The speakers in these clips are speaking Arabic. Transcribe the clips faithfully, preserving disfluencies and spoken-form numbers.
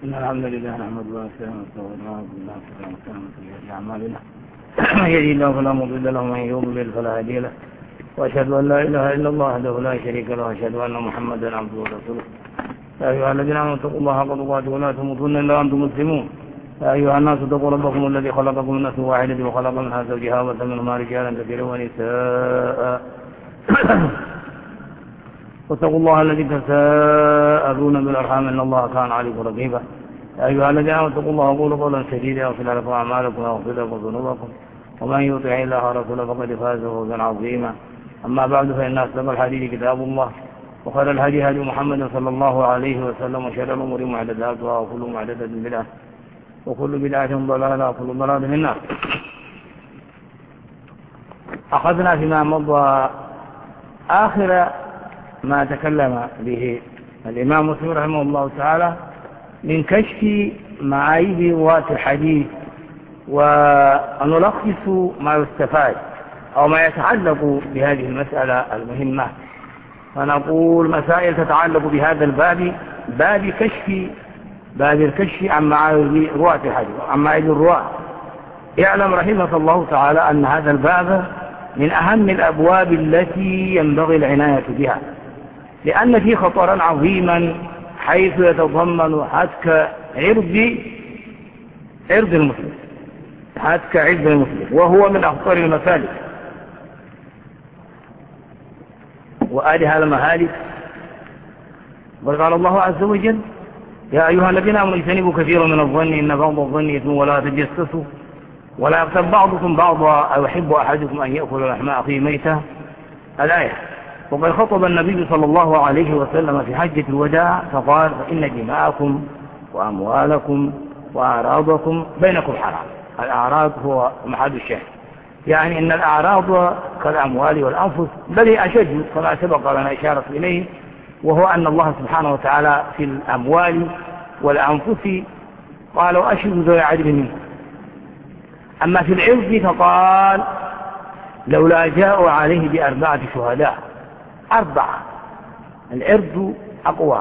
إن الحمد لله نحمده ونستعينه ونستغفره بالله سبحانه وتعالى في أعمالنا من يهده الله فلا مضل له ومن يضلل فلا هادي له وأشهد أن لا إله إلا الله وحده لا شريك له وأشهد أن محمدا عبده ورسوله. يا أيها الذين آمنوا اتقوا الله حق تقاته ولا تموتن إلا وأنتم مسلمون. يا أيها الناس اتقوا ربكم الذي خلقكم من نفس واحدة وخلق منها زوجها وبث منهما رجالا كثيرا ونساء واتقوا الله الذي تساءلون بالأرحام إن الله كان عليكم رقيبا. يا أيها الذين آمنوا اتقوا الله وقولوا قولا سديدا يغفر لكم أعمالكم ويغفر لكم ذنوبكم ومن يطع الله ورسوله فقد فاز فوزا عظيما. أما بعد فإن أصدق الحديث كتاب الله وخير الهدي هدي محمد صلى الله عليه وسلم وشر الأمور محدثاتها وكل محدثة بدعة وكل بدعة ضلالة وكل ضلالة في النار. أخذنا فيما مضى آخر ما تكلم به الإمام مسلم رحمه الله تعالى من كشف معايب رواة الحديث ونلخص ما يستفاد أو ما يتعلق بهذه المسألة المهمة. فنقول مسائل تتعلق بهذا الباب، باب كشف باب الكشف عن معايب رواة الحديث عن معايب الرواة. يعلم رحمه الله تعالى أن هذا الباب من أهم الأبواب التي ينبغي العناية بها، لأن فيه خطرا عظيما حيث يتضمن هتك عرض عرض المسلم هتك عرض المسلم وهو من أخطر المسالك وآلها المهالك. وقال الله عز وجل: يا أيها الذين آمنوا اجتنبوا كثيرا من الظن إن بعض الظن إثم ولا تجسسوا ولا يغتب بعضكم بعضا أو يحب أحدكم أن يأكل لحم أخيه ميتا. الآية. وقد خطب النبي صلى الله عليه وسلم في حجة الوداع فقال: فإن دماءكم وأموالكم وأعراضكم بينكم حرام. الأعراض هو محل الشهر، يعني إن الأعراض كالأموال والأنفس بل أشد كما سبق لنا إشارة إليه، وهو أن الله سبحانه وتعالى في الأموال والأنفس قال: وأشهدوا ذوي عدل منكم. أما في العرض فقال: لولا جاءوا عليه بأربعة شهداء. أربعة. العرض أقوى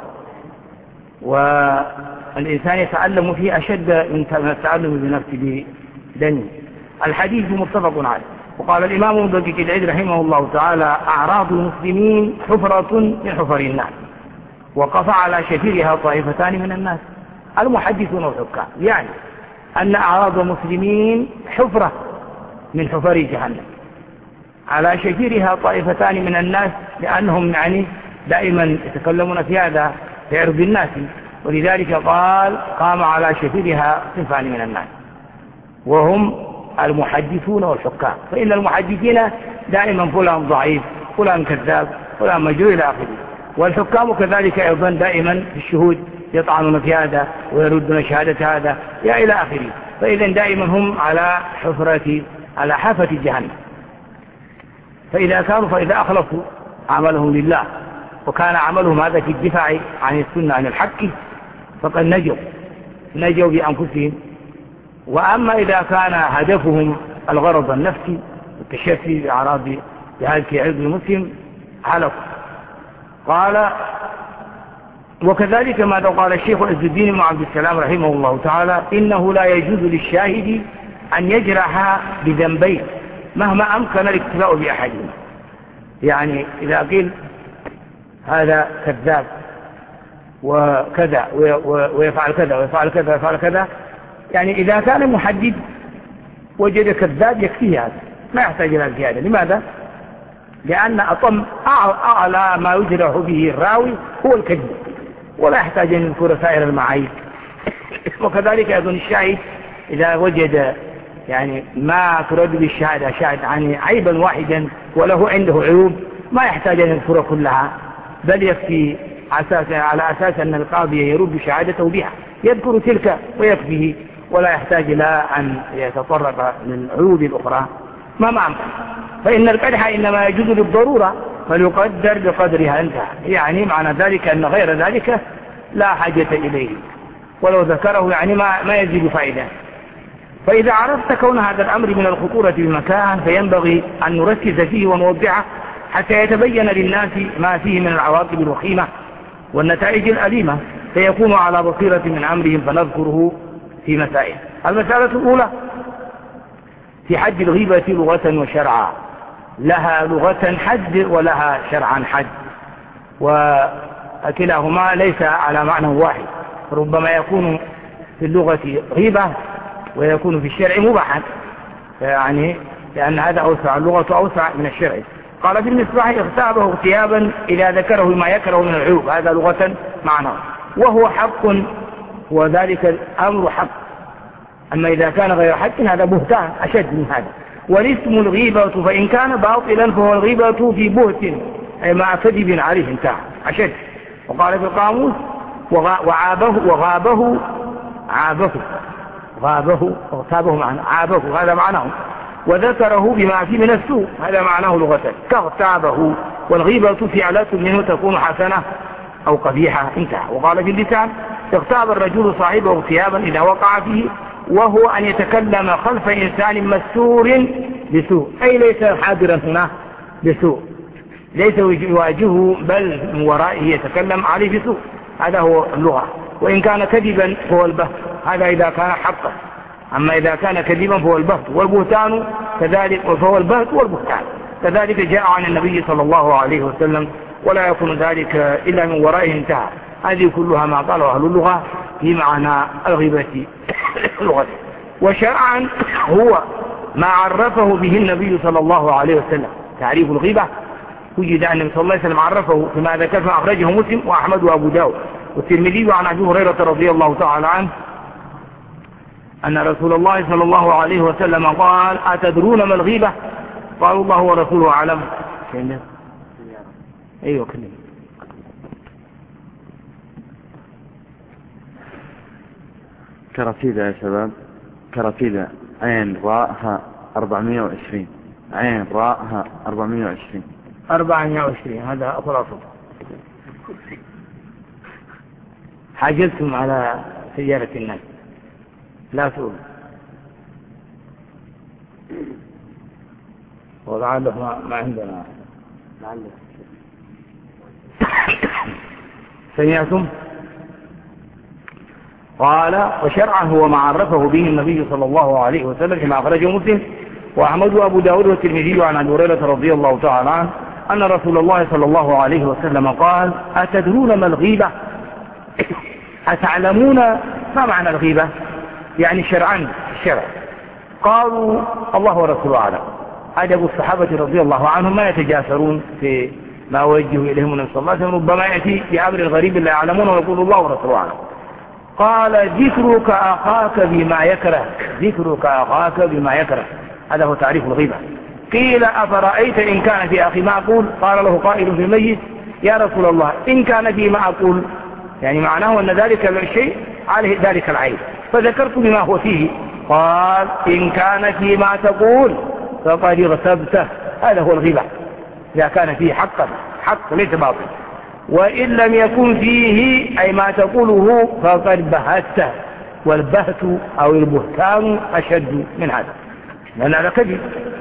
والإنسان يتعلم فيه أشد من التعلم بنفسه بدنه. الحديث متفق عليه. وقال الإمام مدقق العيد رحمه الله تعالى: أعراض المسلمين حفرة من حفر الناس وقف على شفيرها طائفتان من الناس المحدثون والحكام، يعني أن أعراض المسلمين حفرة من حفر جهنم على شفيرها طائفتان من الناس، لأنهم يعني دائما يتكلمون في هذا في عرض الناس، ولذلك قال: قام على شفيرها صنفان من الناس وهم المحدثون والحكام. فإن المحدثين دائما فلان ضعيف فلان كذاب فلان مجروح إلى آخره، والحكام كذلك أيضا دائما في الشهود يطعنون في هذا ويردون شهادة هذا يا إلى آخره. فإذا دائما هم على حفرة على حافة جهنم. فإذا كانوا فإذا أخلصوا عملهم لله وكان عملهم هذا في الدفاع عن السنة عن الحق فقد نجوا نجوا بأنفسهم. وأما إذا كان هدفهم الغرض النفسي والتشفي بأعراض بهذه عرض المسلم هلكوا. قال: وكذلك ما قال الشيخ عز الدين بن عبد السلام رحمه الله تعالى: إنه لا يجوز للشاهد أن يجرح بذنبين مهما أمكن الاكتفاء بأحدهما. يعني إذا قيل هذا كذاب وكذا ويفعل كذا ويفعل كذا ويفعل كذا، يعني إذا كان محدد وجد كذاب يكفيه هذا، ما يحتاج إلى زيادة. لماذا؟ لأن أطم أعلى ما يجرح به الراوي هو الكذب ولا يحتاج أن يذكر سائر المعايب. وكذلك أيضا الشاهد إذا وجد يعني ما ترد بالشهادة شاهد عن عيبا واحدا وله عنده عيوب ما يحتاج أن يذكر كلها، بل يكفي على أساس أن القاضي يرد شهادته بها يذكر تلك ويكفيه ولا يحتاج إلى أن يتطرق للعيوب الأخرى ما معه. فإن القدح إنما يجوز للضرورة فليقدر بقدرها انتهى، يعني معنى ذلك أن غير ذلك لا حاجة إليه ولو ذكره يعني ما, ما يزيد فائدة. فإذا عرفت كون هذا الأمر من الخطورة بمكان فينبغي أن نركز فيه ونوضعه حتى يتبين للناس ما فيه من العواقب الوخيمة والنتائج الأليمة. فيكون على بصيرة من أمرهم فنذكره في مسائل. المسألة الأولى في حد الغيبة لغة وشرعا، لها لغة حد ولها شرعا حد، وكلاهما ليس على معنى واحد، ربما يكون في اللغة غيبة ويكون في الشرع مباحا، يعني لأن هذا أوسع، اللغة أوسع من الشرع. قال في المصباح اغتابه اغتيابا إذا ذكره ما يكره من العيوب، هذا لغة معناه، وهو حق، وذلك الأمر حق. أما إذا كان غير حق هذا بهتان أشد من هذا. والاسم الغيبة فإن كان باطلا فهو الغيبة في بهت أي مع كذب عليه انتهى أشد. وقال في القاموس وعابه وغابه عابه غابه اغتابه معنى عابه، هذا معناه، وذكره بما فيه من السوء، هذا معناه لغة كاغتابه. والغيبة فعلة منه تكون حسنة أو قبيحة انتهى. وقال في اللسان اغتاب الرجل صاحبه اغتيابا إذا وقع فيه، وهو أن يتكلم خلف إنسان مستور بسوء، أي ليس حاضرا هنا بسوء، ليس يواجهه بل من ورائه يتكلم عليه بسوء، هذا هو اللغة. وإن كان كذبا فهو البهت، هذا إذا كان حقا. أما إذا كان كذبا فهو البهت والبهتان كذلك، فهو البهت والبهتان كذلك جاء عن النبي صلى الله عليه وسلم، ولا يكون ذلك إلا من ورائه انتهى. هذه كلها ما قاله أهل اللغة في معنى الغيبة لغة. وشرعا هو ما عرفه به النبي صلى الله عليه وسلم. تعريف الغيبة وجد أن النبي صلى الله عليه وسلم عرفه فيما ذكر ما أخرجه مسلم وأحمد وأبو داود والترمذي عن أبي هريرة رضي الله تعالى عنه أن رسول الله صلى الله عليه وسلم قال أتدرون ما الغيبة؟ قالوا الله ورسوله أعلم. أيوة كلمة كرفيدة يا شباب، كرفيدة عين راءها أربعمائة وعشرين، عين راءها أربعمائة وعشرين أربعمائة وعشرين هذا أفضل أصل. حاجلتم على سيارة الناس لا تقول ولعله ما, ما عندنا لعله سمعتم. قال وشرعا هو ما عرفه به النبي صلى الله عليه وسلم كما أخرجه مسلم وأحمد وأبو داود والترمذي عن أبي هريرة رضي الله تعالى عنه أن رسول الله صلى الله عليه وسلم قال أتدرون ما الغيبة؟ أتعلمون ما معنى الغيبة؟ يعني شرعا الشرع. قالوا الله ورسوله أعلم. أدب الصحابة رضي الله عنهم ما يتجاسرون في ما وجه إليهم النبي صلى الله عليه وسلم، ربما يأتي بأمر غريب لا يعلمون ويقول الله ورسوله أعلم. قال ذكرك أخاك بما يكره، ذكرك أخاك بما يكره، هذا هو تعريف الغيبة. قيل أفرأيت إن كان في أخي ما أقول؟ قال له قائل في الميت يا رسول الله إن كان في ما أقول، يعني معناه أن ذلك الشيء عليه ذلك العيب، فذكرت بما هو فيه. قال إن كان في ما تقول فقد اغتبته، هذا هو الغيبة إذا كان فيه حقا حق ليس باطل. وإن لم يكن فيه أي ما تقوله فقد بهته، والبهت أو البهتان أشد من هذا لأن هذا كذب.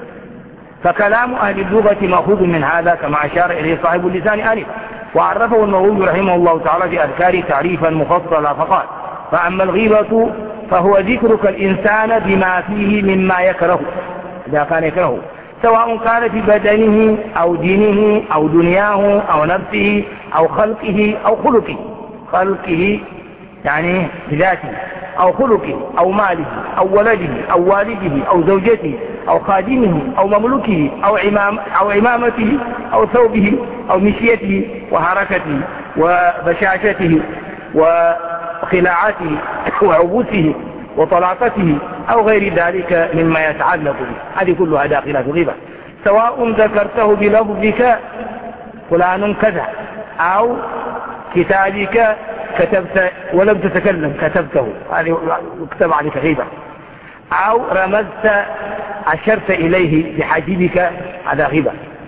فكلام أهل اللغة مأخوذ من هذا كما أشار إليه صاحب اللسان آنفا، وعرفه النووي رحمه الله تعالى في أذكاره تعريفا مفصلا فقال فأما الغيبة فهو ذكرك الإنسان بما فيه مما يكره إذا كان يكره، سواء كان في بدنه أو دينه أو دنياه أو نفسه أو خلقه أو خلقه، خلقه يعني بذاته أو خلقه أو ماله أو ولده أو والده أو زوجته أو خادمه أو مملوكه أو, عمام أو عمامته أو ثوبه أو مشيته وحركته وبشاشته وخلاعته وعبوسه وطلاقته أو غير ذلك مما يتعلق به، هذه كلها داخلة في الغيبة. سواء ذكرته بلفظك فلان كذا أو كتابك كتبت ولم تتكلم كتبته، هذه يكتب عليك غيبة. أو رمزت أشرت إليه بحاجبك، هذا غيبة.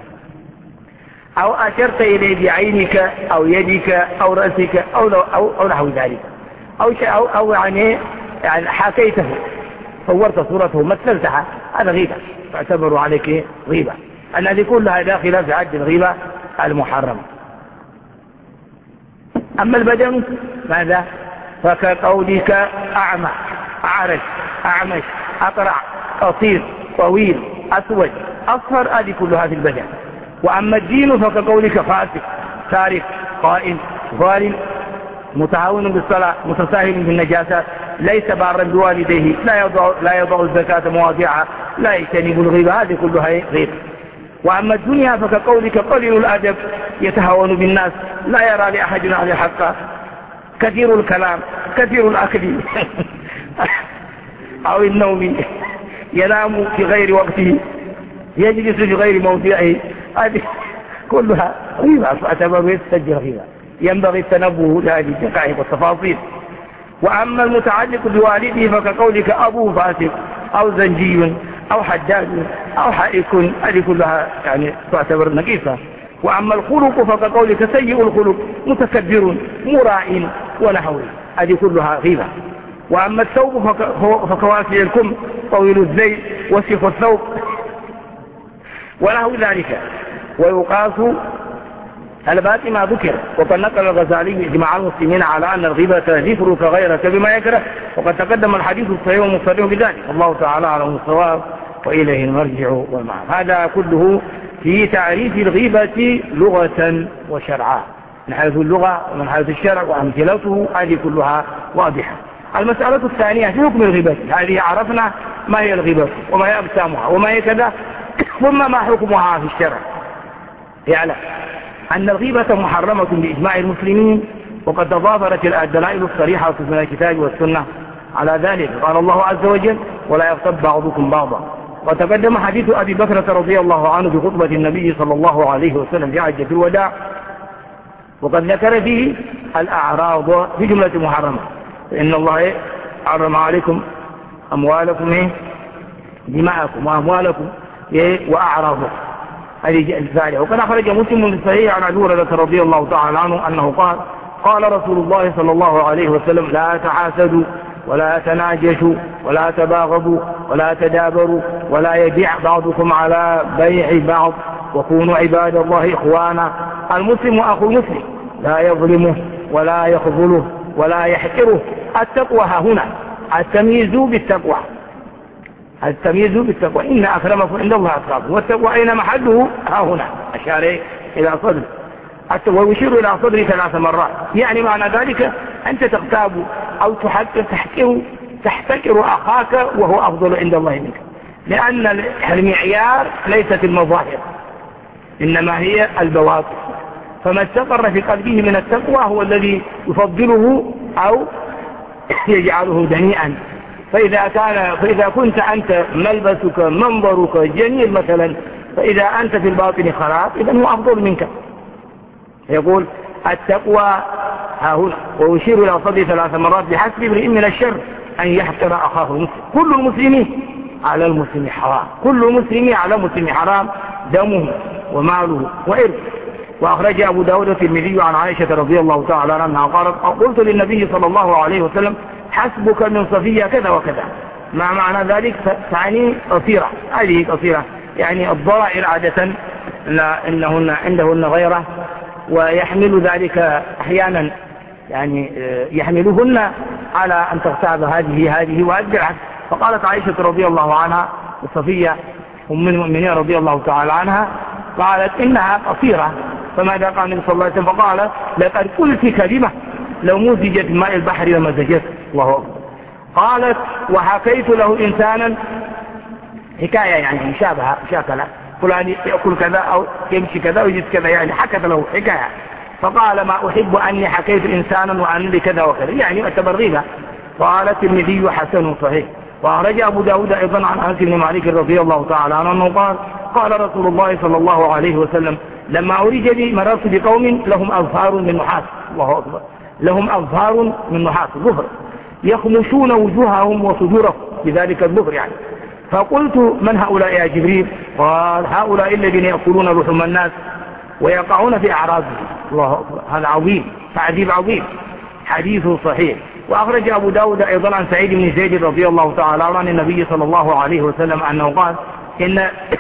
أو أشرت إليه بعينك أو يدك أو رأسك أو أو أو نحو ذلك، أو أو أو يعني يعني حكيته صورت صورته مثلتها، هذا غيبة تعتبر عليك غيبة. أن هذه كلها داخلة في عد الغيبة المحرمة. أما البدن ماذا؟ فكقولك أعمى أعرج أعمش أقرع قصير طويل أسود أصفر، هذه كلها في البدن. وأما الدين فكقولك فاسق سارق قائم ظالم متهاون بالصلاة متساهل بالنجاسات ليس بارا بوالديه لا يضع, لا يضع الزكاة مواضعها لا يجتنب الغيبة، هذه كلها غيب. وأما الدنيا فكقولك قليل الأدب يتهاون بالناس لا يرى لأحد على حقه كثير الكلام كثير الأكل أو النوم ينام في غير وقته يجلس في غير موضعه، هذه كلها غيبة فأتبقى تسجل غيبة، ينبغي التنبه لهذه الدقائق والتفاصيل. وأما المتعلق بوالده فكقولك أبوه فاسق أو زنجي أو حداد أو حائك، هذه كلها يعني تعتبر نقيصة. وأما الخلق فكقولك سيء الخلق متكبر مراء ونحوه، هذه كلها غيبة. وأما الثوب فكواسع الكم طويل الزيت وسخ الثوب ونحو ذلك. ويقاس الباقي ما ذكر. وقد نقل الغزالي إجماع المسلمين على أن الغيبة تذكرك غيرك بما يكره، وقد تقدم الحديث الصحيح والمصرح بذلك، الله تعالى أعلم الصواب وإليه المرجع والمعاد. هذا كله في تعريف الغيبة لغة وشرعا من حيث اللغة ومن حيث الشرع وأمثلته، هذه كلها واضحة. المسألة الثانية في حكم الغيبة، هذه عرفنا ما هي الغيبة وما هي أقسامها وما هي كذا، ثم ما حكمها في الشرع. يعلم أن الغيبة محرمة بإجماع المسلمين، وقد تضافرت الدلائل الصريحة من الكتاب والسنة على ذلك. قال الله عز وجل ولا يغتب بعضكم بعضا. وتقدم حديث أبي بكرة رضي الله عنه في خطبة النبي صلى الله عليه وسلم في حجة الوداع، وقد ذكر فيه الأعراض في جملة محرمة، فإن الله حرم عليكم أموالكم دماءكم وأموالكم وأعراضكم، هذه الثانية. وقد أخرج مسلم في الصحيح عن أبي هريرة رضي الله تعالى عنه أنه قال قال رسول الله صلى الله عليه وسلم لا تحاسدوا ولا تناجشوا ولا تباغضوا ولا تدابروا ولا يبيع بعضكم على بيع بعض وكونوا عباد الله إخوانا. المسلم أخو المسلم لا يظلمه ولا يخذله ولا يحقره. التقوى ها هنا التمييز بالتقوى، التمييز بالتقوى إن أكرمكم عند الله أتقاكم، والتقوى أين محله ها هنا، أشار إلى صدر ويشير إلى صدره ثلاث مرات. يعني معنى ذلك أنت تغتاب أو تحقر تحقر تحتكر أخاك وهو أفضل عند الله منك، لأن المعيار ليست المظاهر إنما هي البواطن، فما استقر في قلبه من التقوى هو الذي يفضله أو يجعله دنيئا. فإذا كان فإذا كنت أنت ملبسك منظرك جميل مثلا، فإذا أنت في الباطن خلاص إذا هو أفضل منك. يقول التقوى ها هنا ويشير إلى صدر ثلاث مرات بحسب امرئ من الشر أن يحقر أخاه المسلم. كل المسلمين على المسلم حرام، كل مسلم على المسلم حرام دمه وماله وإرثه. وأخرج أبو داود الترمذي عن عائشة رضي الله تعالى عنها قالت قلت للنبي صلى الله عليه وسلم حسبك من صفية كذا وكذا. ما معنى ذلك؟ تعني قصيرة، هذه قصيرة يعني الضرائر عادة إنهن عندهن غيره، ويحمل ذلك أحيانا يعني يحملهن على أن تغتاب هذه هذه وأدعت. فقالت عائشة رضي الله عنها صفية أم المؤمنين رضي الله تعالى عنها قالت إنها قصيرة. فماذا قال النبي صلى الله عليه وسلم؟ فقال لقد قلت كلمة لو مزجت ماء البحر لمزجت. الله أكبر. قالت وحكيت له إنسانا حكاية يعني مشابهة مشاكلة، فلان يأكل كذا أو يمشي كذا ويجلس كذا، يعني حكت له حكاية. فقال ما أحب أني حكيت إنسانا وأني كذا وكذا، يعني يعتبر غيبة. قالت الترمذي حسن صحيح. وأخرج أبو داود أيضا عن أنس بن مالك رضي الله تعالى عنه قال قال رسول الله صلى الله عليه وسلم لما أريد بي مررت بقوم لهم أظفار من نحاس. الله أكبر. لهم أظفار من نحاس ظفر يخمشون وجوههم وصدورهم بذلك الظفر يعني. فقلت من هؤلاء يا جبريل؟ قال هؤلاء الذين يأكلون لحوم الناس ويقعون في أعراضهم. الله أكبر. هذا عظيم، تعذيب عظيم، حديث صحيح. وأخرج أبو داود أيضا عن سعيد بن زيد رضي الله تعالى عنه عن النبي صلى الله عليه وسلم أنه قال إن,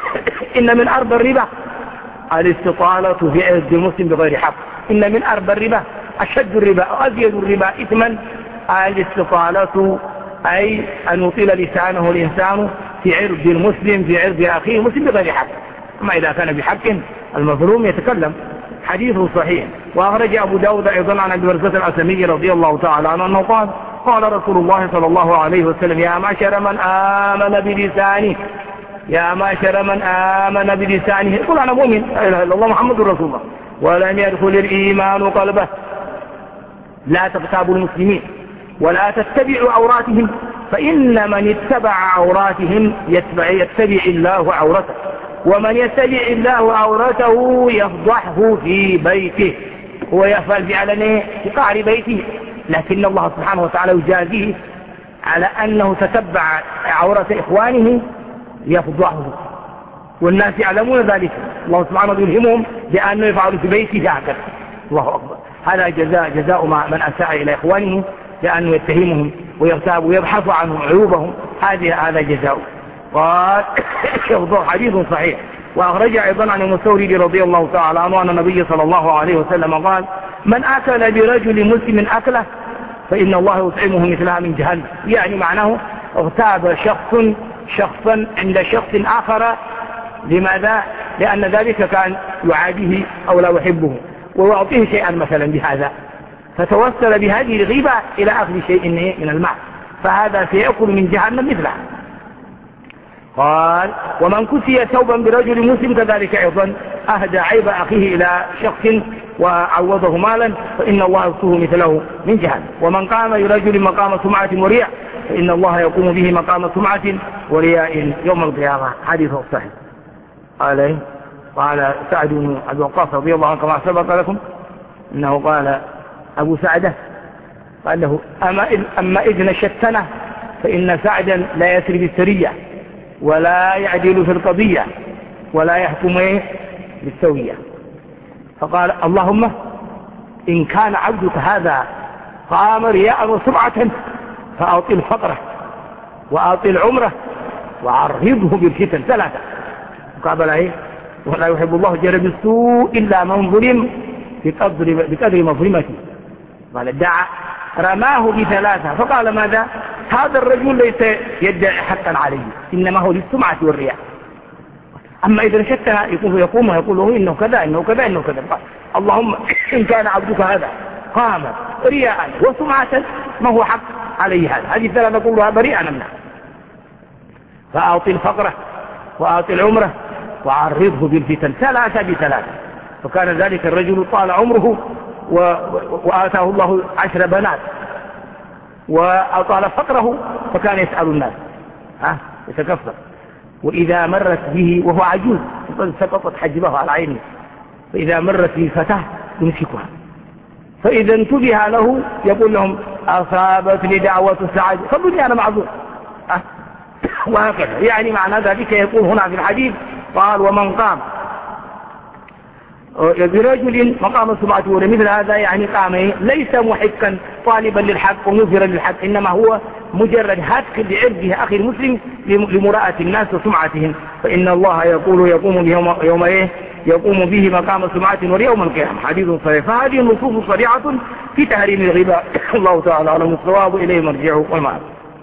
إن من أربى الربا الاستطالة في عرض المسلم بغير حق. إن من أربى الربا أشد الربا وأزيد الربا إثما الاستطالة، أي أن يطيل لسانه الإنسان في عرض المسلم في عرض أخيه المسلم بغير حق. أما إذا كان بحق المظلوم يتكلم. حديث صحيح. وأخرج أبو داود أيضا عن أبي برزة الأسلمي رضي الله تعالى عنه أنه قال قال رسول الله صلى الله عليه وسلم يا معشر من آمن بلسانه يا معشر من آمن بلسانه يقول أنا مؤمن لا إله إلا الله محمد رسول الله ولم يدخل الإيمان قلبه لا تغتابوا المسلمين ولا تتبعوا عوراتهم فإن من اتبع عوراتهم يتبع, يتبع الله عورته ومن يتبع الله عورته يفضحه في بيته. هو يفعل فعلا في قعر بيته، لكن الله سبحانه وتعالى يجازيه على أنه تتبع عورة إخوانه يفضحه، والناس يعلمون ذلك. الله سبحانه يلهمهم بأنه يفعل في بيته هكذا. الله أكبر. هذا جزاء جزاء من أساء إلى إخوانه لأنه يتهمهم ويغتاب ويبحث عنهم عيوبهم، هذا هذا جزاء. قال يفضح حديث صحيح. وأخرج أيضا عن المستورد رضي الله تعالى عنه أن النبي صلى الله عليه وسلم قال من أكل برجل مسلم أكله فإن الله يطعمه مثلها من جهنم. يعني معناه اغتاب شخص شخصا عند شخص آخر. لماذا؟ لأن ذلك كان يعاديه أو لا يحبه ويعطيه شيئا مثلا بهذا، فتوسل بهذه الغيبة إلى أخذ شيء من المال، فهذا سيأكل من جهنم مثلها. قال ومن كسي ثوبا برجل مسلم كذلك أيضا أهدى عيب أخيه إلى شخص وعوضه مالا فإن الله يكسوه مثله من جهنم. ومن قام برجل مقام سمعة ورياء فإن الله يقوم به مقام سمعة ورياء يوم القيامة. حديث صحيح. قال قال سعد بن أبي وقاص رضي الله عنه كما سبق لكم إنه قال أبو سعدة قال له أما إذ, أما إذ نشدتنا فإن سعدا لا يسري بالسرية ولا يعدل في القضية ولا يحكم بالسوية. فقال اللهم إن كان عبدك هذا قام رياء وسمعة فأعطي الفقرة وأعطي العمرة وعرضه بالفتن ثلاثة مقابل ايه ولا يحب الله جل بالسوء إلا من ظلم بقدر, بقدر مظلمته. قال ادعى رماه بثلاثة فقال ماذا هذا الرجل ليس يدعي حقا عليه إنما هو للسمعة والرياء. أما إذا نشدتها يقوم يقوم ويقول إنه كذا إنه كذا إنه كذا. اللهم إن كان عبدك هذا قام رياء وسمعة ما هو حق عليه هذا هذه الثلاثة كلها بريئة منها. فأعطي الفقرة وأعطي العمرة وعرضه بالفتن ثلاثة بثلاثة. فكان ذلك الرجل طال عمره و... وآتاه الله عشر بنات وأطال فقره فكان يسأل الناس ها يتكفر. وإذا مرت به وهو عجوز سقطت حجبه على عينه فإذا مرت به فتاة يمسكها فإذا انتبه له يقول لهم أصابتني دعوة السعادة فبني أنا معذور أه؟ وهكذا. يعني معنى ذلك يقول هنا في الحديث قال ومن قام برجل مقام سمعة مثل هذا يعني قام ليس محقا طالبا للحق ونظرا للحق إنما هو مجرد هتك لعرضه أخي المسلم لمراءة الناس وسمعتهم فإن الله يقول يقوم به يوم إيه يقوم به مقام سمعة ويوم القيامة. حديث صحيح. فهذه النصوص صريحة في تحريم الغيبة. الله تعالى أعلم الصواب إليه مرجعه والمآب.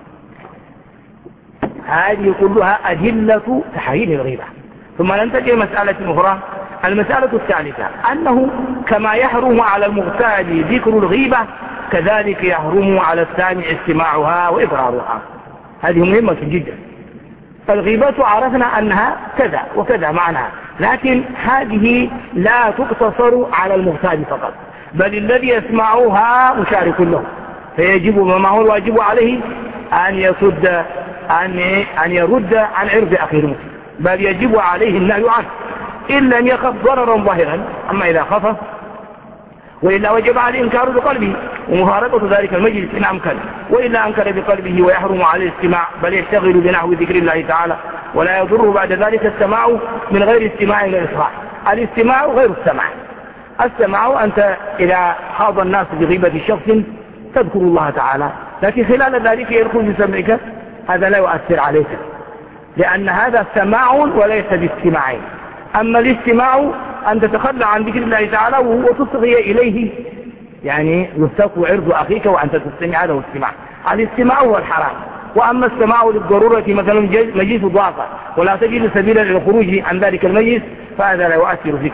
هذه كلها أدلة تحريم الغيبة. ثم ننتقل مسألة أخرى. المسألة الثالثة أنه كما يحرم على المغتاب ذكر الغيبة كذلك يحرم على السامع استماعها وإبرارها. هذه مهمة جدا. فالغيبة عرفنا أنها كذا وكذا معناها، لكن هذه لا تقتصر على المغتاب فقط بل الذي يسمعها مشارك له فيجب ما هو الواجب عليه أن يصد أن أن يرد عن عرض أخيه المسلم بل يجب عليه النهي عنه إن لم يخف ضررا ظاهرا. أما إذا خف وإلا وجب عليه إنكار بقلبه ومفارقة ذلك المجلس إن أمكن، وإلا أنكر بقلبه ويحرم عليه الاستماع بل يشتغل بنحو ذكر الله تعالى ولا يضره بعد ذلك السماع من غير استماع إلى الإصلاح. الاستماع غير السماع. السماع أنت إذا حاض الناس بغيبة شخص تذكر الله تعالى لكن خلال ذلك يدخل بسمعك هذا لا يؤثر عليك لأن هذا سماع وليس باستماع. أما الاستماع أن تتخلى عن ذكر الله تعالى وتصغي إليه يعني يفتك عرض أخيك وأنت تستمع هذا الاستماع. الاستماع هو الحرام. وأما السماع للضرورة مثلا مجلس ضعفة ولا تجد سبيلا للخروج عن ذلك المجلس فهذا لا يؤثر فيك.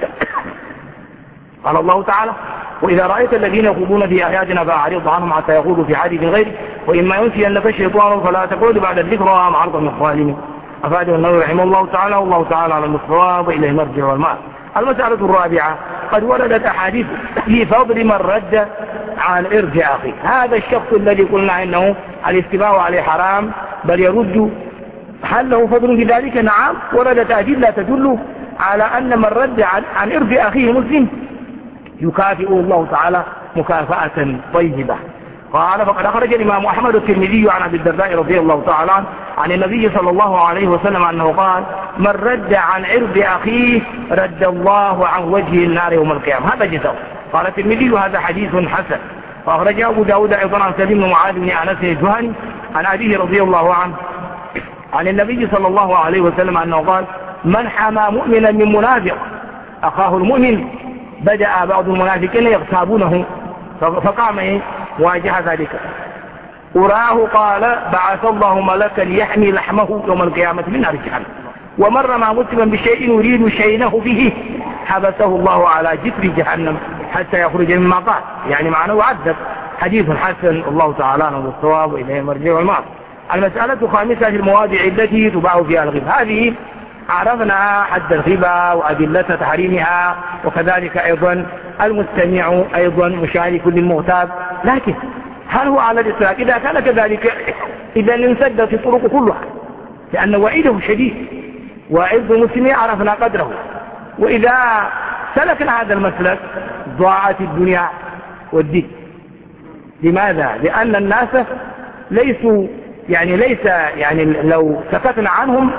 قال الله تعالى: وإذا رأيت الذين يخوضون في آياتنا فأعرض عنهم حتى يخوضوا في حديث غيره وإما ينسينك الشيطان فلا تقعد بعد الذكرى مع القوم الظالمين. أفاده النووي رحمه الله تعالى والله تعالى على الصواب وإليه المرجع والمآب. المسألة الرابعة: قد وردت أحاديث في فضل من رد عن إرض أخيه. هذا الشخص الذي قلنا إنه الاستماع عليه حرام بل يرد، هل له فضل في ذلك؟ نعم، وردت أدلة تدل على أن من رد عن, عن إرض أخيه مسلم يكافئه الله تعالى مكافأة طيبة. قال: فقد أخرج الإمام أحمد الترمذي عن أبي الدرداء رضي الله تعالى عنه عن النبي صلى الله عليه وسلم أنه قال: من رد عن عرض أخيه رد الله عن وجه النار يوم القيامة. هذا جزاء. قال الترمذي: هذا حديث حسن. وأخرج أبو داود أيضا عن سليم بن معاذ بن أنس الجهني عن أبيه رضي الله عنه عن النبي صلى الله عليه وسلم أنه قال: من حمى مؤمنا من منافق أخاه المؤمن بدأ بعض المنافقين يغتابونه فقام إيه واجه ذلك. أراه قال: بعث الله ملكا يحمي لحمه يوم القيامة من نار جهنم. ومر مع مسلما بشيء يريد شينه به حبسه الله على جسر جهنم حتى يخرج مما قال، يعني معناه عذب. حديث حسن الله تعالى عنه الصواب وإليه المرجع والمآب. المسألة الخامسة في المواضع التي تباع فيها الغيبة. هذه عرفنا حد الغيبة وأدلة تحريمها، وكذلك أيضا المستمع أيضا مشارك للمغتاب. لكن هل هو على الإطلاق؟ إذا كان كذلك إذا انسدت الطرق كلها، لأن وعيده شديد وعظ المسلمين عرفنا قدره. وإذا سلكنا هذا المسلك ضاعت الدنيا والدين. لماذا؟ لأن الناس ليسوا يعني ليس يعني لو سكتنا عنهم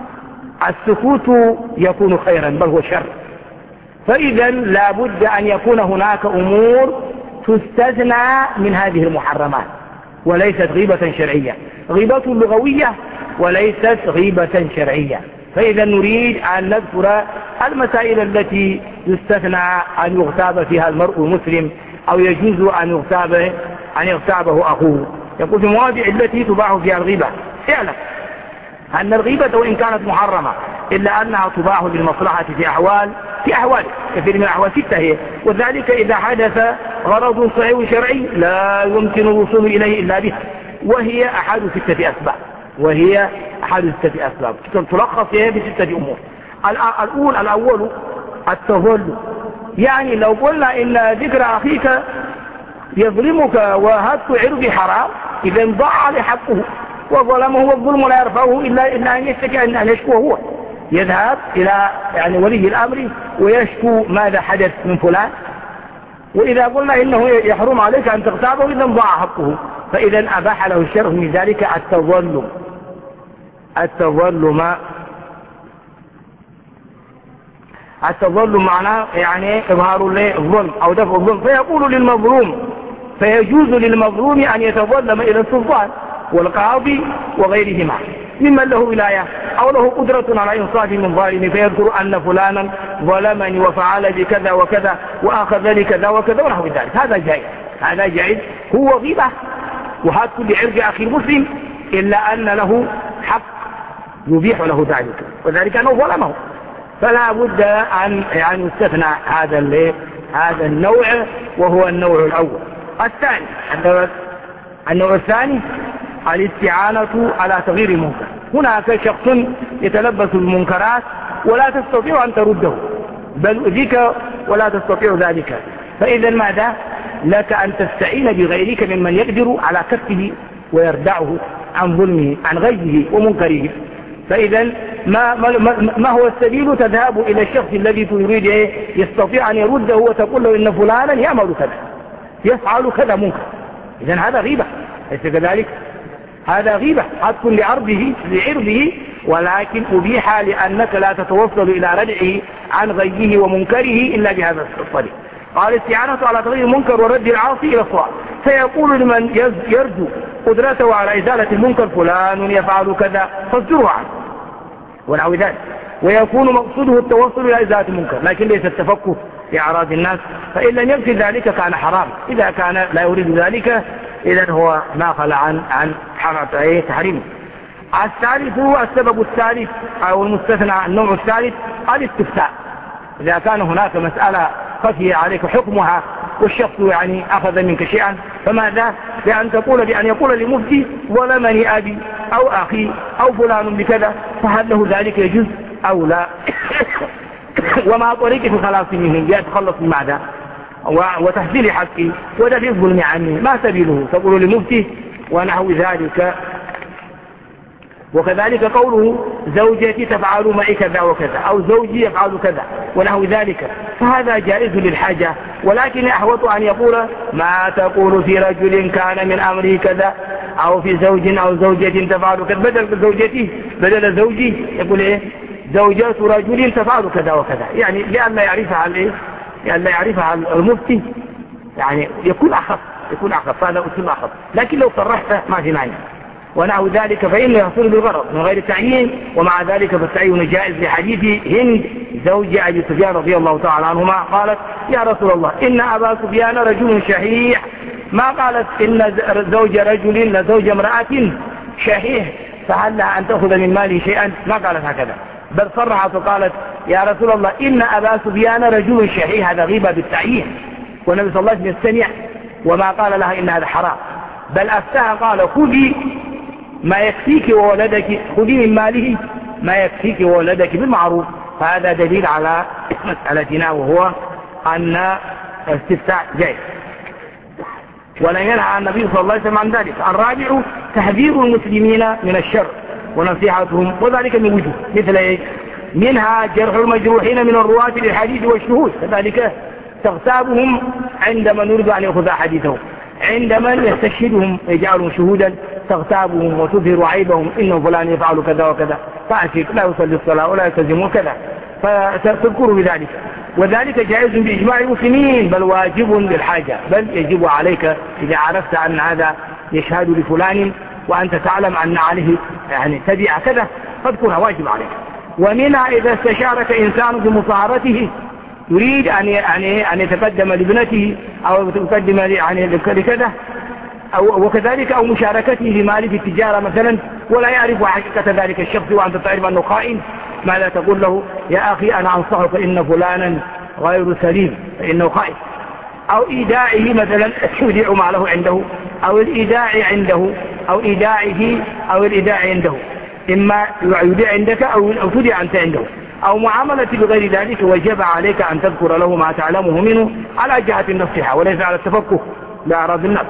السكوت يكون خيرا بل هو شر. فإذا لا بد أن يكون هناك أمور تستثنى من هذه المحرمات وليست غيبة شرعية، غيبة لغوية وليست غيبة شرعية. فإذا نريد أن نذكر المسائل التي يستثنى أن يغتاب فيها المرء المسلم أو يجوز أن يغتاب أن يغتابه أخوه. يقول في المواضع التي تباع فيها الغيبة: اعلم أن الغيبة وإن كانت محرمة إلا أنها تباع للمصلحة في أحوال في أحوال كثير من الأحوال ستة هي، وذلك إذا حدث غرض صحيح شرعي لا يمكن الوصول إليه إلا به، وهي أحد ستة أسباب وهي أحد ستة أسباب تلخص هي بستة أمور. الأول الأول التظلم، يعني لو قلنا إن ذكر أخيك يظلمك وهتك عرض حرام إذا ضاع لحقه وظلمه، والظلم لا يرفعه إلا إلا أن يشتكي أن يشكوه هو، يذهب إلى يعني ولي الأمر ويشكو ماذا حدث من فلان. وإذا قلنا إنه يحرم عليك أن تغتابه إذا ضاع حقه، فإذا أباح له الشرع من ذلك التظلم. التظلم التظلم معناه يعني إظهار الظلم أو دفع الظلم، فيقول للمظلوم فيجوز للمظلوم أن يتظلم إلى السلطان والقاضي وغيرهما ممن له ولاية أو له قدرة على إنصاف من ظالم، فيذكر أن فلانا ظلمني وفعل بكذا وكذا وأخذ لي كذا وكذا ونحو ذلك. هذا جائز، هذا جائز، هو غيبة وهات كل عرض أخي المسلم إلا أن له حق يبيح له ذلك، وذلك أنه ظلمه. فلا بد أن يعني يستثنى هذا هذا النوع وهو النوع الأول. الثاني النوع, النوع الثاني الاستعانة على تغيير المنكر. هناك شخص يتلبس المنكرات ولا تستطيع أن ترده بل أذيك ولا تستطيع ذلك، فإذا ماذا لك أن تستعين بغيرك ممن يقدر على كفه ويردعه عن ظلمه عن غيه ومنكره. فإذا ما, ما, ما هو السبيل؟ تذهب إلى الشخص الذي تريد يستطيع أن يرده وتقول له إن فلانا يعمل كذا يفعل كذا منكر. إذن هذا غيبة، ليس كذلك؟ هذا غيبة هتكون لعرضه لعرضه ولكن أبيح لأنك لا تتوصل إلى ردعه عن غيه ومنكره إلا بهذا الطريق. قال استعانة على تغيير المنكر ورد العاصي إلى الصواب، فيقول لمن يرجو قدرته على إزالة المنكر فلان يفعل كذا فاصدره عنه ونحو ذلك، ويكون مقصوده التوصل إلى إزالة المنكر لكن ليس التفكه في أعراض الناس، فإن لم يقصد ذلك كان حرام. إذا كان لا يريد ذلك إذن هو ما خلع عن عن حرمة تحريمه. الثالث هو السبب الثالث أو المستثنى النوع الثالث الاستفتاء. إذا كان هناك مسألة خفي عليك حكمها والشخص يعني أخذ منك شيئا، فماذا؟ بأن تقول بأن يقول لمفتي ظلمني أبي أو أخي أو فلان بكذا، فهل له ذلك يجوز أو لا؟ وما طريقة الخلاص منه؟ يتخلص من ماذا؟ وتحصيل حقي ودفع الظلم عني، ما سبيله؟ تقول لمفتي ونحو ذلك. وكذلك قوله زوجتي تفعل معي كذا وكذا أو زوجي يفعل كذا ونحو ذلك، فهذا جائز للحاجة، ولكن أحوط أن يقول ما تقول في رجل كان من أمره كذا أو في زوج أو زوجة تفعل كذا، بدل زوجتي بدل زوجي يقول إيه زوجات رجل تفعل كذا وكذا، يعني لأن لا يعرفها الإيه لأن لا يعرفها المفتي، يعني يكون أخف يكون أخف هذا أسلوب أخف. لكن لو صرحت ما في معنى ونحو ذلك فإنه يحصل بالغرض من غير تعيين، ومع ذلك فالتعيين جائز لحديث هند زوج أبي سفيان رضي الله تعالى عنهما قالت يا رسول الله إن أبا سفيان رجل شحيح، ما قالت إن زوج رجل إن زوج امرأة شحيح فهل لها أن تأخذ من ماله شيئا، ما قالت هكذا، بل صرحت وقالت يا رسول الله إن أبا سفيان رجل شحيح، هذا غيبة بالتعيين، والنبي صلى الله عليه وسلم يستمع وما قال لها إن هذا حرام، بل أفتها قال خذي ما يكفيك وولدك، خذي من ماله ما يكفيك وولدك بالمعروف. فهذا دليل على مسألتنا وهو أن استفتاء جائز، ولا ينهى النبي صلى الله عليه وسلم عن ذلك. الرابع تحذير المسلمين من الشر ونصيحتهم، وذلك من وجوه مثل إيه؟ منها جرح المجروحين من الرواة للحديث والشهود، كذلك تغتابهم عندما نريد أن يأخذ حديثهم، عندما يستشهدهم يجعلهم شهودا تغتابهم وتظهر عيبهم إنه فلان يفعل كذا وكذا فأشك لا يصلي الصلاة ولا يلتزم وكذا، فتذكر بذلك. وذلك جائز بإجماع المسلمين، بل واجب للحاجة، بل يجب عليك إذا عرفت أن هذا يشهد لفلان وأنت تعلم أن عليه يعني تبع كذا فاذكرها، واجب عليك. ومنها إذا استشارك إنسان بمصاهرته يريد أن أن يتقدم لابنته أو يتقدم يعني لكذا أو وكذلك أو مشاركته لماله في التجارة مثلا، ولا يعرف حقيقة ذلك الشخص وأنت تعرف أنه خائن، ماذا تقول له؟ يا أخي أنا أنصحك إن فلانا غير سليم فإنه خائن، أو إيداعه مثلا يوديع ماله عنده، أو الإيداع عنده أو إيداعه أو الإيداع عنده، إما يوديع عندك أو توديع أنت عنده، أو معاملة بغير ذلك، وجب عليك أن تذكر له ما تعلمه منه على جهة النصيحة وليس على التفكه لأعراض النفس.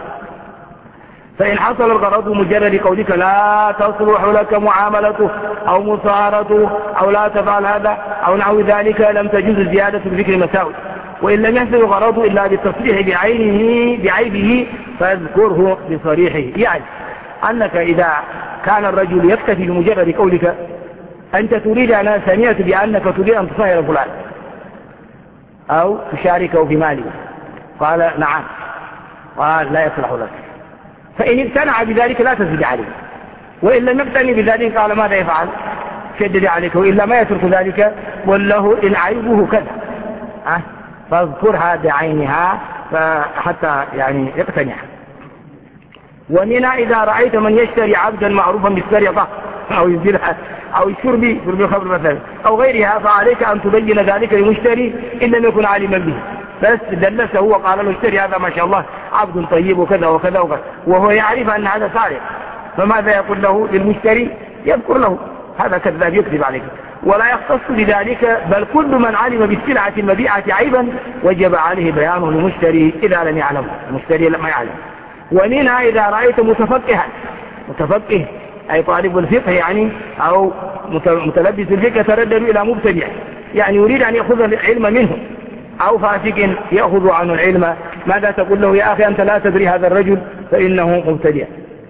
فإن حصل الغرض مجرد قولك لا تصلح لك معاملته أو مصارته أو لا تفعل هذا أو نحو ذلك لم تجوز زيادة بذكر مساوي. وإن لم يحصل الغرض إلا بالتصريح بعينه بعيبه فاذكره بصريحه، يعني أنك إذا كان الرجل يكتفي بمجرد قولك أنت تريد، أنا سمعت بأنك تريد أن تصاهر فلان أو تشاركه في ماله، قال نعم، قال لا يصلح لك، فإن اقتنع بذلك لا تزيد عليه، وإن لم يقتنع بذلك قال ماذا يفعل؟ شدد عليك، وإلا ما يترك ذلك وله إن عيبه كذا، أه؟ فاذكرها بعينها حتى يعني يقتنع. ومنها إذا رأيت من يشتري عبدا معروفا بالسرقة أو يزيلها أو الشرب شرب الخمر مثلا أو غيرها، فعليك أن تبين ذلك للمشتري إن لم يكن عالما به، بس دلسه هو قال له اشتري هذا ما شاء الله عبد طيب وكذا وكذا وكذا، وهو يعرف أن هذا سارق، فماذا يقول له للمشتري؟ يذكر له هذا كذاب يكذب عليك، ولا يختص بذلك، بل كل من علم بالسلعة المبيعة عيبا وجب عليه بيانه للمشتري إذا لم يعلم، المشتري لم يعلم. ومنها إذا رأيت متفقها، متفقه أي طالب الفقه يعني أو متلبس الفقه تردد إلى مبتدع، يعني يريد أن يأخذ العلم منه، أو فاسق يأخذ عنه العلم، ماذا تقول له؟ يا أخي أنت لا تدري هذا الرجل فإنه مبتدع،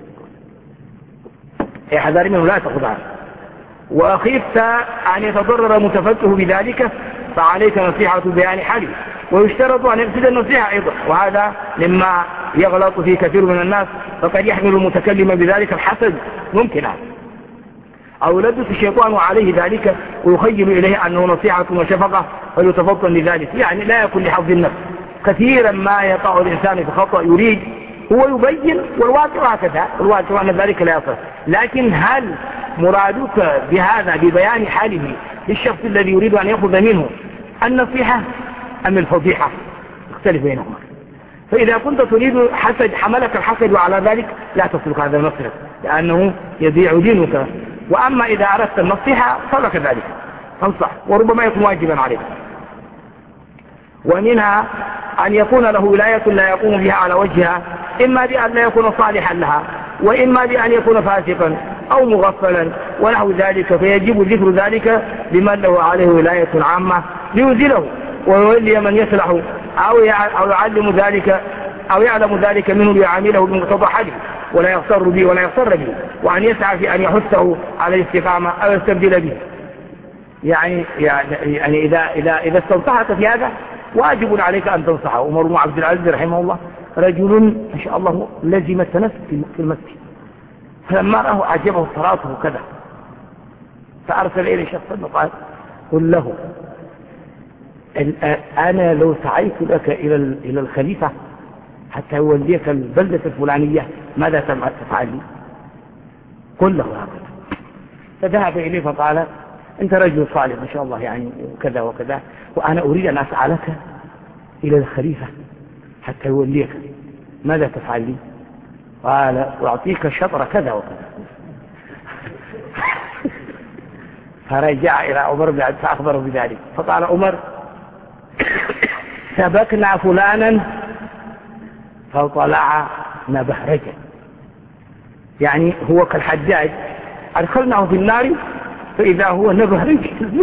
احذر منه لا تأخذ عنه. وأخفت أن يتضرر متفقه بذلك فعليك نصيحة بيان حاله، ويشترط أن يقصد النصيحة أيضا، وهذا مما يغلط فيه كثير من الناس، فقد يحمل المتكلم بذلك الحسد ممكن. أو يلبس الشيطان عليه ذلك ويخيل إليه أنه نصيحة وشفقة فليتفطن لذلك، يعني لا يكون لحظ النفس. كثيرا ما يقع الإنسان في خطأ يريد هو يبين والواقع هكذا، الواقع أن ذلك لا يصح. لكن هل مرادك بهذا ببيان حاله للشخص الذي يريد أن يأخذ منه النصيحة أم الفضيحة؟ يختلف بينهما. فإذا كنت تريد حسد حملك الحسد على ذلك لا تسلك هذا المسلك لأنه يضيع دينك. وأما إذا أردت النصيحة فلك ذلك تنصح وربما يكون واجبا عليك. ومنها أن يكون له ولاية لا يقوم بها على وجهها، إما بأن لا يكون صالحا لها، وإما بأن يكون فاسقا أو مغفلا ونحو ذلك، فيجب ذكر ذلك لمن له عليه ولاية عامة لينزله ويولي من يصلح أو يعلم ذلك أو يعلم ذلك منه ليعامله بمقتضى حاله ولا يغتر به ولا يغتر به، وأن يسعى في أن يحثه على الاستقامة أو يستبدل به. يعني يعني إذا إذا إذا استنصحت في هذا واجب عليك أن تنصحه. عمر بن عبد العزيز رحمه الله رجل ما شاء الله لزم التنفس في المسجد، فلما رأه أعجبه صلاته كذا فأرسل إليه شخصا وقال قل له أنا لو سعيت لك إلى إلى الخليفة حتى يوليك البلدة الفلانية ماذا تفعل لي؟ قل له هكذا. فذهب إليه فقال أنت رجل صالح ما شاء الله يعني وكذا وكذا، وأنا أريد أن أسعى لك إلى الخليفة حتى يوليك ماذا تفعل لي؟ قال أعطيك شطر كذا وكذا. فرجع إلى عمر بن عبد فأخبره بذلك، فقال عمر سبكنا فلانا فطلع نبهرجا، يعني هو كالحجاج أدخلناه في النار فإذا هو نبهرج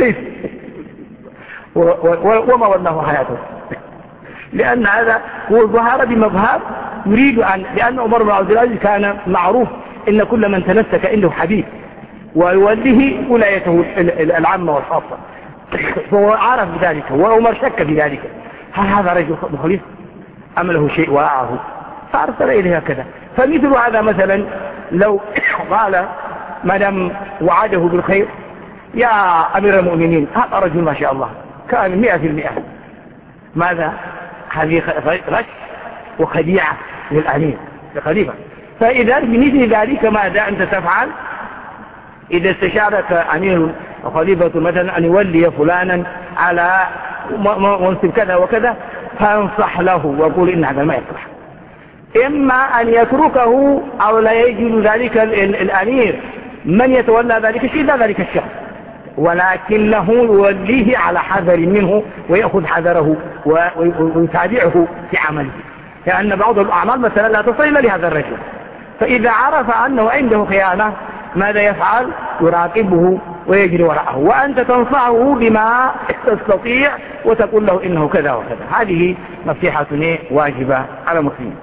وما ولاه حياته، لأن هذا هو ظهر بمظهر يريد أن، لأن عمر بن عبد العزيز كان معروف إن كل من تمسك عنده حبيب ويوليه ولايته العامة والخاصة، فهو عرف بذلك وعمر شك بذلك، هل هذا رجل مخلص أم له شيء وراءه؟ فأرسل إليه كذا. فمثل هذا مثلا لو قال مدام وعده بالخير يا أمير المؤمنين هذا رجل ما شاء الله كان مئة في المئة، ماذا؟ هذه غش وخديعة للأمير لخليفة. فإذا بمثل ذلك ماذا أنت تفعل؟ إذا استشارك أمير وخليفة مثلا أن يولي فلانا على منصب كذا وكذا فانصح له وقول إن هذا ما يصلح، إما أن يتركه أو لا يجد ذلك الأمير من يتولى ذلك الشيء لا ذلك الشخص، ولكنه يوليه على حذر منه ويأخذ حذره ويتابعه في عمله، لأن بعض الأعمال مثلا لا تصل لهذا الرجل، فإذا عرف أنه عنده خيانة ماذا يفعل؟ يراقبه ويجري وراءه، وأنت تنصحه بما تستطيع وتقول له إنه كذا وكذا. هذه نصيحة واجبة على المسلمين.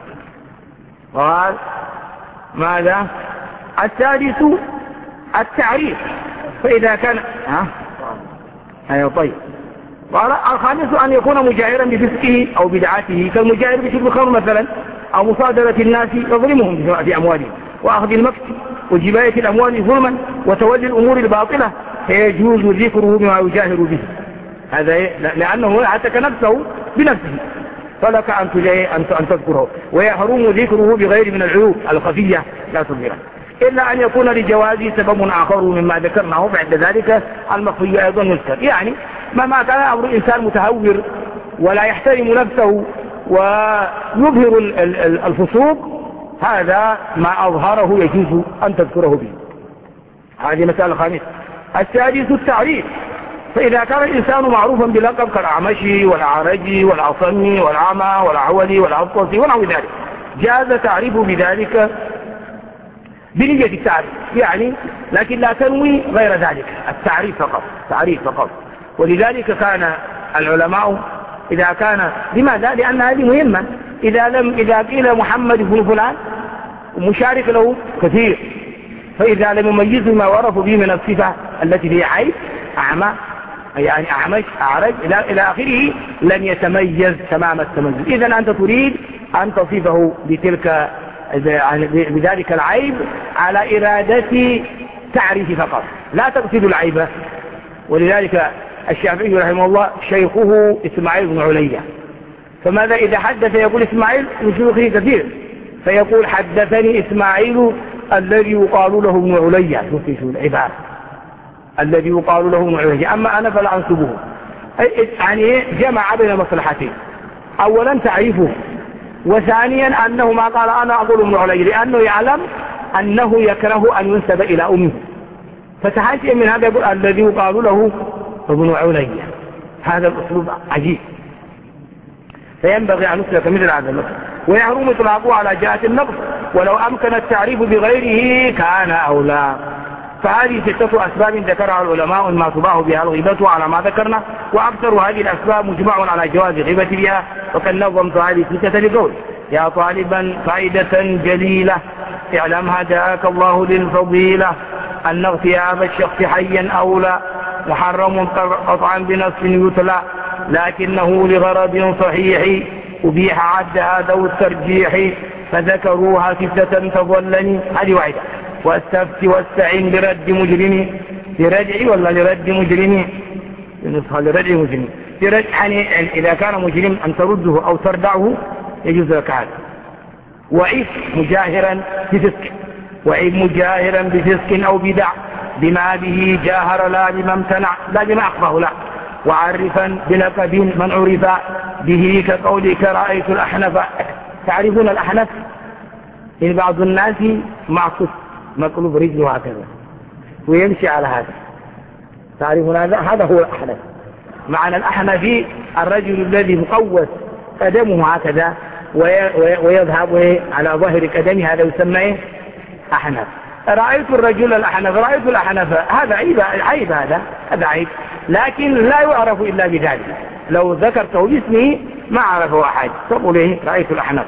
قال ماذا؟ الثالث التعريف، فإذا كان ها أيوة طيب. قال الخامس أن يكون مجاهرا بفسقه أو بدعته، كالمجاهر بشرب الخمر مثلا أو مصادرة الناس يظلمهم في أموالهم وأخذ المكس وجباية الأموال ظلما وتولي الأمور الباطلة، فيجوز ذكره بما يجاهر به، هذا لأنه حتى نفسه بنفسه فلك أن تذكره، ويحرم ذكره بغير من العيوب الخفية لا تظهره، إلا أن يكون لجواز سبب آخر مما ذكرناه، بعد ذلك المخفي أيضا يذكر. يعني مهما كان أمر الإنسان متهور ولا يحترم نفسه ويظهر الفسوق، هذا ما أظهره يجوز أن تذكره به. هذه مسألة خامسة. السادس التعريف، فإذا كان الإنسان معروفا بلقب كالأعمشي والأعرجي والأصمي والأعمى والأعولي والأبطسي ونحو ذلك، جاز تعريفه بذلك بنية التعريف، يعني لكن لا تنوي غير ذلك، التعريف فقط، تعريف فقط. ولذلك كان العلماء إذا كان، لماذا؟ لأن هذه مهمة، إذا لم إذا قيل محمد بن فلان مشارك له كثير، فإذا لم يميزوا ما ورثوا به من الصفة التي هي عيب أعمى يعني أعمش أعرج إلى آخره لن يتميز تمام التميز. إذن أنت تريد أن تصفه بتلك بذلك العيب على إرادة تعريف فقط لا تقصد العيبة. ولذلك الشافعي رحمه الله شيخه إسماعيل بن عليا، فماذا إذا حدث يقول إسماعيل من شيوخه كثير، فيقول حدثني إسماعيل الذي يقال له ابن عليا، شوفي شو العبارة، الذي يقال له ابن عليا، أما أنا فلا أنسبه. يعني جمع بين مصلحتين، أولا تعريفه، وثانيا أنه ما قال أنا أقول ابن عليا لأنه يعلم أنه يكره أن ينسب إلى أمه، فتحاشي من هذا يقول الذي يقال له ابن عليا. هذا الأسلوب عجيب، فينبغي أن نسلك مثل هذا النص. ويحرم إطلاقه على جهة النقص ولو أمكن التعريف بغيره كان أولى. فهذه ستة أسباب ذكرها العلماء ما تباح بها الغيبة على ما ذكرنا، وأكثر هذه الأسباب مجمع على جواز الغيبة بها. وقد نظمت هذه الستة لقول يا طالبا فائدة جليلة اعلم هداك الله للفضيلة أن اغتياب الشخص حيا أولى، محرم قطعا بنص يتلى لكنه لغرض صحيح أبيح عدها ذو الترجيح، فذكروها ستة تظلني. هذه واحدة. واستفت واستعين لرد مجرمي، لردع ولا لرد مجرمي؟ نسخة لردع مجرمي، لرد يعني إذا كان مجرم أن ترده أو تردعه يجوز لك هذا. وعيب مجاهرا بفسق، وعيب مجاهرا بفسق أو بدع بما به جاهر لا بما امتنع، لا بما أخفاه لا. وعرفا بلقب من عرف به كقولك رأيت الأحنف. تعرفون الأحنف؟ إن بعض الناس معصوف مقلوب رجله هكذا ويمشي على هذا، تعرفون هذا؟ هذا هو الأحنف. معنى الأحنف الرجل الذي مقوس قدمه هكذا ويذهب على ظهر قدمه، هذا يسمى أحنف. رأيت الرجل الأحنف، رأيت الأحنف، هذا عيب، عيب هذا هذا عيب، لكن لا يعرف إلا بذلك. لو ذكرته باسمه ما عرفه أحد، تقول إيه رأيت الأحنف.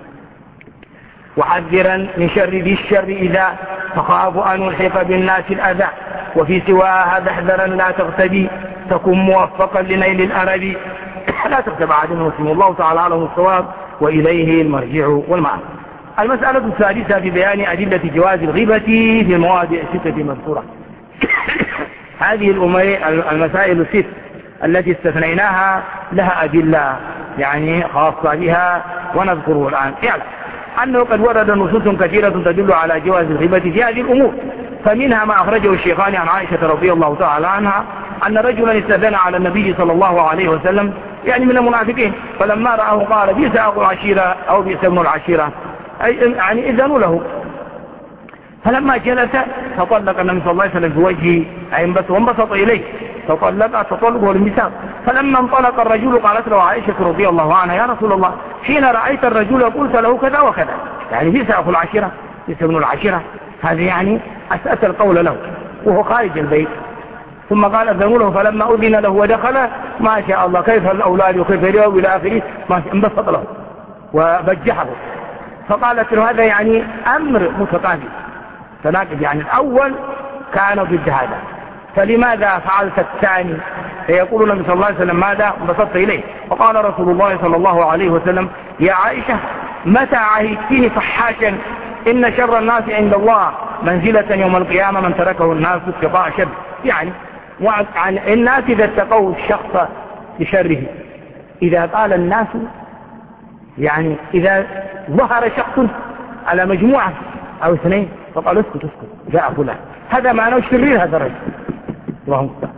وحذرا من شر ذي الشر إذا تخاف أن يلحق بالناس الأذى، وفي سواها هذا احذرا لا تغتدي تكن موفقا لنيل الأرب. لا تغتب عاد المسلم، الله تعالى أعلم الصواب وإليه المرجع والمآب. المسألة الثالثة في بيان أدلة جواز الغيبة في المواضع الستة المذكورة. هذه المسائل الست التي استثنيناها لها أدلة يعني خاصة بها ونذكره الآن. يعني أنه قد ورد نصوص كثيرة تدل على جواز الغيبة في هذه الأمور، فمنها ما أخرجه الشيخان عن عائشة رضي الله تعالى عنها أن رجلا استأذن على النبي صلى الله عليه وسلم يعني من المنافقين، فلما رآه قال بئس أخو العشيرة أو بئس ابن العشيرة، أي يعني إذنوا له. فلما جلس تطلق النبي صلى الله عليه وسلم في وجهه أي انبسط وانبسط إليه، تطلق تطلق والانبساط. فلما انطلق الرجل قالت له عائشة رضي الله عنها يا رسول الله حين رأيت الرجل قلت له كذا وكذا، يعني بئس أخو العشيرة بئس ابن العشيرة، هذا يعني أسأت القول له وهو خارج البيت. ثم قال أذنوا له، فلما أذن له ودخل ما شاء الله كيف الأولاد وكيف اليوم إلى آخره، ما انبسط له وبجحه. فقالت له هذا يعني أمر متقابل تناقض، يعني الأول كان ضد هذا، فلماذا فعلت الثاني؟ فيقول النبي صلى الله عليه وسلم ماذا انبسطت إليه؟ وقال رسول الله صلى الله عليه وسلم يا عائشة متى عهدتني فحاشا إن شر الناس عند الله منزلة يوم القيامة من تركه الناس اتقاء شر. يعني عن الناس إذا اتقوا الشخص بشره، إذا قال الناس يعني إذا ظهر شخص على مجموعة أو اثنين فقال اسكت اسكت جاء فلان، هذا معناه الشرير هذا الرجل. اللهم صل.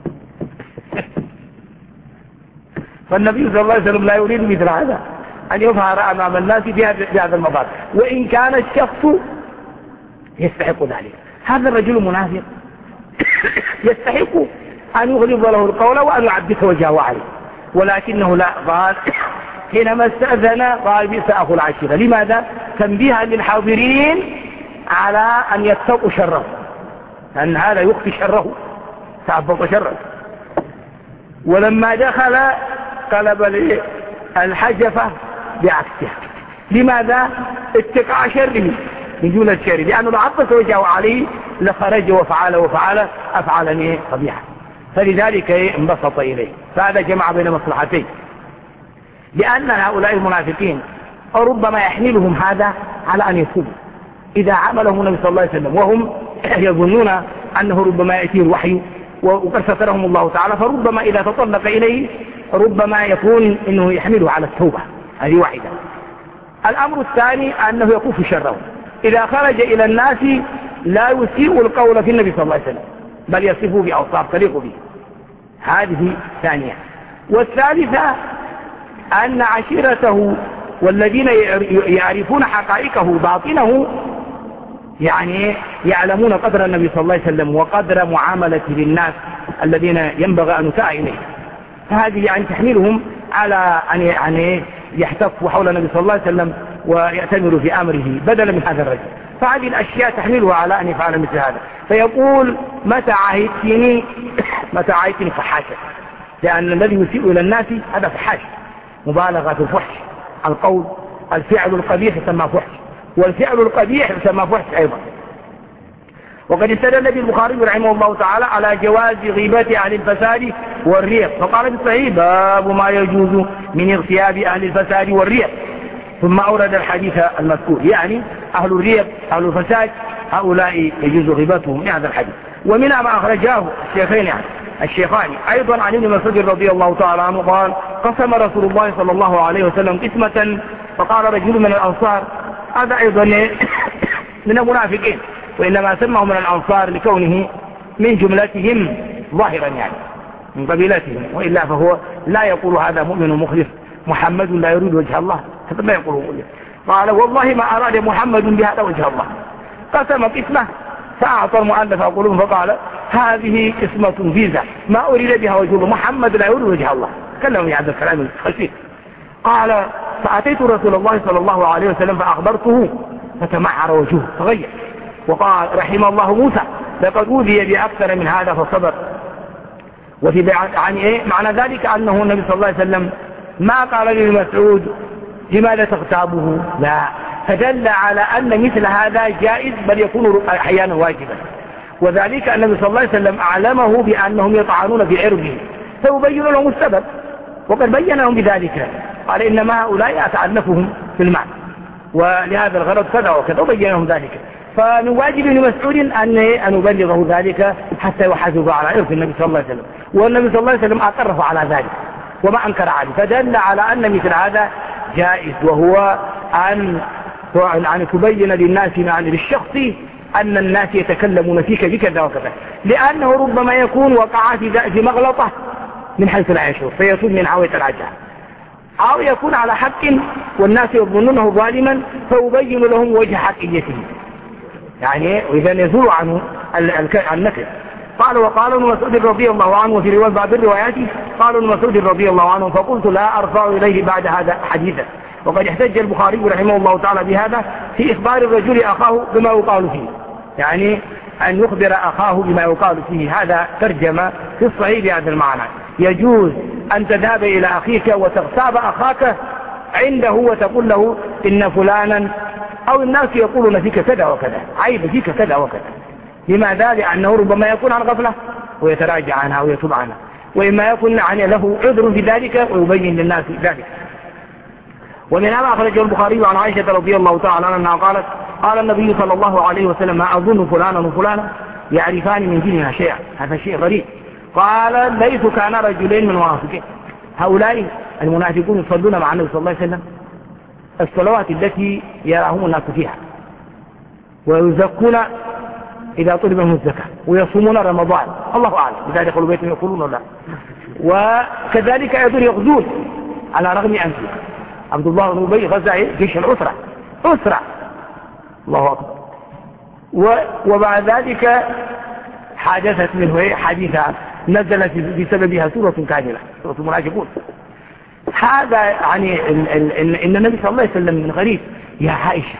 فالنبي صلى الله عليه وسلم لا يريد مثل هذا أن يظهر أمام الناس بهذا المضاد، وإن كان الشخص يستحق ذلك. هذا الرجل منافق يستحق أن يغلظ له القول وأن يعبث وجهه عليه، ولكنه لا، قال حينما استأذن قال بئس أخو العشيرة. لماذا؟ تنبيها للحاضرين على أن يتقوا شره، لأن هذا يخفي شره تعبط شره. ولما دخل قلب الحجفة بعكسها. لماذا؟ اتقاء شره من دون الشر، لأنه لو عبث وجهه عليه لخرج وفعل وفعل أفعال قبيحة، فلذلك انبسط إليه. فهذا جمع بين مصلحتين، لأن هؤلاء المنافقين ربما يحملهم هذا على أن يتوبوا إذا عملهم النبي صلى الله عليه وسلم وهم يظنون أنه ربما يأتي الوحي وقد سترهم الله تعالى، فربما إذا تطلق إليه ربما يكون إنه يحمله على التوبة. هذه واحدة. الأمر الثاني أنه يكف شره، إذا خرج إلى الناس لا يسيء القول في النبي صلى الله عليه وسلم بل يصفه بأوصاف تليق به. هذه ثانية. والثالثة أن عشيرته والذين يعرفون حقائقه باطنه يعني يعلمون قدر النبي صلى الله عليه وسلم وقدر معاملته للناس الذين ينبغي أن نساء إليه. فهذه يعني تحملهم على أن يعني يحتفوا حول النبي صلى الله عليه وسلم ويأتمروا في أمره بدلا من هذا الرجل. فهذه الأشياء تحمله على أن يفعل مثل هذا. فيقول متى عهدتني متى عهدتني فحاشا، لأن الذي يسيء إلى الناس هذا فحاش، مبالغة في الفحش. القول الفعل القبيح يسمى فحش، والفعل القبيح يسمى فحش أيضا. وقد استدل به البخاري رحمه الله تعالى على جواز غيبة أهل الفساد والريق، فقال بالصحيح باب ما يجوز من اغتياب أهل الفساد والريق، ثم أورد الحديث المذكور، يعني أهل الريق أهل الفساد هؤلاء يجوز غيبتهم لهذا الحديث. ومنها ما أخرجاه الشيخين يعني الشيخان أيضا عن ابن مسعود رضي الله تعالى عنه قال قسم رسول الله صلى الله عليه وسلم قسمة فقال رجل من الأنصار، هذا أيضا من المنافقين، وإنما سمه من الأنصار لكونه من جملتهم ظاهرا يعني من قبيلتهم، وإلا فهو لا يقول هذا مؤمن مخلص محمد لا يريد وجه الله، هذا ما يقوله مؤمن. قال والله ما أراد محمد بهذا وجه الله. قسم قسمة فأعطى المؤلف قلوبهم فقال هذه قسمة فيزا ما أريد بها وجه الله، محمد لا يريد وجه الله. كلموا هذا الكلام الخفيف. قال فأتيت رسول الله صلى الله عليه وسلم فأخبرته فتمعر وجهه تغير وقال رحم الله موسى لقد أوذي بأكثر من هذا فصبر. وفي عن إيه معنى ذلك أنه النبي صلى الله عليه وسلم ما قال لابن مسعود لماذا تغتابه، لا، فدل على أن مثل هذا جائز بل يكون أحيانا واجبا، وذلك أن النبي صلى الله عليه وسلم أعلمه بأنهم يطعنون في عرضه فيبين لهم السبب، وقد بينهم بذلك قال إنما هؤلاء أتعنفهم في المعنى ولهذا الغرض كذا وكذا وبينهم ذلك. فمن واجب ابن مسعود أن أن يبلغه ذلك حتى يحافظ على عرض النبي صلى الله عليه وسلم، والنبي صلى الله عليه وسلم أقره على ذلك وما أنكر عليه، فدل على أن مثل هذا جائز، وهو أن أن تبين للناس يعني للشخص أن الناس يتكلمون فيك بكذا وكذا، لأنه ربما يكون وقع في مغلطة من حيث لا يشعر فيصل من عوية العجل، أو يكون على حق والناس يظنونه ظالما فيبين لهم وجه حقيته يعني، وإذا يزول عنه النكر. قال وقال ابن مسعود رضي الله عنه وفي رواية بعض الروايات قال ابن مسعود رضي الله عنه فقلت لا أرفع إليه بعد هذا حديثا. وقد احتج البخاري رحمه الله تعالى بهذا في إخبار الرجل أخاه بما يقال فيه، يعني أن يخبر أخاه بما يقال فيه. هذا ترجمة في الصحيح بهذا المعنى، يجوز أن تذهب إلى أخيك وتغتاب أخاك عنده وتقول له إن فلانا أو الناس يقولون فيك كذا وكذا، عيب فيك كذا وكذا. لماذا؟ لأنه ربما يكون عن غفلة ويتراجع عنها ويتوب عنها، وإما يكون يعني له عذر في ذلك ويبين للناس ذلك. ومن هذا أخرجه البخاري عن عائشة رضي الله تعالى عنها قالت قال النبي صلى الله عليه وسلم ما أظن فلانا وفلانا يعرفان من ديننا شيئا. هذا شيء غريب. قال ليس كان رجلين من المنافقين، هؤلاء المنافقون يصلون مع النبي صلى الله عليه وسلم الصلوات التي يراهم الناس فيها، ويزكون إذا طلب منهم الزكاة، ويصومون رمضان، الله أعلم إذا دخلوا بيتهم يقولون لا، وكذلك أيضا يغزون على رغم أنفسهم. عبد الله بن أبي غزا جيش الأسرة أسرة الله أكبر. وبعد ذلك حادثت منه حديثة نزلت بسببها سورة كاملة سورة المنافقون. هذا يعني إن النبي صلى الله عليه وسلم من غريب يا عائشة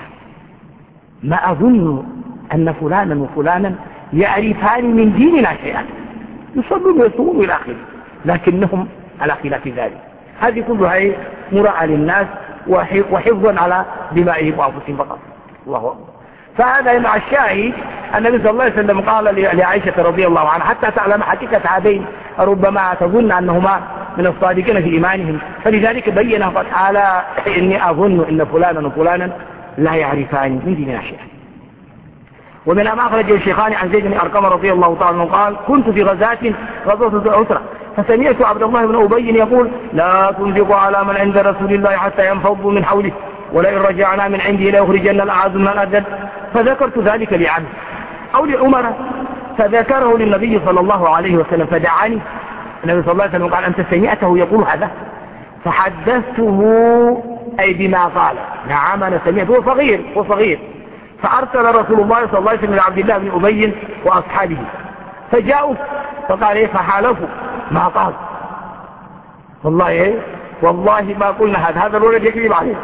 ما أظن أن فلانا وفلانا يعرفان من ديننا شيئا، يصلون ويصومون إلى آخره، لكنهم على خلاف ذلك. هذه كلها مراعاة للناس وحفظا على دمائهم وأنفسهم فقط. الله أكبر. فهذا مع الشاهد النبي صلى الله عليه وسلم قال لعائشة رضي الله عنها حتى تعلم حقيقة هذين ربما تظن أنهما من الصادقين في إيمانهم، فلذلك بين قد تعالى إني أظن إن فلانا وفلانا لا يعرفان من ديننا شيئا. ومن ما أخرجه الشيخان عن زيد بن أرقم رضي الله تعالى عنه قال كنت في غزاة غزوة العسرة فسمعت عبد الله بن أبي يقول لا تنفقوا على من عند رسول الله حتى ينفضوا من حوله ولئن رجعنا من عنده ليخرجن الأعز من الأذل. فذكرت ذلك لعمي أو لعمر فذكره للنبي صلى الله عليه وسلم فدعاني النبي صلى الله عليه وسلم قال أنت سمعته يقول هذا؟ فحدثته أي بما قال. نعم أنا سمعته هو صغير هو صغير فأرسل رسول الله صلى الله عليه وسلم لعبد الله بن أبي وأصحابه فجاءوا فقال إيه فحالفوا ما قال والله إيه والله ما قلنا هذا هذا الولد يكذب عليه.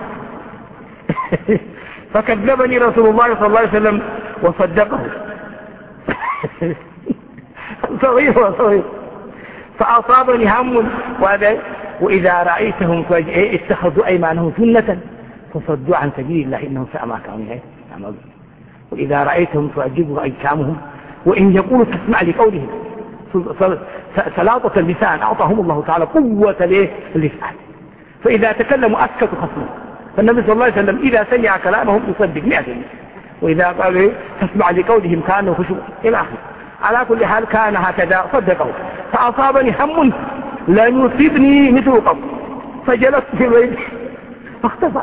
فكذبني رسول الله صلى الله عليه وسلم وصدقه. صغير وصغير فأصابني هم وهذا وإذا رأيتهم اتخذوا أيمانهم جنة فصدوا عن سبيل الله إنهم ساء ما كانوا يعملون. وإذا رأيتهم تعجبوا أجسامهم وإن يقولوا تسمع لقولهم سلاطة اللسان أعطاهم الله تعالى قوة اللسان فإذا تكلموا أسكتوا خصمهم. فالنبي صلى الله عليه وسلم إذا سمع كلامهم يصدق مئة وإذا قالوا تسمع لقولهم كانوا خشوع إلى آخره. على كل حال كان هكذا صدقوا. فأصابني هم لن يصيبني مثل قبل فجلست في بيتي فاختفى.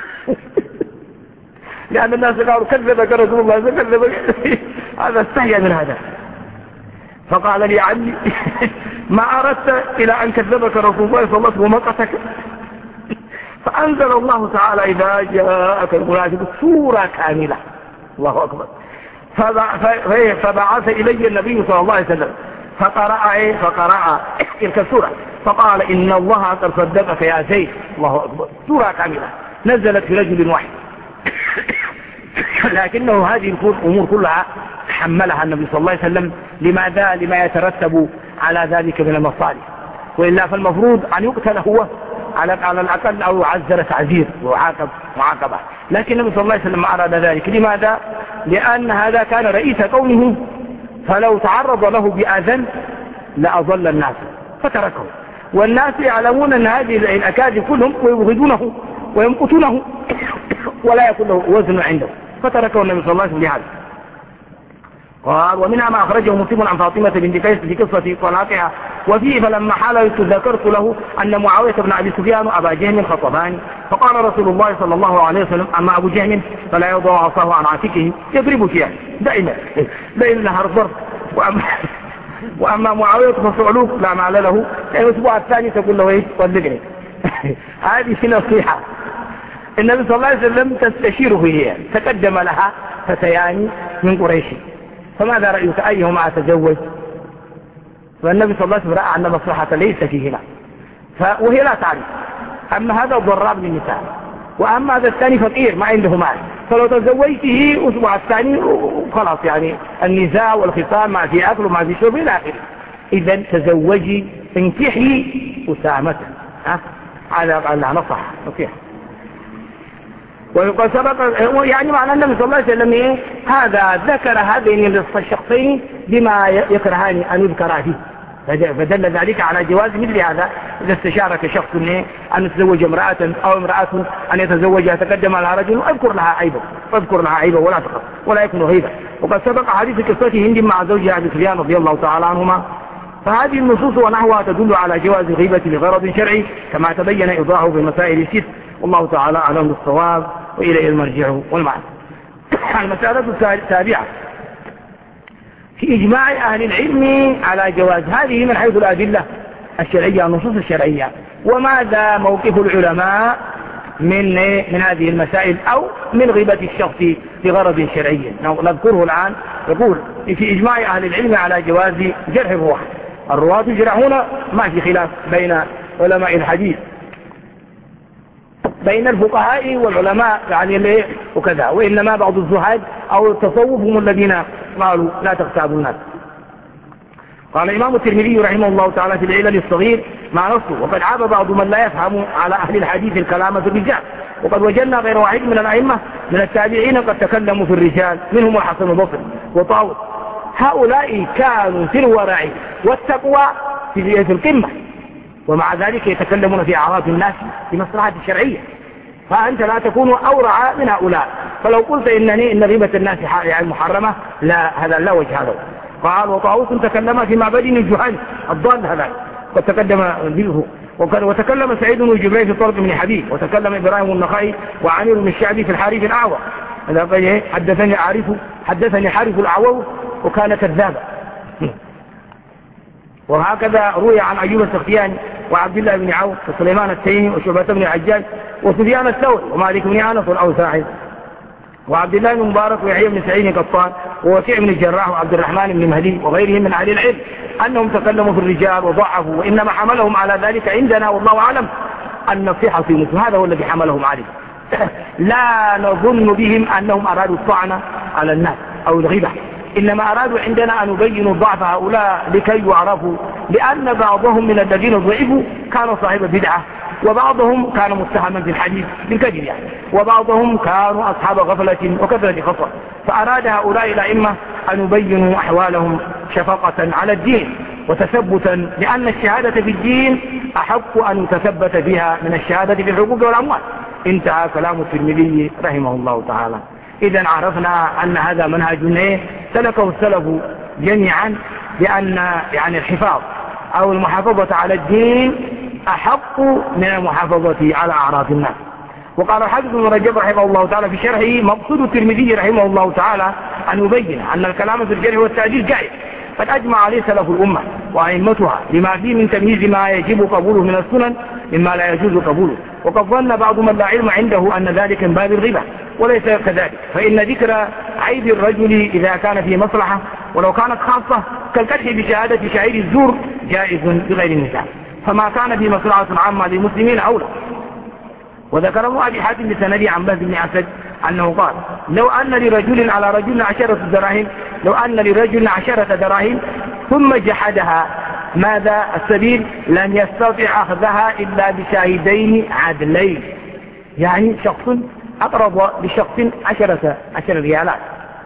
لأن الناس قالوا كذبك رسول الله كذبك. هذا استحيا من هذا فقال لي عمي ما أردت إلى أن كذبك رسول الله صلى الله عليه وسلم ومقتك. فأنزل الله تعالى إذا جاءك المنافق سورة كاملة الله أكبر. فبعث إلي النبي صلى الله عليه وسلم فقرأ إيه فقرأ تلك السورة فقال إن الله قد صدقك يا زيد الله أكبر. سورة كاملة نزلت في رجل واحد لكنه هذه الأمور كلها حملها النبي صلى الله عليه وسلم. لماذا؟ لما يترتب على ذلك من المصالح وإلا فالمفروض أن يقتل هو على على الأقل أو يعزل تعزير وعاقب معاقبة. لكن النبي صلى الله عليه وسلم ما أراد ذلك. لماذا؟ لأن هذا كان رئيس قومه فلو تعرض له بأذى لأضل الناس فتركه. والناس يعلمون أن هذه الأكاذيب كلهم ويبغضونه ويمقتونه ولا يكون له وزن عنده فتركه النبي صلى الله عليه وسلم لهذا. قال ومنها ما أخرجه مسلم عن فاطمة بنت قيس في قصة طلاقها وفيه فلما حللت ذكرت له أن معاوية بن أبي سفيان وأبا جهم خطبان فقال رسول الله صلى الله عليه وسلم أما أبو جهم فلا يوضع عصاه عن عاتقه يضرب فيها دائما دائما نهر ضرب. وأما, وأما معاوية فصعلوك لا مال له الأسبوع الثاني تقول له ايه طلقني. هذه نصيحة النبي صلى الله عليه وسلم تستشيره هي تقدم لها فتيان من قريش فماذا رأيك أيهما أتزوج؟ فالنبي صلى الله عليه وسلم رأى أن مصلحة ليس فيهما وهي لا تعرف. أما هذا ضراب للنساء وأما هذا الثاني فقير ما عنده مال فلو تزوجته أسبوع الثاني خلاص يعني النزاع والخصام ما في أكل وما في شرب إلى آخره. إذا تزوجي انكحي أسامة ها على على نصح نصيحة. وقد سبق يعني معنى النبي صلى الله عليه وسلم إيه؟ هذا ذكر هذين الشخصين بما يكرهان أن يذكر فيه فدل ذلك على جواز مثل هذا إذا استشارك شخص أن يتزوج امرأة أو امرأة أن يتزوجها تقدم على رجل أذكر لها عيبا فاذكر لها عيبا ولا تخف ولا يكون غيبا. وقد سبق حديث قصته هند مع زوجها أبي سفيان رضي الله تعالى عنهما. فهذه النصوص ونحوها تدل على جواز الغيبة لغرض شرعي كما تبين إيضاحه في مسائل الست والله تعالى أعلم بالصواب وإليه المرجع والمعاد. المسألة السابعة في إجماع أهل العلم على جواز هذه من حيث الأدلة الشرعية النصوص الشرعية. وماذا موقف العلماء من من هذه المسائل أو من غيبة الشخص لغرض شرعي نذكره الآن. يقول في إجماع أهل العلم على جواز جرح الرواة. الرواة يجرحون ما في خلاف بين علماء الحديث بين الفقهاء والعلماء يعني ليه وكذا. وإنما بعض الزهاد أو التصوف هم الذين قالوا لا تغتابوا الناس. قال الإمام الترمذي رحمه الله تعالى في العلل الصغير مع نصه وقد عاب بعض من لا يفهم على أهل الحديث الكلام في الرجال. وقد وجدنا غير واحد من الأئمة من التابعين قد تكلموا في الرجال منهم الحسن البصري وطاووس. هؤلاء كانوا في الورع والتقوى في القمة ومع ذلك يتكلمون في أعراض الناس في مصلحة الشرعية. فأنت لا تكون أورع من هؤلاء فلو قلت إنني إن غيبة الناس يعني محرمة، لا، هذا لا وجه له. قال وطاووس تكلم في معبد الجهني الضال هذا قد تقدم به، وتكلم سعيد بن جبير في طلق بن حبيب، وتكلم إبراهيم النخعي وعامر بن الشعبي في الحارث الأعور. حدثني عارف حدثني حارث الأعور وكان كذابا. وهكذا روي عن أيوب السختياني وعبد الله بن عوف وسليمان التيمي وشعبة بن الحجاج وسفيان الثوري ومالك بن أنس والأوزاعي وعبد الله بن مبارك ويحيى بن سعيد القطان ووكيع بن الجراح وعبد الرحمن بن مهدي وغيرهم من أهل العلم أنهم تكلموا في الرجال وضعفوا، وإنما حملهم على ذلك عندنا والله أعلم النصيحة في مسلم، هذا هو الذي حملهم عليه. لا نظن بهم أنهم أرادوا الطعن على الناس أو الغيبة، إنما أرادوا عندنا أن يبينوا ضعف هؤلاء لكي يعرفوا، لأن بعضهم من الذين ضعفوا كانوا صاحب بدعة، وبعضهم كان متهما في الحديث بالكذب يعني، وبعضهم كانوا أصحاب غفلة وكثرة خطأ، فأراد هؤلاء الأئمة أن يبينوا أحوالهم شفقة على الدين وتثبتا، لأن الشهادة في الدين أحق أن يتثبت بها من الشهادة في الحقوق والأموال. انتهى كلام الترمذي رحمه الله تعالى. إذا عرفنا أن هذا منهج سلكه السلف جميعا، بأن يعني الحفاظ أو المحافظة على الدين أحق من المحافظة على أعراض الناس. وقال الحافظ ابن رجب رحمه الله تعالى في شرحه: مقصود الترمذي رحمه الله تعالى أن يبين أن الكلام في الجرح والتعديل جائز، قد أجمع عليه سلف الأمة وأئمتها لما فيه من تمييز ما يجب قبوله من السنن مما لا يجوز قبوله. وقد ظن بعض من لا علم عنده أن ذلك من باب الغيبة، وليس كذلك، فإن ذكر عيب الرجل إذا كان فيه مصلحة ولو كانت خاصة كالكشف بشهادة شعير الزور جائز بغير النساء، فما كان في مصلحة عامة للمسلمين أولى. وذكر ابن أبي حاتم بسند عن بهز بن أسد أنه قال: لو أن لرجل على رجل عشرة دراهم لو أن لرجل عشرة دراهم ثم جحدها، ماذا السبيل؟ لم يستطع أخذها إلا بشاهدين عدلين. يعني شخص أقرض لشخص عشرة عشر ريالات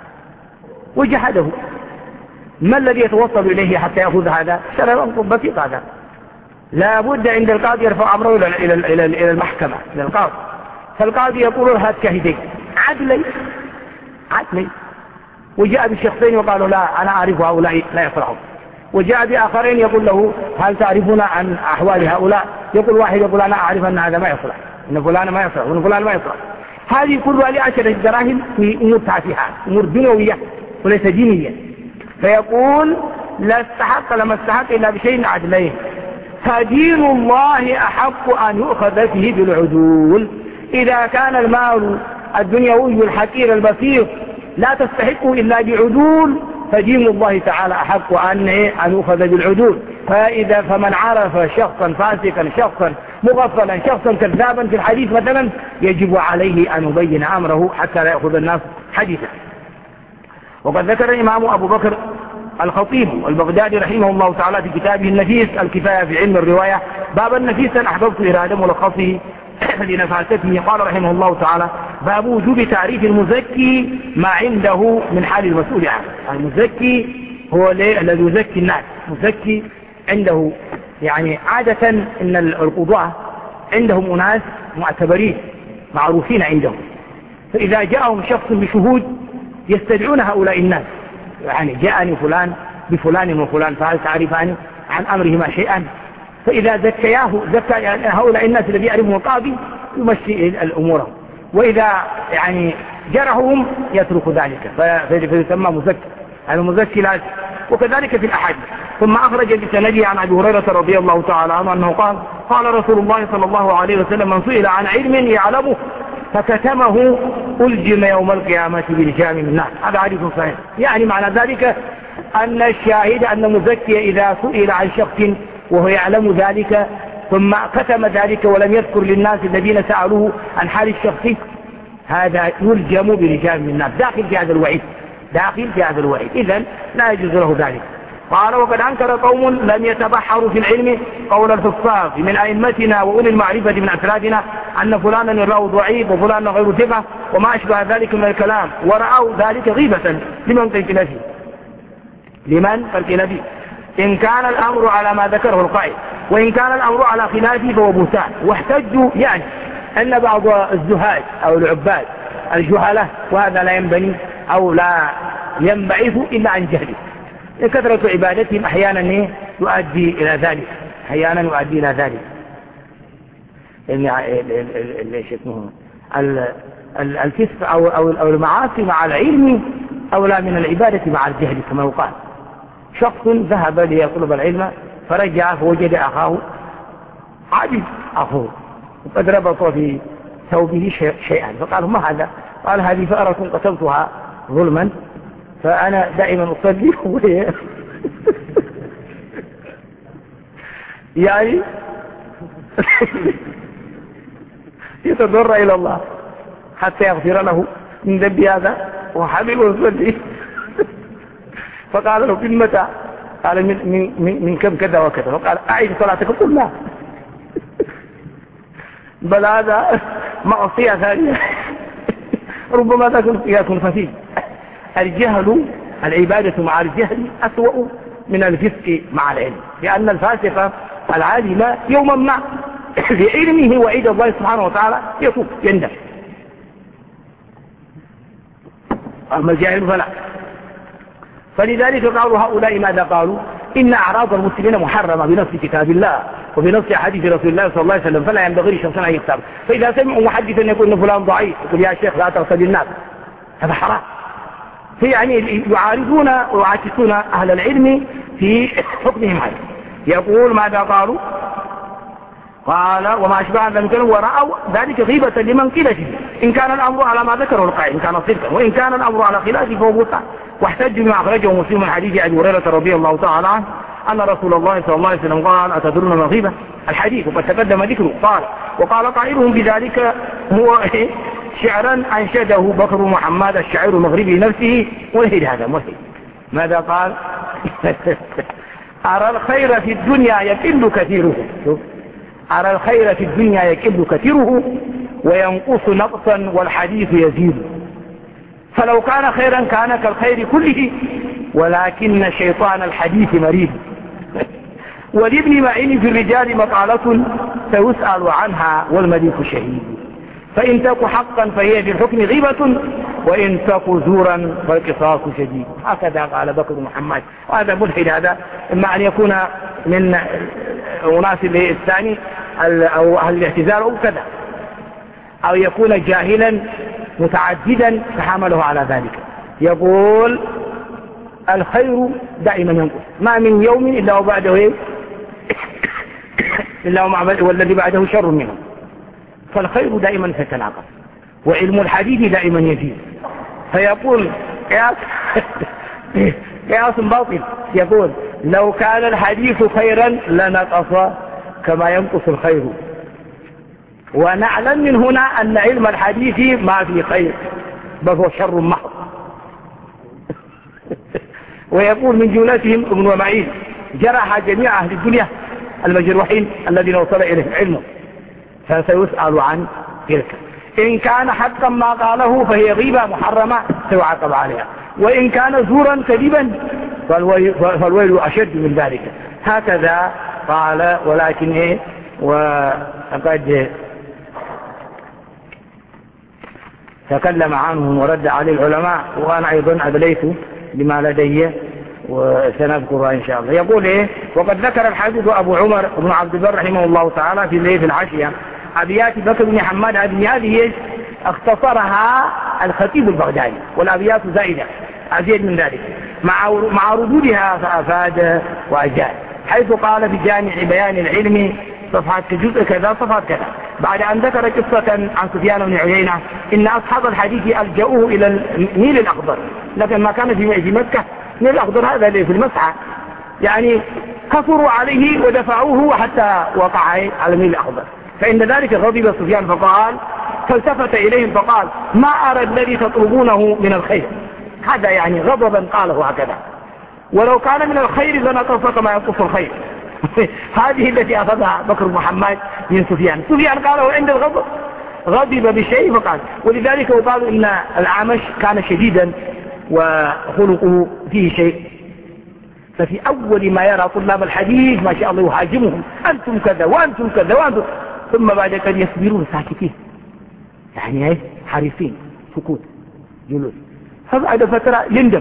وجحده، ما الذي يتوصل إليه حتى يأخذ هذا؟ شرط بسيط هذا، لا بد عند القاضي يرفع أمره إلى إلى إلى إلى المحكمة، إلى القاضي، فالقاضي يقول له: هات شاهدين عدلين عدلين. وجاء بشخصين وقالوا: لا، أنا أعرف هؤلاء لا يصلحون. وجاء بآخرين يقول له: هل تعرفون عن أحوال هؤلاء؟ يقول واحد يقول: أنا أعرف أن هذا ما يصلح، إن فلان ما يصلح، وإن فلان ما يصلح. هذه كلها لعشرة دراهم في أمور تافهة، أمور دنيوية وليس دينية. فيقول: لا استحق لما استحق إلا بشيء عدلين. فدين الله أحق أن يؤخذ فيه بالعدول. إذا كان المال الدنيوي الحقير البسيط لا تستحقه إلا بعدول، فدين الله تعالى أحق أن أن يؤخذ بالعدول. فإذا فمن عرف شخصا فاسقا، شخصا مغفلا، شخصا كذابا في الحديث مثلا، يجب عليه أن يبين أمره حتى لا يأخذ الناس حديثا. وقد ذكر الإمام أبو بكر الخطيب البغدادي رحمه الله تعالى في كتابه النفيس الكفاية في علم الرواية بابا نفيسا أحببت إرادة ملخصه لنفاسته. قال رحمه الله تعالى: باب وجوب تعريف المزكي ما عنده من حال المسؤول عنه. المزكي هو الذي يزكي الناس، مزكي عنده يعني عادة إن القضاة عندهم أناس معتبرين معروفين عندهم، فإذا جاءهم شخص بشهود يستدعون هؤلاء الناس، يعني جاءني فلان بفلان وفلان فهل تعرفان عن أمرهما شيئا؟ فإذا زكياه زكى يعني هؤلاء الناس الذي يعرفهم القاضي يمشي الأمور، وإذا يعني جرحهم يترك ذلك فيسمى مزكي. هذا مزكي لازم. وكذلك في الأحاديث. ثم أخرج بسنده عن أبي هريرة رضي الله تعالى عنه أنه قال: قال رسول الله صلى الله عليه وسلم: من سئل عن علم يعلمه فكتمه ألجم يوم القيامة بلجام من النار. هذا حديث صحيح. يعني معنى ذلك أن الشاهد أن مزكي إذا سئل عن شخص وهو يعلم ذلك ثم كتم ذلك ولم يذكر للناس الذين سألوه عن حال الشخص، هذا يلجم بلجام من النار، داخل في هذا الوعيد، داخل في هذا الوعيد. إذن لا يجوز له ذلك. قال: وقد أنكر قوم لم يتبحروا في العلم قول الحفاظ من أئمتنا وأولي المعرفة من أسلافنا أن فلانا يراه ضعيف وفلانا غير ثقة وما أشبه ذلك من الكلام، ورأوا ذلك غيبة لمن قلت فيه لمن قلت فيه إن كان الأمر على ما ذكره القائل، وإن كان الأمر على خلافه فهو بهتان. واحتجوا يعني أن بعض الزهاد أو العباد الجهلة، وهذا لا ينبني أو لا ينبعث إلا عن جهله. كثرة عبادتهم أحيانا يؤدي إلى ذلك، أحيانا يؤدي إلى ذلك. الفسق أو المعاصي مع العلم أولى من العبادة مع الجهل كما يقال. شخص ذهب ليطلب العلم فرجع فوجد أخاه عاجز أخوه وقد ربط في ثوبه شيئا، فقال ما هذا؟ قال هذه فأرة قتلتها ظلما فأنا دائما أصلي وهي يعني يتضرع إلى الله حتى يغفر له من ذنب هذا وحبيب يصلي. فقال له من متى؟ قال من, من, من كم كذا وكذا. فقال أعيد صلاتك؟ قل لا، بل هذا معصية ثانية ربما تكون فيها خفيف. الجهل العبادة مع الجهل أسوأ من الفسق مع العلم، لأن الفاسق العالم يوما ما لعلمه وعيد الله سبحانه وتعالى يتوب يندم، أما الجاهل فلا. فلذلك قالوا هؤلاء ماذا قالوا؟ إن أعراض المسلمين محرمة بنص كتاب الله وبنص حديث رسول الله صلى الله عليه وسلم، فلا ينبغي لشخص أن يختار. فإذا سمعوا محدثا يقول إن فلان ضعيف يقول يا شيخ لا تغتب الناس، هذا حرام. فيعني يعارضون ويعاكسون أهل العلم في حكمهم هذا. يقول ماذا قالوا؟ قال وما أشبه هذا من كلام ورأوا ذلك غيبة لمن قيل فيه، إن كان الأمر على ما ذكره القائل إن كان صدقا، وإن كان الأمر على خلافه فهو بهتان. واحتج بما أخرجه مسلم من حديث أبي هريرة رضي الله تعالى عنه أن رسول الله صلى الله عليه وسلم قال أتدرون ما الغيبة؟ الحديث وقد تقدم ذكره. قال وقال قائلهم بذلك هو شعرا أنشده بكر محمد الشاعر المغربي نفسه ولهد هذا ملحد. ماذا قال؟ أرى الخير في الدنيا يكل كثيره، أرى الخير في الدنيا يكل كثيره وينقص نقصا والحديث يزيد، فلو كان خيرا كان كالخير كله ولكن شيطان الحديث مريد. ولابن معين في الرجال مقالة سيسأل عنها والملك شهيد، فإن تك حقا فهي في الحكم غيبة وإن تك زورا فالقصاص شديد. هكذا قال بكر محمد. وهذا ملحد، هذا إما أن يكون من أناس الثاني أو أهل الاعتزال أو كذا، أو يكون جاهلا متعددا فحمله على ذلك. يقول الخير دائما ينقص، ما من يوم إلا وبعده إيه؟ إلا والذي بعده شر منه، فالخير دائما يتناقص وعلم الحديث دائما يزيد. فيقول قياس قياس باطل، يقول لو كان الحديث خيرا لنقص كما ينقص الخير، ونعلم من هنا أن علم الحديث ما فيه خير بل هو شر محض. ويقول من جملتهم ابن معين جرح جميع أهل الدنيا المجروحين الذين وصل إليهم علمه، فسيسأل عن تلك. إن كان حقا ما قاله فهي غيبة محرمة سيعاقب عليها، وإن كان زورا كذبا فالويل أشد من ذلك. هكذا قال. ولكن إيه وقد تكلم عنهم ورد عليه العلماء، وأنا أيضا أدليت بما لدي وسنذكرها إن شاء الله. يقول إيه وقد ذكر الحافظ أبو عمر بن عبد البر رحمه الله تعالى في الليل في العشية أبيات بكر بن حماد. هذه اختصرها الخطيب البغدادي والأبيات زائدة أزيد من ذلك مع مع ردودها فأفاد وأجاد، حيث قال في جامع بيان العلم صفحة جزء كذا صفحة كذا بعد أن ذكر قصة عن سفيان بن عيينة إن أصحاب الحديث ألجأوه إلى النيل الأخضر، لكن ما كان في مكة النيل الأخضر هذا اللي في المسعى، يعني كفروا عليه ودفعوه حتى وقع على النيل الأخضر. فإن ذلك غضب سفيان فقال فالتفت إليهم فقال ما أرى الذي تطلبونه من الخير. هذا يعني غضبا قاله هكذا، ولو كان من الخير لنقص كما ينقص الخير. هذه التي أخذها بكر محمد من سفيان. سفيان قاله عند الغضب، غضب بشيء فقال. ولذلك وقالوا إن الأعمش كان شديدا وخلقه فيه شيء، ففي أول ما يرى طلاب الحديث ما شاء الله يهاجمهم أنتم كذا وأنتم كذا وأنتم، ثم بعد كذا يصبرون ساكتين يعني ايه حريصين، سكوت جلوس. فبعد فترة يندم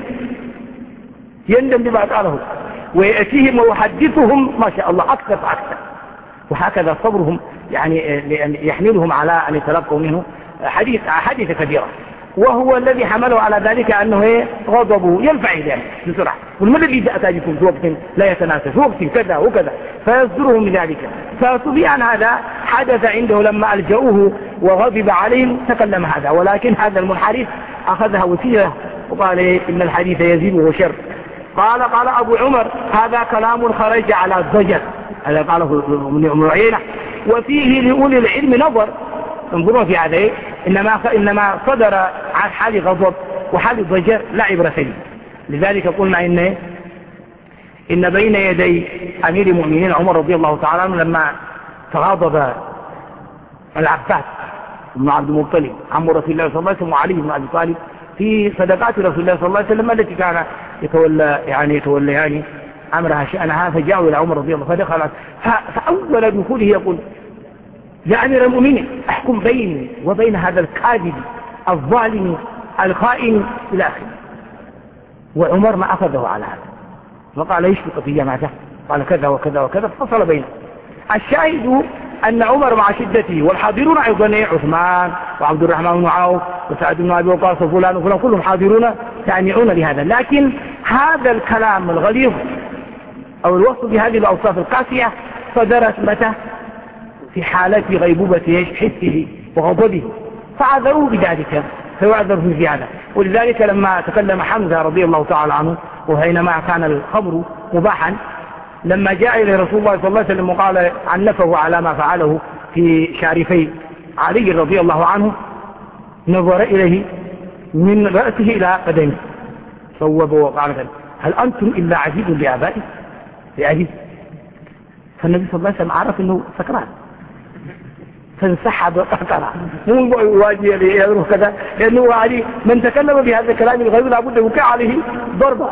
يندم بما قاله ويأتيهم ويحدثهم ما شاء الله أكثر فأكثر. وهكذا صبرهم يعني يحملهم على أن يتلقوا منه حديث حديث كبيرة. وهو الذي حمله على ذلك أنه غضبه ينفع ذلك بسرعة. والمن الذي أتى بكم في وقت لا يتناسى في وقت كذا وكذا فيصدره من ذلك. فطبيعا هذا حدث عنده لما ألجأوه وغضب عليهم تكلم هذا. ولكن هذا المنحرف أخذها وسيلة وقال إن الحديث يزيد وهو شر. قال قال أبو عمر هذا كلام خرج على الضجر. هذا قاله ابن عيينة. وفيه لأولي العلم نظر انظروا في هذا إنما, إنما صدر عن حال غضب وحال ضجر لا عبرة فيه. لذلك قلنا إن إن بين يدي أمير المؤمنين عمر رضي الله تعالى عنه لما تغاضب العباس بن عبد المطلب عم رسول الله صلى الله عليه وسلم وعلي بن أبي طالب في صدقات رسول الله صلى الله عليه وسلم التي كان يتولى يعني يتولى يعني أمرها شأنها. فجاءوا إلى عمر رضي الله فدخل فأول دخوله يقول يا أمير المؤمنين أحكم بيني وبين هذا الكاذب الظالم الخائن إلى آخره. وعمر ما أخذه على هذا فقال ايش بقضية ماذا؟ قال كذا وكذا وكذا فصل بينه. الشاهد أن عمر مع شدته والحاضرون أيضا عثمان وعبد الرحمن بن عوف وسعد بن أبي وقاص وفلان وفلان كلهم حاضرون يعنيون لهذا. لكن هذا الكلام الغليظ أو الوصف بهذه الأوصاف القاسية صدرت متى؟ في حالة غيبوبة حسه وغضبه فعذروا بذلك فيعذر في هذا. ولذلك لما تكلم حمزة رضي الله تعالى عنه وحينما كان الخمر مباحا لما جاء إلى رسول الله صلى الله عليه وسلم وقال عنفه على ما فعله في شارفي علي رضي الله عنه نظر إليه من رأسه إلى قدمه صوب وقال هل أنتم إلا عزيز لآبائي لعزيز. فالنبي صلى الله عليه وسلم عرف أنه سكران فانسحب وقطع مو يواجه ليروح كذا لأنه علي من تكلم بهذا الكلام الغيب لابد وقع عليه ضربة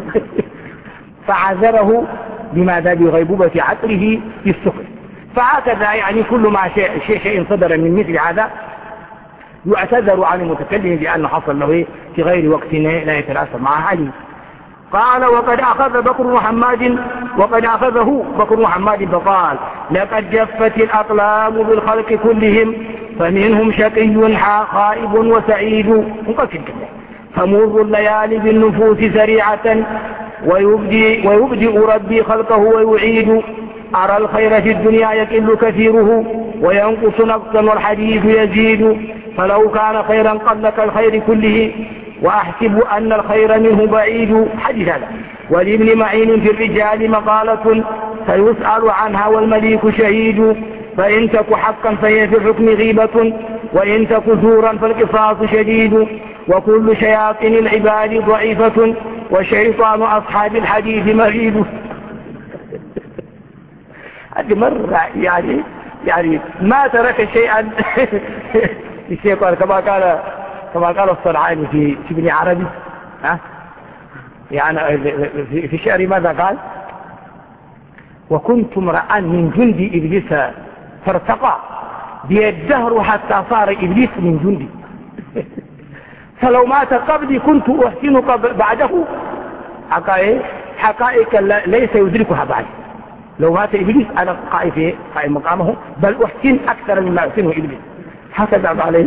فعذره بماذا بغيبوبة عقله في السكر. فهكذا يعني كل ما شيء شيء, شيء صدر من مثل هذا يعتذر عن المتكلم بأنه حصل له في غير وقت لا يتناسب مع حاله. قال وقد أخذ بكر محمد وقد أخذه بكر محمد فقال لقد جفت الأقلام بالخلق كلهم فمنهم شقي خائب وسعيد مقصد فمر الليالي بالنفوس سريعة ويبدي ويبدئ ربي خلقه ويعيد أرى الخير في الدنيا يقل كثيره وينقص نقصا والحديث يزيد فلو كان خيرا قل كالخير كله وأحسب أن الخير منه بعيد. حديث هذا. ولابن معين في الرجال مقالة سيسأل عنها والمليك شهيد فإن تك حقا فهي في الحكم غيبة وإن تك زورا فالقصاص شديد وكل شياطين العباد ضعيفة وشيطان أصحاب الحديث مريد. هذه مرة يعني يعني ما ترك شيئا الشيطان كما قال كما قال الصنعاني في ابن عربي ها يعني في شعر ماذا قال وكنت امرأ من جند إبليس فارتقى بي الدهر حتى صار إبليس من جندي فلو مات قبلي كنت أحسن بعده حقائق حقائق ليس يدركها بعد. لو مات إبليس أنا قائم قائم مقامه بل أحسن أكثر مما أحسنه إبليس. هكذا عليه.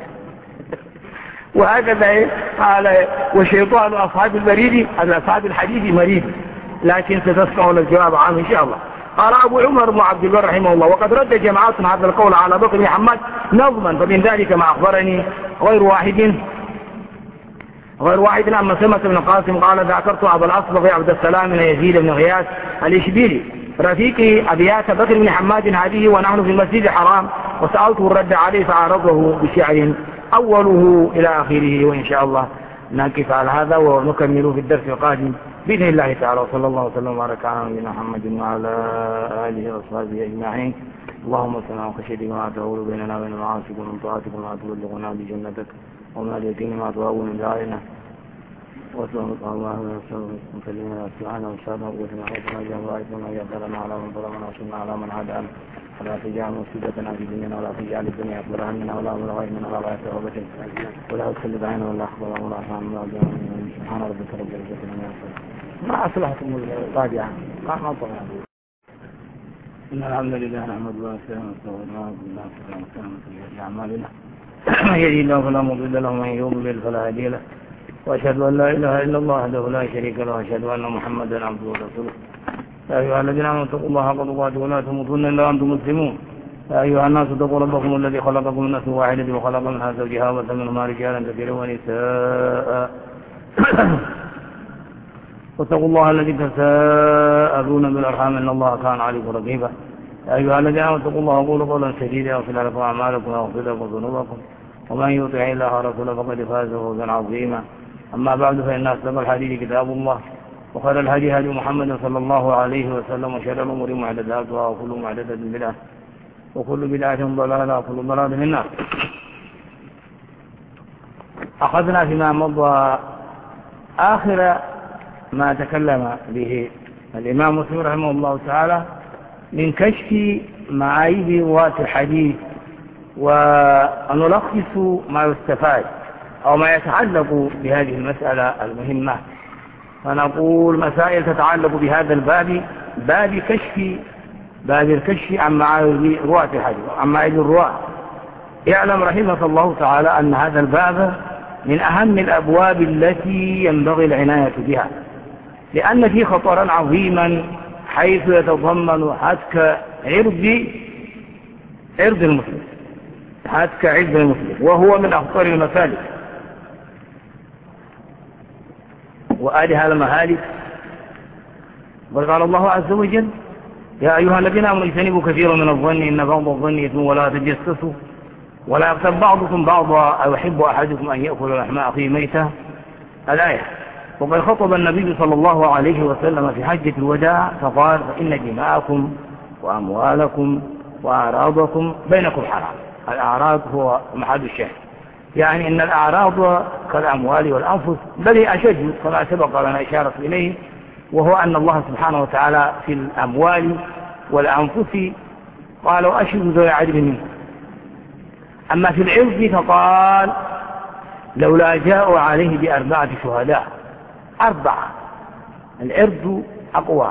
وهكذا قال وشيطان أصحاب المريد هذا أصحاب الحديث مريد لكن ستسمعون الجواب عنه إن شاء الله. قال أبو عمر بن عبد البر رحمه الله وقد رد جماعات هذا القول على بكر بن حماد نظما فمن ذلك ما أخبرني غير واحد غير واحد عن مسلمة بن قاسم قال ذكرت أبا الأصبغ عبد السلام بن يزيد بن غياث الإشبيلي رفيقي أبيات بكر بن حماد هذه ونحن في المسجد الحرام وسألته الرد عليه فعرضه بشعر أوله إلى آخره. وإن شاء الله نقف على هذا ونكمل في الدرس القادم بإذن الله تعالى. وصلى الله وسلم وبارك على نبينا محمد وعلى آله وصحبه أجمعين. اللهم صل على خشيتك ما تحول بيننا وبين معاصيك ومن طاعتك ما تبلغنا بجنتك ومن اليقين ما تهون علينا وتوفق الله ويسر كلمة سبحانه وشهده وقوتنا وقوتنا جهة وعيدنا ويقدرنا على من ظلمنا وصلنا على من عادانا ولا تجعل مصيبتنا في ديننا ولا تجعل الدنيا أكبر همنا ولا أمر غيرنا ولا غاية رغبتنا ولا تسلط علينا ولا أخبر ولا أرحمنا ولا سبحان ربك رب العزة عما يصفون. ما أصلحتم الراجعة ما نطلع. إن الحمد لله نحمده ونستعينه ونستغفره بالله سبحانه وتعالى من سيئات أعمالنا من يهده الله فلا مضل له ومن يضلل فلا هادي له وأشهد أن لا إله إلا الله وحده لا شريك له وأشهد أن محمدا عبده ورسوله. يا أيها الذين آمنوا اتقوا الله حق تقاته ولا تموتن إلا وأنتم مسلمون. يا أيها الناس اتقوا ربكم الذي خلقكم من نفس واحدة وخلق منها زوجها وبث منهما رجالا كثيرا ونساء واتقوا الله الذي تساءلون بالأرحام إن الله كان عليكم رقيبا. يا أيها الذين آمنوا اتقوا الله وقولوا قولا سديدا يغفر لكم أعمالكم ويغفر لكم ذنوبكم ومن يطع الله ورسوله فقد فاز فوزا عظيما. أما بعد فإن أصدق الحديث كتاب الله وخير الهدي هدي محمد صلى الله عليه وسلم وشر الأمور محدثاتها وكل محدثة بدعة وكل بدعة ضلالة وكل ضلالة في النار. أخذنا فيما مضى آخر ما تكلم به الإمام مسلم رحمه الله تعالى من كشف معايب رواة الحديث ونلخص ما يستفاد أو ما يتعلق بهذه المسألة المهمة. فنقول مسائل تتعلق بهذا الباب باب كشف باب الكشف عن معايب رواة الحديث عن معايب الرواة. يعلم رحمه الله تعالى أن هذا الباب من أهم الأبواب التي ينبغي العناية بها لأن فيه خطرا عظيما حيث يتضمن هتك عرض عرض المسلم هتك عرض المسلم وهو من أخطر المسالك وآلها المهالك. وقال الله عز وجل يا أيها الذين آمنوا اجتنبوا كثيرا من الظن إن بعض الظن إثم ولا تجسسوا ولا يغتب بعضكم بعضا أو يحب أحدكم أن يأكل لحم أخيه ميتا الآية. وقد خطب النبي صلى الله عليه وسلم في حجة الوداع فقال فإن دماءكم وأموالكم وأعراضكم بينكم حرام. الأعراض هو محل الشهر يعني إن الأعراض كالأموال والأنفس بل أشد كما سبق لنا إشارة إليه وهو أن الله سبحانه وتعالى في الأموال والأنفس قال وأشهدوا ذوي عدل منكم. أما في العرض فقال لولا جاءوا عليه بأربعة شهداء. أربعة العرض أقوى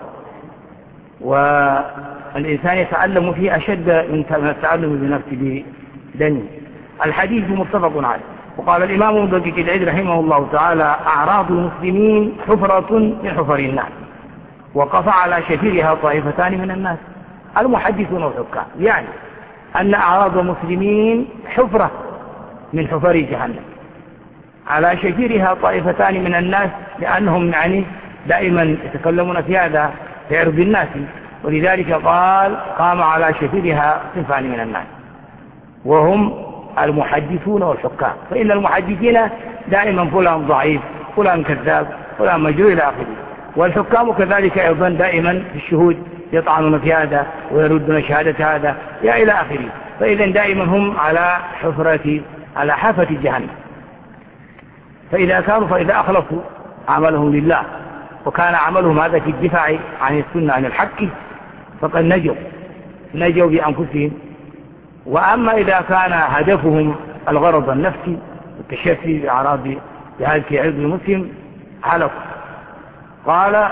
والإنسان يتعلم فيه أشد من التعلم بنفسه بدنه. الحديث متفق عليه. وقال الإمام مدقق العيد رحمه الله تعالى أعراض المسلمين حفرة من حفر الناس وقف على شفيرها طائفتان من الناس المحدثون والحكام يعني أن أعراض المسلمين حفرة من حفر جهنم على شفيرها طائفتان من الناس لأنهم يعني دائما يتكلمون في هذا في عرض الناس ولذلك قال قام على شفيرها صنفان من الناس وهم المحدثون والحكام. فإن المحدثين دائما فلان ضعيف فلان كذاب فلان مجروح إلى آخره والحكام كذلك أيضا دائما في الشهود يطعنون في هذا ويردون شهادة هذا يا إلى آخره. فإذا دائما هم على حفرة على حافة جهنم. فإذا كانوا فإذا أخلصوا عملهم لله وكان عملهم هذا في الدفاع عن السنة عن الحق فقد نجوا نجوا بأنفسهم. وأما إذا كان هدفهم الغرض النفسي والتشفي بأعراض بهذه عرض المسلم هلكوا. قال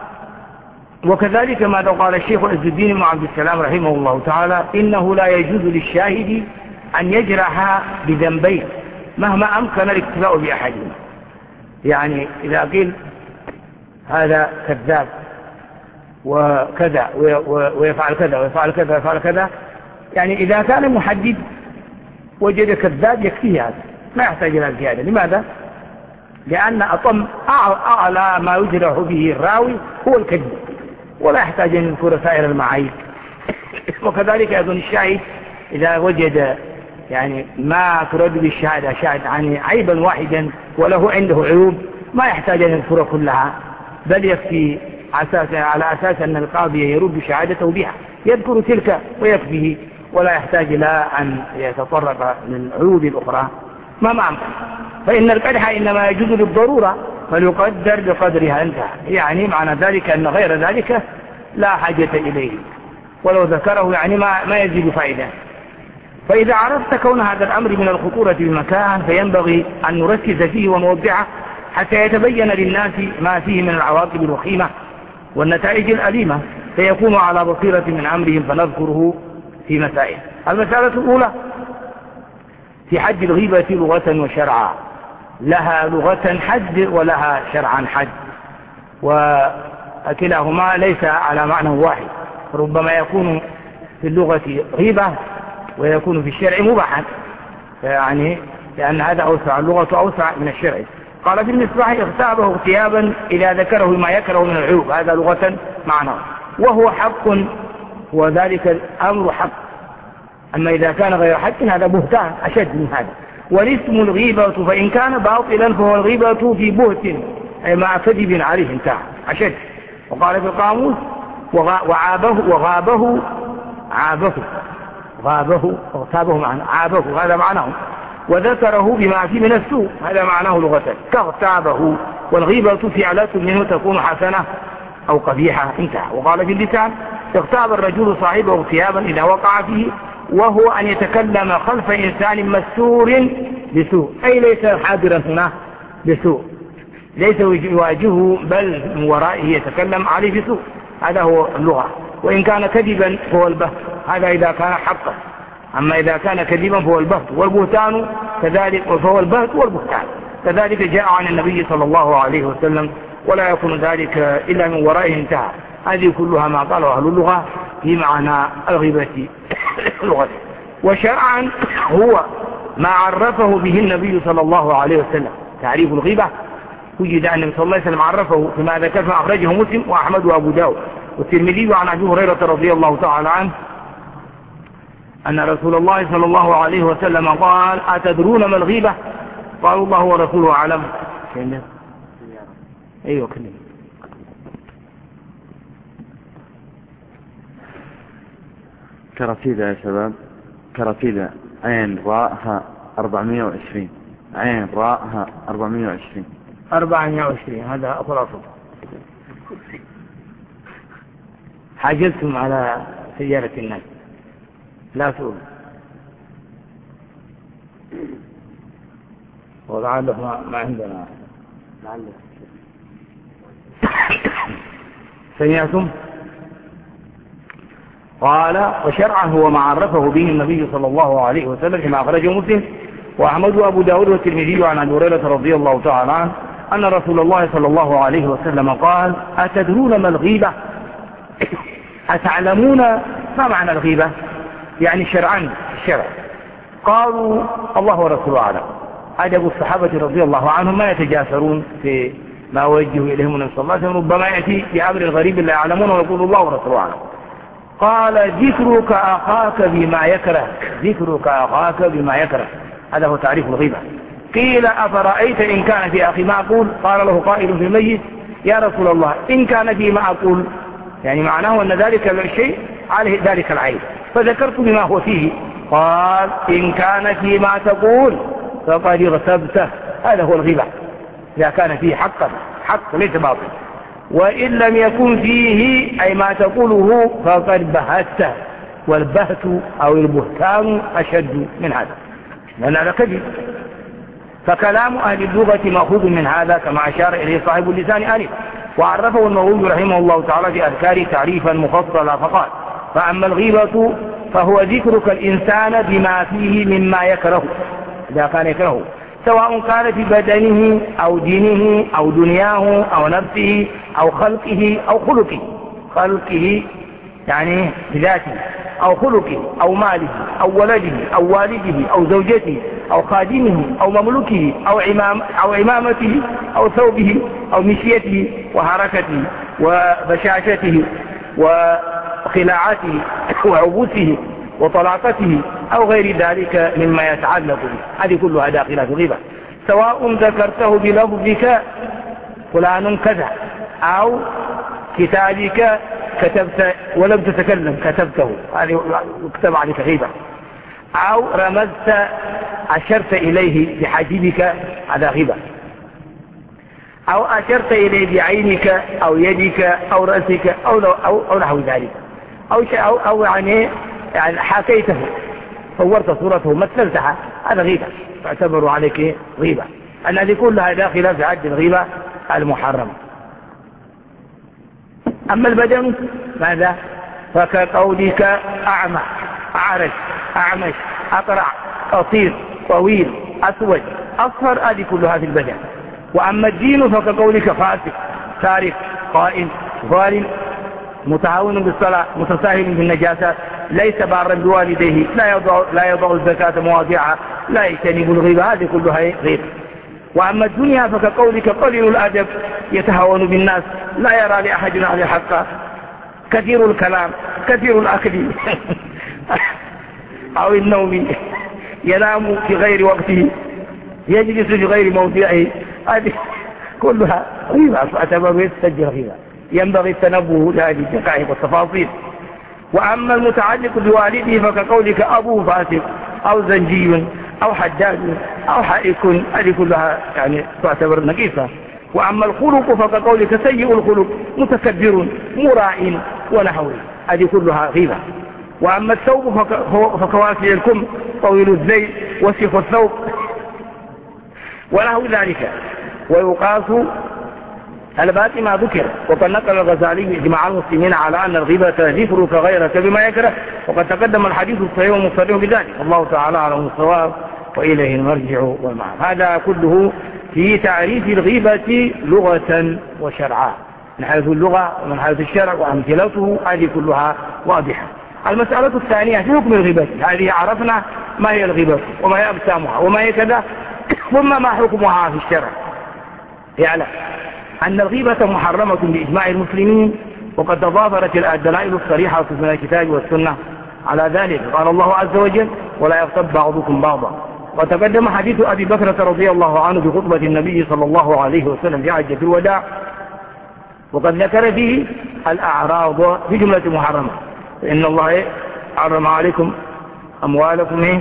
وكذلك ماذا قال الشيخ عز الدين بن عبد السلام رحمه الله تعالى إنه لا يجوز للشاهد أن يجرح بذنبين مهما أمكن الاكتفاء بأحدهما. يعني إذا قيل هذا كذاب وكذا ويفعل كذا ويفعل كذا ويفعل كذا يعني إذا كان محدد وجد كذاب يكفيه هذا ما يحتاج إلى زيادة. لماذا؟ لأن أطم أعلى ما يجرح به الراوي هو الكذب ولا يحتاج أن يذكر سائر المعايب. وكذلك أيضا الشاهد إذا وجد يعني ما ترد بالشهادة شاهد عن عيبا واحدا وله عنده عيوب ما يحتاج أن يذكر كلها بل يكفي أساس على أساس أن القاضي يرد شهادته بها يذكر تلك ويكفيه ولا يحتاج إلى أن يتطرق للعيوب الأخرى ما معنى. فإن القدح إنما يجوز للضرورة فليقدر بقدرها انتهى. يعني معنى ذلك أن غير ذلك لا حاجة إليه، ولو ذكره يعني ما, ما يزيد فائدة. فإذا عرفت كون هذا الأمر من الخطورة بمكان فينبغي أن نركز فيه ونوضحه حتى يتبين للناس ما فيه من العواقب الوخيمة والنتائج الأليمة، فيكون على بصيرة من أمرهم، فنذكره في مسائل. المسألة الأولى في حد الغيبة لغة وشرعا. لها لغة حد ولها شرعا حد، وكلاهما ليس على معنى واحد، ربما يكون في اللغة غيبة ويكون في الشرع مباحا، يعني لأن هذا أوسع، اللغة أوسع من الشرع. قال في المصباح اغتابه اغتيابا إذا ذكره ما يكره من العيوب، هذا لغة معنى، وهو حق وذلك الأمر حق. أما إذا كان غير حق هذا بهتان أشد من هذا. والاسم الغيبة فإن كان باطلا فهو الغيبة في بهت أي مع كذب عليه انتهى أشد. وقال في القاموس وعابه وغابه عابه غابه اغتابه معنى عابه، هذا معناه، وذكره بما فيه من السوء، هذا معناه لغة كاغتابه. والغيبة فعلة منه تكون حسنة أو قبيحة انتهى. وقال في اللسان اغتاب الرجل صاحبه اغتيابا إذا وقع فيه، وهو أن يتكلم خلف إنسان مستور بسوء، أي ليس حاضرا هنا بسوء، ليس يواجهه بل من ورائه يتكلم عليه بسوء، هذا هو اللغة. وإن كان كذبا فهو البهت، هذا إذا كان حقا. أما إذا كان كذبا فهو البهت، والبهتان كذلك، فهو البهت والبهتان كذلك جاء عن النبي صلى الله عليه وسلم، ولا يكون ذلك إلا من ورائه انتهى. هذه كلها ما قاله أهل اللغة في معنى الغيبة لغة. وشرعا هو ما عرفه به النبي صلى الله عليه وسلم. تعريف الغيبة وجد أن النبي صلى الله عليه وسلم عرفه فيما ذكر أخرجه مسلم وأحمد وأبو داود والترمذي عن أبي هريرة رضي الله تعالى عنه أن رسول الله صلى الله عليه وسلم قال أتدرون ما الغيبة؟ قالوا الله ورسوله أعلم. أيوة كلمة. كرفيدة يا شباب، كرفيدة عين راءها أربعمائة وعشرين، عين راءها أربعمائة وعشرين أربعمائة وعشرين هذا خلاصة. حاجزتم على سيارة الناس لا تقول ولعله ما عندنا سمعتم. قال وشرعا هو ما عرفه به النبي صلى الله عليه وسلم كما أخرجه مسلم وأحمد وأبو داود والترمذي عن أبي هريرة رضي الله تعالى عنه أن رسول الله صلى الله عليه وسلم قال أتدرون ما الغيبة؟ أتعلمون ما معنى الغيبة؟ يعني شرعا الشرع. قالوا الله ورسوله أعلم. أدب الصحابة رضي الله عنهم ما يتجاسرون في ما وجهوا إليهم النبي صلى الله عليه وسلم، ربما يأتي بأمر غريب لا يعلمونه ويقول الله ورسوله أعلم. قال ذكرك أخاك بما يكره، ذكرك أخاك بما يكره، هذا هو تعريف الغيبة. قيل أفرأيت إن كان في أخي ما أقول؟ قال له قائل في الميت يا رسول الله إن كان في ما أقول، يعني معناه أن ذلك الشيء عليه ذلك العيب، فذكرت بما هو فيه. قال إن كان في ما تقول فقد اغتبته، هذا هو الغيبة إذا كان فيه حقا حق ليس باطل، وإن لم يكن فيه أي ما تقوله فقد بهته، والبهت أو البهتان أشد من هذا لأن هذا كذب. فكلام أهل اللغة مأخوذ من هذا كما أشار إليه صاحب اللسان آنفا، وعرفه النووي رحمه الله تعالى في أذكار تعريفا مفصلا فقال فأما الغيبة فهو ذكرك الإنسان بما فيه مما يكره إذا كان يكره، سواء كان في بدنه أو دينه أو دنياه أو نفسه أو خلقه أو خلقه، خلقه يعني بذاته أو خلقه أو ماله أو ولده أو والده أو زوجته أو خادمه أو مملوكه أو, عمام أو عمامته أو ثوبه أو مشيته وحركته وبشاشته وخلاعته وعبوسه وطلاقته أو غير ذلك مما يتعلق به، هذه كلها داخلة في الغيبة. سواء ذكرته بلفظك فلان كذا أو كتابك كتبت ولم تتكلم كتبته، هذه يكتب عليك غيبة، أو رمزت أشرت إليه بحاجبك، هذا غيبة، أو أشرت إليه بعينك أو يدك أو رأسك أو, أو, أو نحو ذلك أو, أو, أو يعني, يعني حكيته صورت صورته مثلتها، هذا غيبة تعتبر عليك غيبة. الذي كلها داخلة في عد الغيبة المحرمة. أما البدن ماذا؟ فكقولك أعمى أعرج أعمش أقرع قصير طويل أسود أصفر، هذه كلها في البدن. وأما الدين فكقولك فاسق سارق قائم ظالم متعاون بالصلاة متساهل بالنجاسات ليس بارا بوالديه لا يضع, لا يضع الزكاة مواضعها لا يجتنب الغيبة، هذه كلها غيبة. وأما الدنيا فكقولك قليل الأدب يتهاون بالناس لا يرى لأحد عليه حقا كثير الكلام كثير الأكل أو النوم ينام في غير وقته يجلس في غير موضعه، هذه كلها غيبة فاعتبر يتسجل غيبة. ينبغي التنبه لهذه الدقائق والتفاصيل. وأما المتعلق بوالده فكقولك أبوه فاسق أو زنجي أو حداد أو حائك، هذه كلها يعني تعتبر نقيصة. وأما الخلق فكقولك سيء الخلق متكبر مراء ونحوه، هذه كلها غيبة. وأما الثوب فكواسع الكم طويل الزي وسيخ الثوب ونحو ذلك. ويقاس الباقي ما ذكر. وقد نقل الغزالي إجماع المسلمين على أن الغيبة تفرك غيرك بما يكره، وقد تقدم الحديث الصحيح ومصرح بذلك. الله تعالى على الصواب وإليه المرجع والمعاد. هذا كله في تعريف الغيبة لغة وشرعا من حيث اللغة ومن حيث الشرع وأمثلته، هذه كلها واضحة. المسألة الثانية في حكم الغيبة، هذه عرفنا ما هي الغيبة وما هي أقسامها وما هي كذا، ثم ما حكمها في الشرع. يعلم أن الغيبة محرمة بإجماع المسلمين، وقد تضافرت الدلائل الصريحة من الكتاب والسنة على ذلك. قال الله عز وجل ولا يغتب بعضكم بعضا. وتقدم حديث أبي بكرة رضي الله عنه في خطبة النبي صلى الله عليه وسلم في حجة الوداع، وقد ذكر فيه الأعراض في جملة محرمة. فإن الله حرم عليكم أموالكم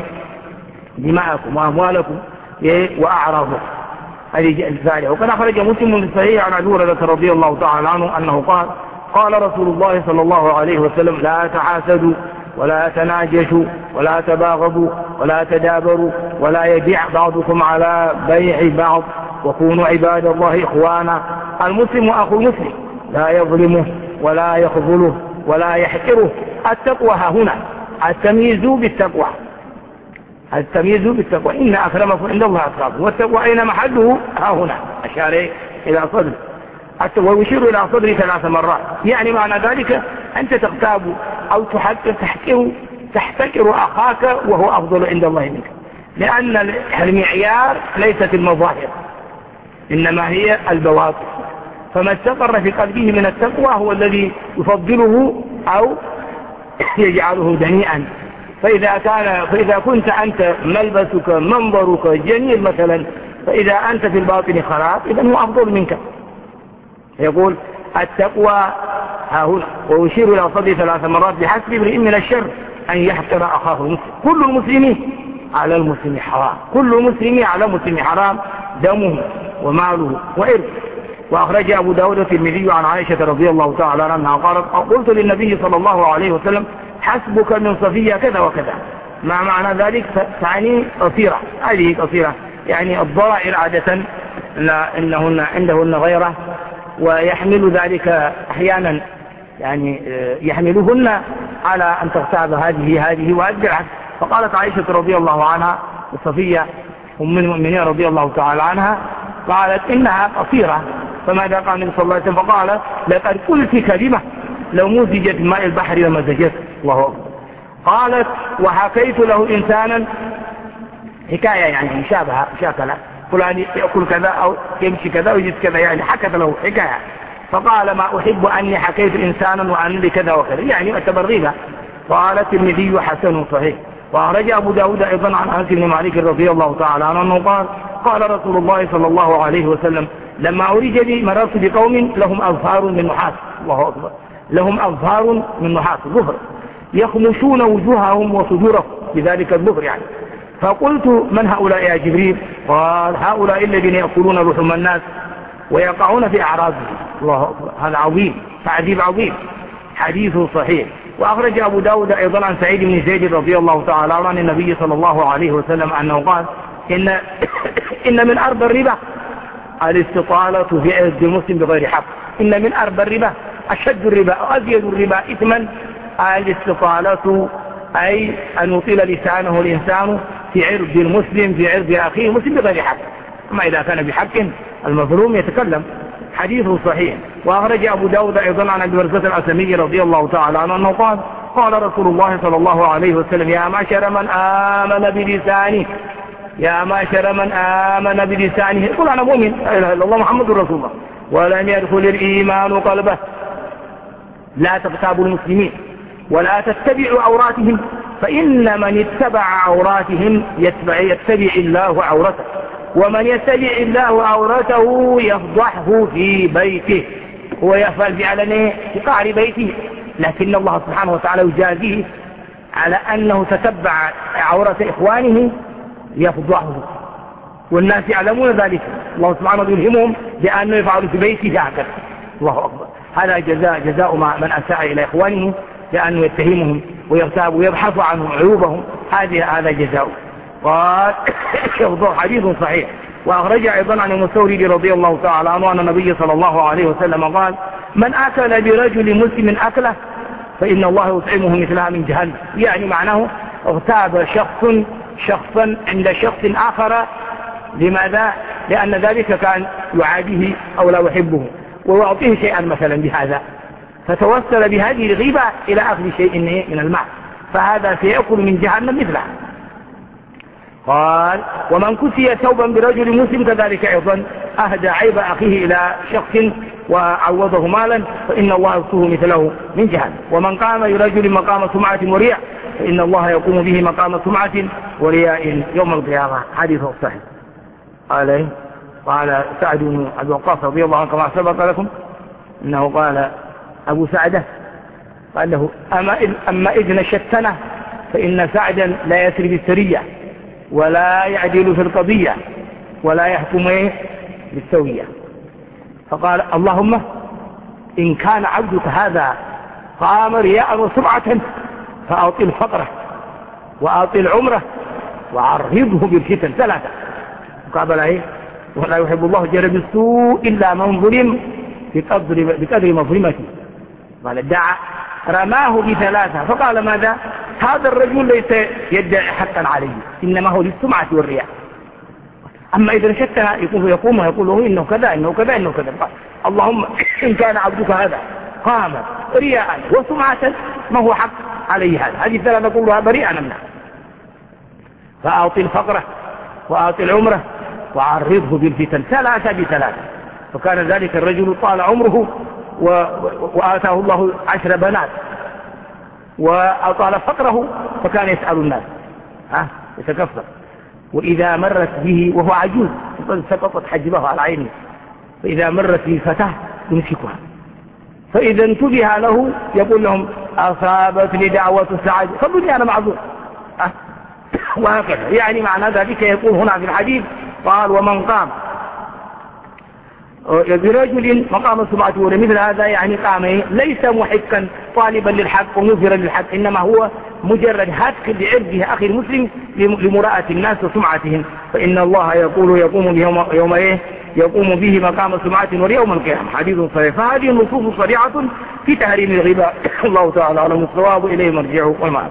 دماءكم وأموالكم وأعراضكم، هذه الثالثة. وقد أخرج مسلم في الصحيح عن أبي هريرة رضي الله تعالى عنه أنه قال قال رسول الله صلى الله عليه وسلم لا تحاسدوا ولا تناجشوا ولا تباغضوا ولا تدابروا ولا يبيع بعضكم على بيع بعض وكونوا عباد الله إخوانا. المسلم أخو المسلم لا يظلمه ولا يخذله ولا يحقره. التقوى ها هنا التمييز بالتقوى، التمييز بالتقوى إن أكرمكم عند الله أتقاكم. والتقوى أين محله؟ ها هنا أشار إلى صدر ويشير إلى صدره ثلاث مرات. يعني معنى ذلك أنت تغتاب أو تحقر تحقر تحتكر أخاك وهو أفضل عند الله منك، لأن المعيار ليست المظاهر إنما هي البواطن. فما استقر في قلبه من التقوى هو الذي يفضله أو يجعله دنيئا. فإذا, كان فإذا كنت أنت ملبسك منظرك جميل مثلا، فإذا أنت في الباطن خلاص إذن هو أفضل منك. يقول التقوى ها هنا ويشير إلى صدر ثلاث مرات بحسب امرئ من الشر أن يحقر أخاه المسلم. كل المسلمين على المسلم حرام، كل المسلمين على المسلم حرام دمه وماله وإرث. وأخرج أبو داود الترمذي عن عائشة رضي الله تعالى عنها قالت قلت للنبي صلى الله عليه وسلم حسبك من صفية كذا وكذا. ما معنى ذلك؟ تعني قصيرة، هذه قصيرة يعني الضرائر عادة لا إنهن عندهن غيره، ويحمل ذلك أحيانا يعني يحملهن على أن تغتاب هذه هذه وأدعت. فقالت عائشة رضي الله عنها صفية أم المؤمنين رضي الله تعالى عنها قالت إنها قصيرة. فماذا قال النبي صلى الله عليه وسلم؟ فقال لقد قلت كلمة لو مزجت ماء البحر لمزجت. الله أكبر. قالت وحكيت له إنسانا حكاية يعني مشابهة شاكلة فلان يأكل كذا أو يمشي كذا ويجد كذا، يعني حكت له حكاية. فقال ما أحب أني حكيت إنسانا وأن لي كذا وكذا، يعني اعتبر غيبة. قال الترمذي حسن صحيح. وأخرج أبو داود أيضا عن أنس بن مالك رضي الله تعالى عنه قال قال رسول الله صلى الله عليه وسلم لما أريج بي مررت بقوم لهم أظفار من نحاس. الله أكبر. لهم أظفار من نحاس ظفر يخمشون وجوههم وصدورهم بذلك الظفر يعني. فقلت من هؤلاء يا جبريل؟ قال هؤلاء الذين يأكلون لحم الناس ويقعون في أعراضهم. الله أكبر، هذا عظيم، تعذيب عظيم. حديث صحيح. وأخرج أبو داود أيضا عن سعيد بن زيد رضي الله تعالى عن النبي صلى الله عليه وسلم أنه قال إن, إن من أربى الربا الاستطالة في عرض المسلم بغير حق. إن من أربى الربا، أشد الربا وأزيد الربا إثما الاستطالة، أي أن يطيل لسانه الإنسان في عرض المسلم، في عرض أخيه المسلم بغير حق. أما إذا كان بحق المظلوم يتكلم. حديث صحيح. وأخرج أبو داود أيضا عن أبي برزة الأسلمي رضي الله تعالى عنه أنه قال قال رسول الله صلى الله عليه وسلم يا معشر من آمن بلسانه يا معشر من آمن بلسانه، يقول أنا مؤمن لا إله إلا الله محمد رسول الله ولم يدخل الإيمان قلبه، لا تغتابوا المسلمين ولا تتبعوا عوراتهم، فإن من اتبع عوراتهم يتبع, يتبع الله عورته، ومن يتبع الله عورته يفضحه في بيته. هو يفعل فعلا في قعر بيته، لكن الله سبحانه وتعالى يجازيه على أنه تتبع عورة إخوانه يفضحه، والناس يعلمون ذلك. الله سبحانه يلهمهم بأنه يفعل في بيته هكذا. الله أكبر، هذا جزاء جزاء من أساء إلى إخوانه لأنه يتهمهم ويغتاب ويبحث عنهم عيوبهم، هذه هذا جزاء. قال حديث صحيح. وأخرج أيضا عن المستورد رضي الله تعالى عنه أن النبي صلى الله عليه وسلم قال من أكل برجل مسلم أكله فإن الله يطعمه مثلها من جهنم. يعني معناه اغتاب شخص شخصا عند شخص آخر، لماذا؟ لأن ذلك كان يعاديه أو لا يحبه ويعطيه شيئا مثلا بهذا، فتوسل بهذه الغيبة إلى أخذ شيء من المال، فهذا سيأكل من جهنم مثله. قال ومن كسي ثوبا برجل مسلم كذلك أيضا أهدى عيب أخيه إلى شخص وعوضه مالا فإن الله يكسوه مثله من جهنم. ومن قام لرجل مقام سمعة ورياء فإن الله يقوم به مقام سمعة ورياء يوم القيامة. حديث صحيح. قال قال سعد بن أبي وقاص رضي الله عنه كما سبق لكم إنه قال أبو سعدة قال له أما إذ, أما إذ نشدتنا فإن سعدا لا يسري بالسرية ولا يعدل في القضية ولا يحكم بالسوية. فقال اللهم إن كان عبدك هذا قام رياء وسمعة فأعطي الفقرة وأعطي العمرة وعرضه بالفتن ثلاثة. مقابل ايه؟ ولا يحب الله جرى بالسوء إلا من ظلم بقدر, بقدر مظلمته. قال ادعى رماه بثلاثة فقال ماذا؟ هذا الرجل ليس يدعي حقا عليه إنما هو للسمعة والرياء. أما إذا نشدتها يقوم يقوم ويقول له إنه كذا إنه كذا إنه كذا. قال اللهم إن كان عبدك هذا قام رياء وسمعة ما هو حق عليه هذا، هذه الثلاثة كلها بريئة منها. فأعطي الفقرة وأعطي العمرة وعرضه بالفتن ثلاثة بثلاثة. فكان ذلك الرجل طال عمره و... وآتاه الله عشر بنات وأطال فقره فكان يسأل الناس ها يتكفر. وإذا مرت به وهو عجوز سقطت حجبه على عينه، فإذا مرت به فتاة يمسكها، فإذا انتبه له يقول لهم أصابتني دعوة السعادة خلوني أنا معذور أه؟ وهكذا. يعني معنى ذلك يقول هنا في الحديث قال ومن قام برجل مقام سمعة مثل هذا يعني قام ليس محقا طالبا للحق ومظهرا للحق، إنما هو مجرد هتك لعرضه أخي المسلم لمراءة الناس وسمعتهم، فإن الله يقول يقوم بيوم يوم إيه يقوم به مقام سمعة ويوم القيامة. حديث صحيح. فهذه النصوص صريحة في تحريم الغيبة. الله تعالى أعلم الصواب، إليه مرجعه والمآب.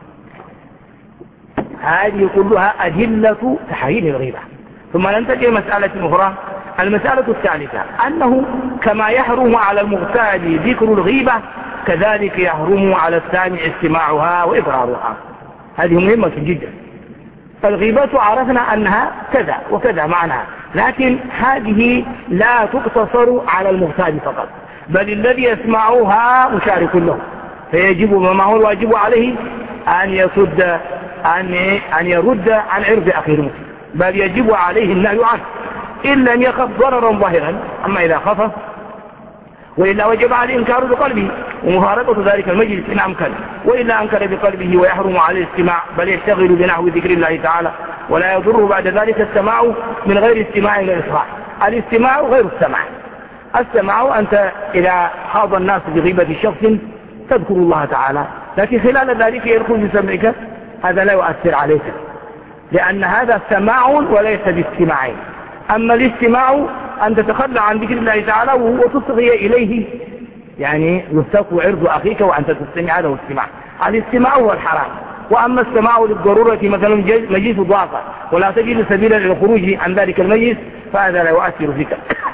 هذه كلها أدلة تحريم الغيبة. ثم ننتقل مسألة أخرى، المسألة الثالثة أنه كما يحرم على المغتاب ذكر الغيبة كذلك يحرم على السامع استماعها وإضرارها. هذه مهمة جدا. فالغيبة عرفنا أنها كذا وكذا معناها، لكن هذه لا تقتصر على المغتاب فقط، بل الذي يسمعها مشارك له، فيجب ما هو الواجب عليه أن يصد أن أن يرد عن عرض أخيه المسلم، بل يجب عليه النهي عنه إن لم يخف ضررا ظاهرا. أما إذا خف وإلا وجب عليه إنكار بقلبه ومفارقة ذلك المجلس إن أمكن، وإلا أنكر بقلبه ويحرم عليه الاستماع، بل يشتغل بنحو ذكر الله تعالى ولا يضره بعد ذلك السماع من غير استماع إلى الإصلاح. الاستماع غير السماع. السماع أنت إذا خاض الناس بغيبة شخص تذكر الله تعالى، لكن خلال ذلك يدخل بسمعك، هذا لا يؤثر عليك، لأن هذا سماع وليس باستماع. أما الاستماع أن تتخلى عن ذكر الله تعالى وتصغي إليه، يعني يستق عرض أخيك وأنت تستمع، هذا هو الاستماع. الاستماع هو الحرام. وأما السماع للضرورة مثلا مجلس ضاقة ولا تجد سبيلا للخروج عن ذلك المجلس فهذا لا يؤثر فيك.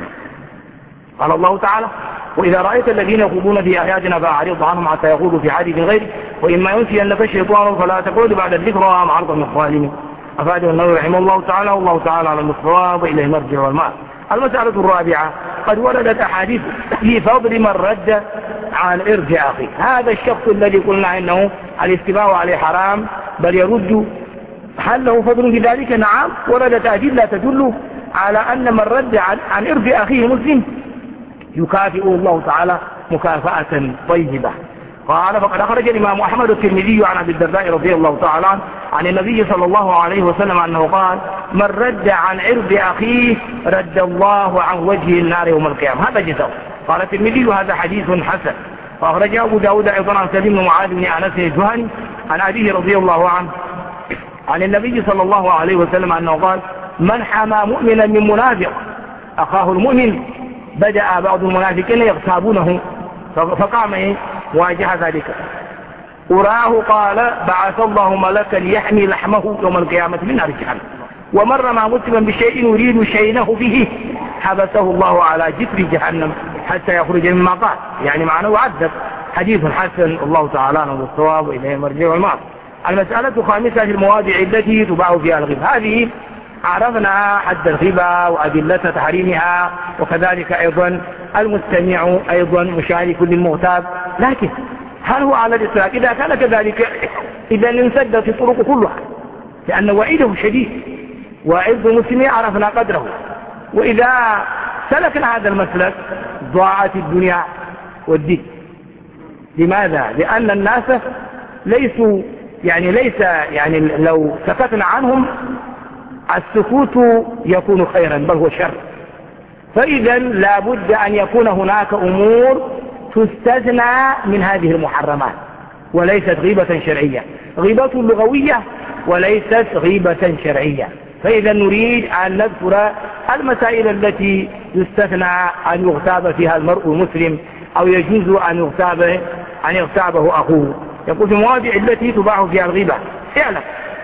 قال الله تعالى: وإذا رأيت الذين يخوضون في آياتنا فأعرض عنهم حتى يخوضوا في حديث غيره وإما ينسينك الشيطان فلا تقعد بعد الذكرى مع القوم الظالمين. أفاده النووي رحمه الله تعالى، والله تعالى على الصواب وإليه المرجع والمآب. المسألة الرابعة: قد وردت أحاديث في فضل من رد عن إرجاء أخيه. هذا الشخص الذي قلنا إنه الاستماع عليه حرام بل يرد، هل له فضل في ذلك؟ نعم، وردت أدلة تدل على أن من رد عن, عن إرجاء أخيه مسلم يكافئه الله تعالى مكافأة طيبة. قال: فقد أخرج الإمام أحمد الترمذي عن أبي الدرداء رضي الله تعالى عنه عن النبي صلى الله عليه وسلم أنه قال: من رد عن عرض أخيه رد الله عن وجه النار يوم القيامة. هذا جزاء. قال الترمذي: هذا حديث حسن. وأخرج أبو داود أيضا عن سليم بن معاذ بن أنس الجهني عن أبيه رضي الله عنه عن النبي صلى الله عليه وسلم أنه قال: من حمى مؤمنا من منافق أخاه المؤمن بدأ بعض المنافقين يغتابونه فقام إيه واجه ذلك. أراه قال: بعث الله ملكا يحمي لحمه يوم القيامة من نار جهنم. ومر مع مسلما بشيء يريد شينه به حبسه الله على جسر جهنم حتى يخرج مما قال، يعني معناه يعذب. حديث حسن، الله تعالى عنه الصواب وإليه المرجع والمآب. المسألة الخامسة في المواضع التي تباع فيها الغيبة. هذه عرفنا حد الغيبة وأدلة تحريمها، وكذلك أيضا المستمع أيضا مشارك للمغتاب. لكن هل هو على الإطلاق؟ إذا كان كذلك إذا انسدت الطرق كلها، لأن وعيده شديد وعرض المسلمين عرفنا قدره. وإذا سلكنا هذا المسلك ضاعت الدنيا والدين. لماذا؟ لأن الناس ليسوا يعني ليس يعني لو سكتنا عنهم السكوت يكون خيرا بل هو شر. فإذا لا بد أن يكون هناك أمور تستثنى من هذه المحرمات، وليست غيبة شرعية، غيبة لغوية وليست غيبة شرعية. فإذا نريد أن نذكر المسائل التي يستثنى أن يغتاب فيها المرء المسلم أو يجوز أن يغتاب أن يغتابه أخوه. يقول في المواضع التي تباع فيها الغيبة: اعلم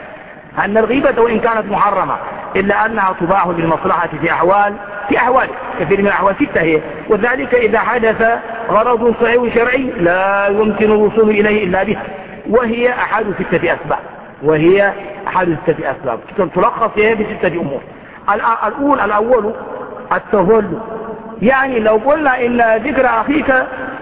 أن الغيبة وإن كانت محرمة إلا أنها تباع للمصلحة في أحوال في أحوال كثير من الأحوال ستة هي، وذلك إذا حدث غرض صحيح شرعي لا يمكن الوصول إليه إلا بها، وهي أحد ستة أسباب وهي أحد ستة أسباب تلخص هي بستة أمور. الأول الأول التظلم، يعني لو قلنا إن ذكر أخيك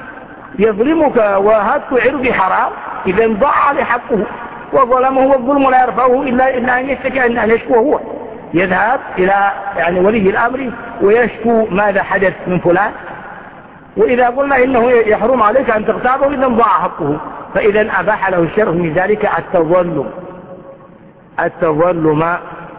يظلمك وهتك عرض حرام إذا ضاع لحقه وظلمه، والظلم لا يرفعه إلا إلا أن يشتكي أن يشكو هو، يذهب إلى يعني ولي الأمر ويشكو ماذا حدث من فلان. وإذا قلنا إنه يحرم عليك أن تغتابه إذا ضاع حقه، فإذا أباح له الشرع من ذلك التظلم. التظلم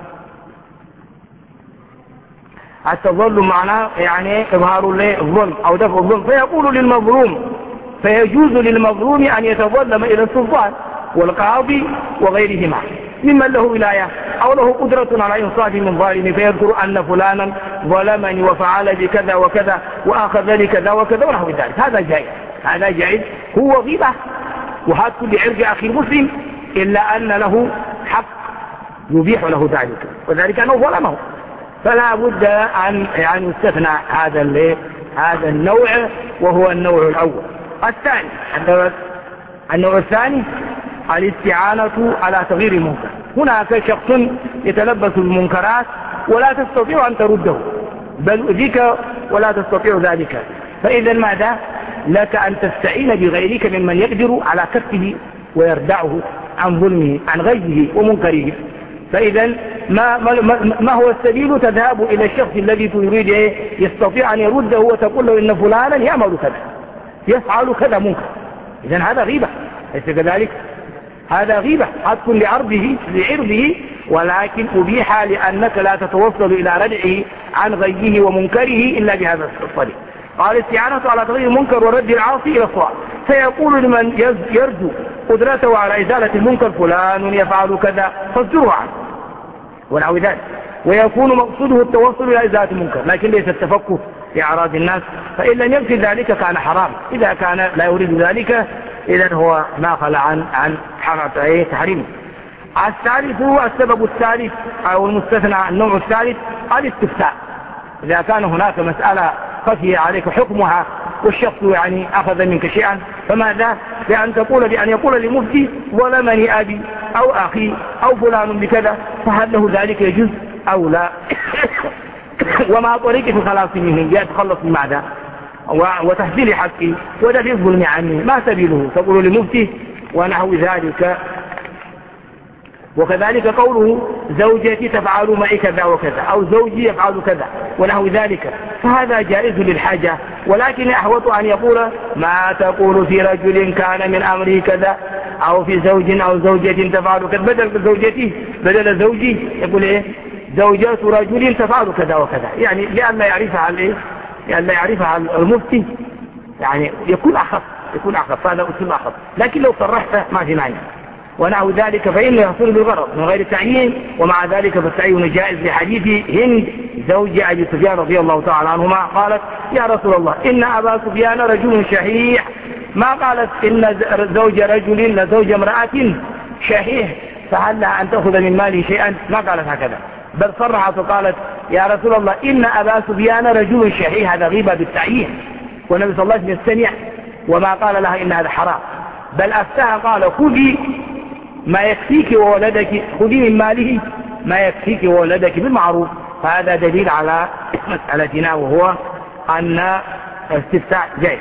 التظلم معناه يعني إظهار الظلم أو دفع الظلم، فيقول للمظلوم فيجوز للمظلوم أن يتظلم إلى السلطان والقاضي وغيرهما ممن له ولاية أو له قدرة على إنصاف من ظالم، فيذكر أن فلانا ظلمني وفعل بكذا وكذا وأخذ لي كذا وكذا ونحو ذلك. هذا جائز، هذا جائز، هو غيبة وهات كل عرض أخي المسلم، إلا أن له حق يبيح له ذلك، وذلك أنه ظلمه. فلا بد أن يعني يستثنى هذا هذا النوع، وهو النوع الأول. الثاني النوع الثاني الاستعانة على تغيير المنكر. هناك شخص يتلبس بالمنكرات ولا تستطيع أن ترده، بل ذيك ولا تستطيع ذلك، فإذا ماذا لك أن تستعين بغيرك ممن يقدر على كفه ويردعه عن ظلمه عن غيه ومنكره. فإذا ما, ما, ما هو السبيل؟ تذهب إلى الشخص الذي تريد يستطيع أن يرده وتقول له إن فلانا يعمل كذا يفعل كذا منكر. إذن هذا غيبة، ليس كذلك؟ هذا غيبة، هتكون لعرضه لعرضه ولكن أبيح لأنك لا تتوصل إلى ردعه عن غيه ومنكره إلا بهذا الطريق. قال استعانة على تغيير المنكر ورد العاصي إلى الصواب، فيقول لمن يرجو قدرته على إزالة المنكر فلان يفعل كذا فاصدروا عنه ونحو ذلك، ويكون مقصوده التوصل إلى إزالة المنكر لكن ليس التفكه في أعراض الناس، فإن لم يقصد ذلك كان حرام. إذا كان لا يريد ذلك إذن هو ما خلى عن عن تحريمه. الثالث هو السبب الثالث أو المستثنى النوع الثالث الاستفتاء. إذا كان هناك مسألة خفي عليك حكمها والشخص يعني أخذ منك شيئا، فماذا؟ بأن تقول بأن يقول لمفتي ظلمني أبي أو أخي أو فلان بكذا، فهل له ذلك يجوز أو لا؟ وما طريقة الخلاص منه؟ يتخلص من ماذا؟ وتحصيل حقي ودفع الظلم عني، ما سبيله؟ تقول لمفتي ونحو ذلك. وكذلك قوله زوجتي تفعل معي كذا وكذا أو زوجي يفعل كذا ونحو ذلك، فهذا جائز للحاجة، ولكن أحوط أن يقول ما تقول في رجل كان من أمره كذا أو في زوج أو زوجة تفعل كذا، بدل زوجتي بدل زوجي يقول إيه زوجات رجل تفعل كذا وكذا، يعني لأن لا يعرفها الإيه لأن لا يعرفها المفتي، يعني يكون أخف يكون أخف هذا أسلوب أخف، لكن لو صرحته ما في معنى ونحو ذلك فإنه يحصل بالغرض من غير التعيين. ومع ذلك فالتعيين جائز لحديث هند زوج أبي سفيان رضي الله تعالى عنهما قالت يا رسول الله إن أبا سفيان رجل شحيح، ما قالت إن زوج رجل لزوج امرأة شحيح فهل لها أن تأخذ من ماله شيئا، ما قالت هكذا، بل صرحت وقالت يا رسول الله إن أبا سفيان رجل شحيح، هذا غيبة بالتعيين، والنبي صلى الله عليه وسلم يستمع وما قال لها إن هذا حرام، بل أفتها قال خذي ما يكفيك وولدك، خذي من ماله ما يكفيك وولدك بالمعروف. فهذا دليل على مسألتنا وهو أن الاستفتاء جائز،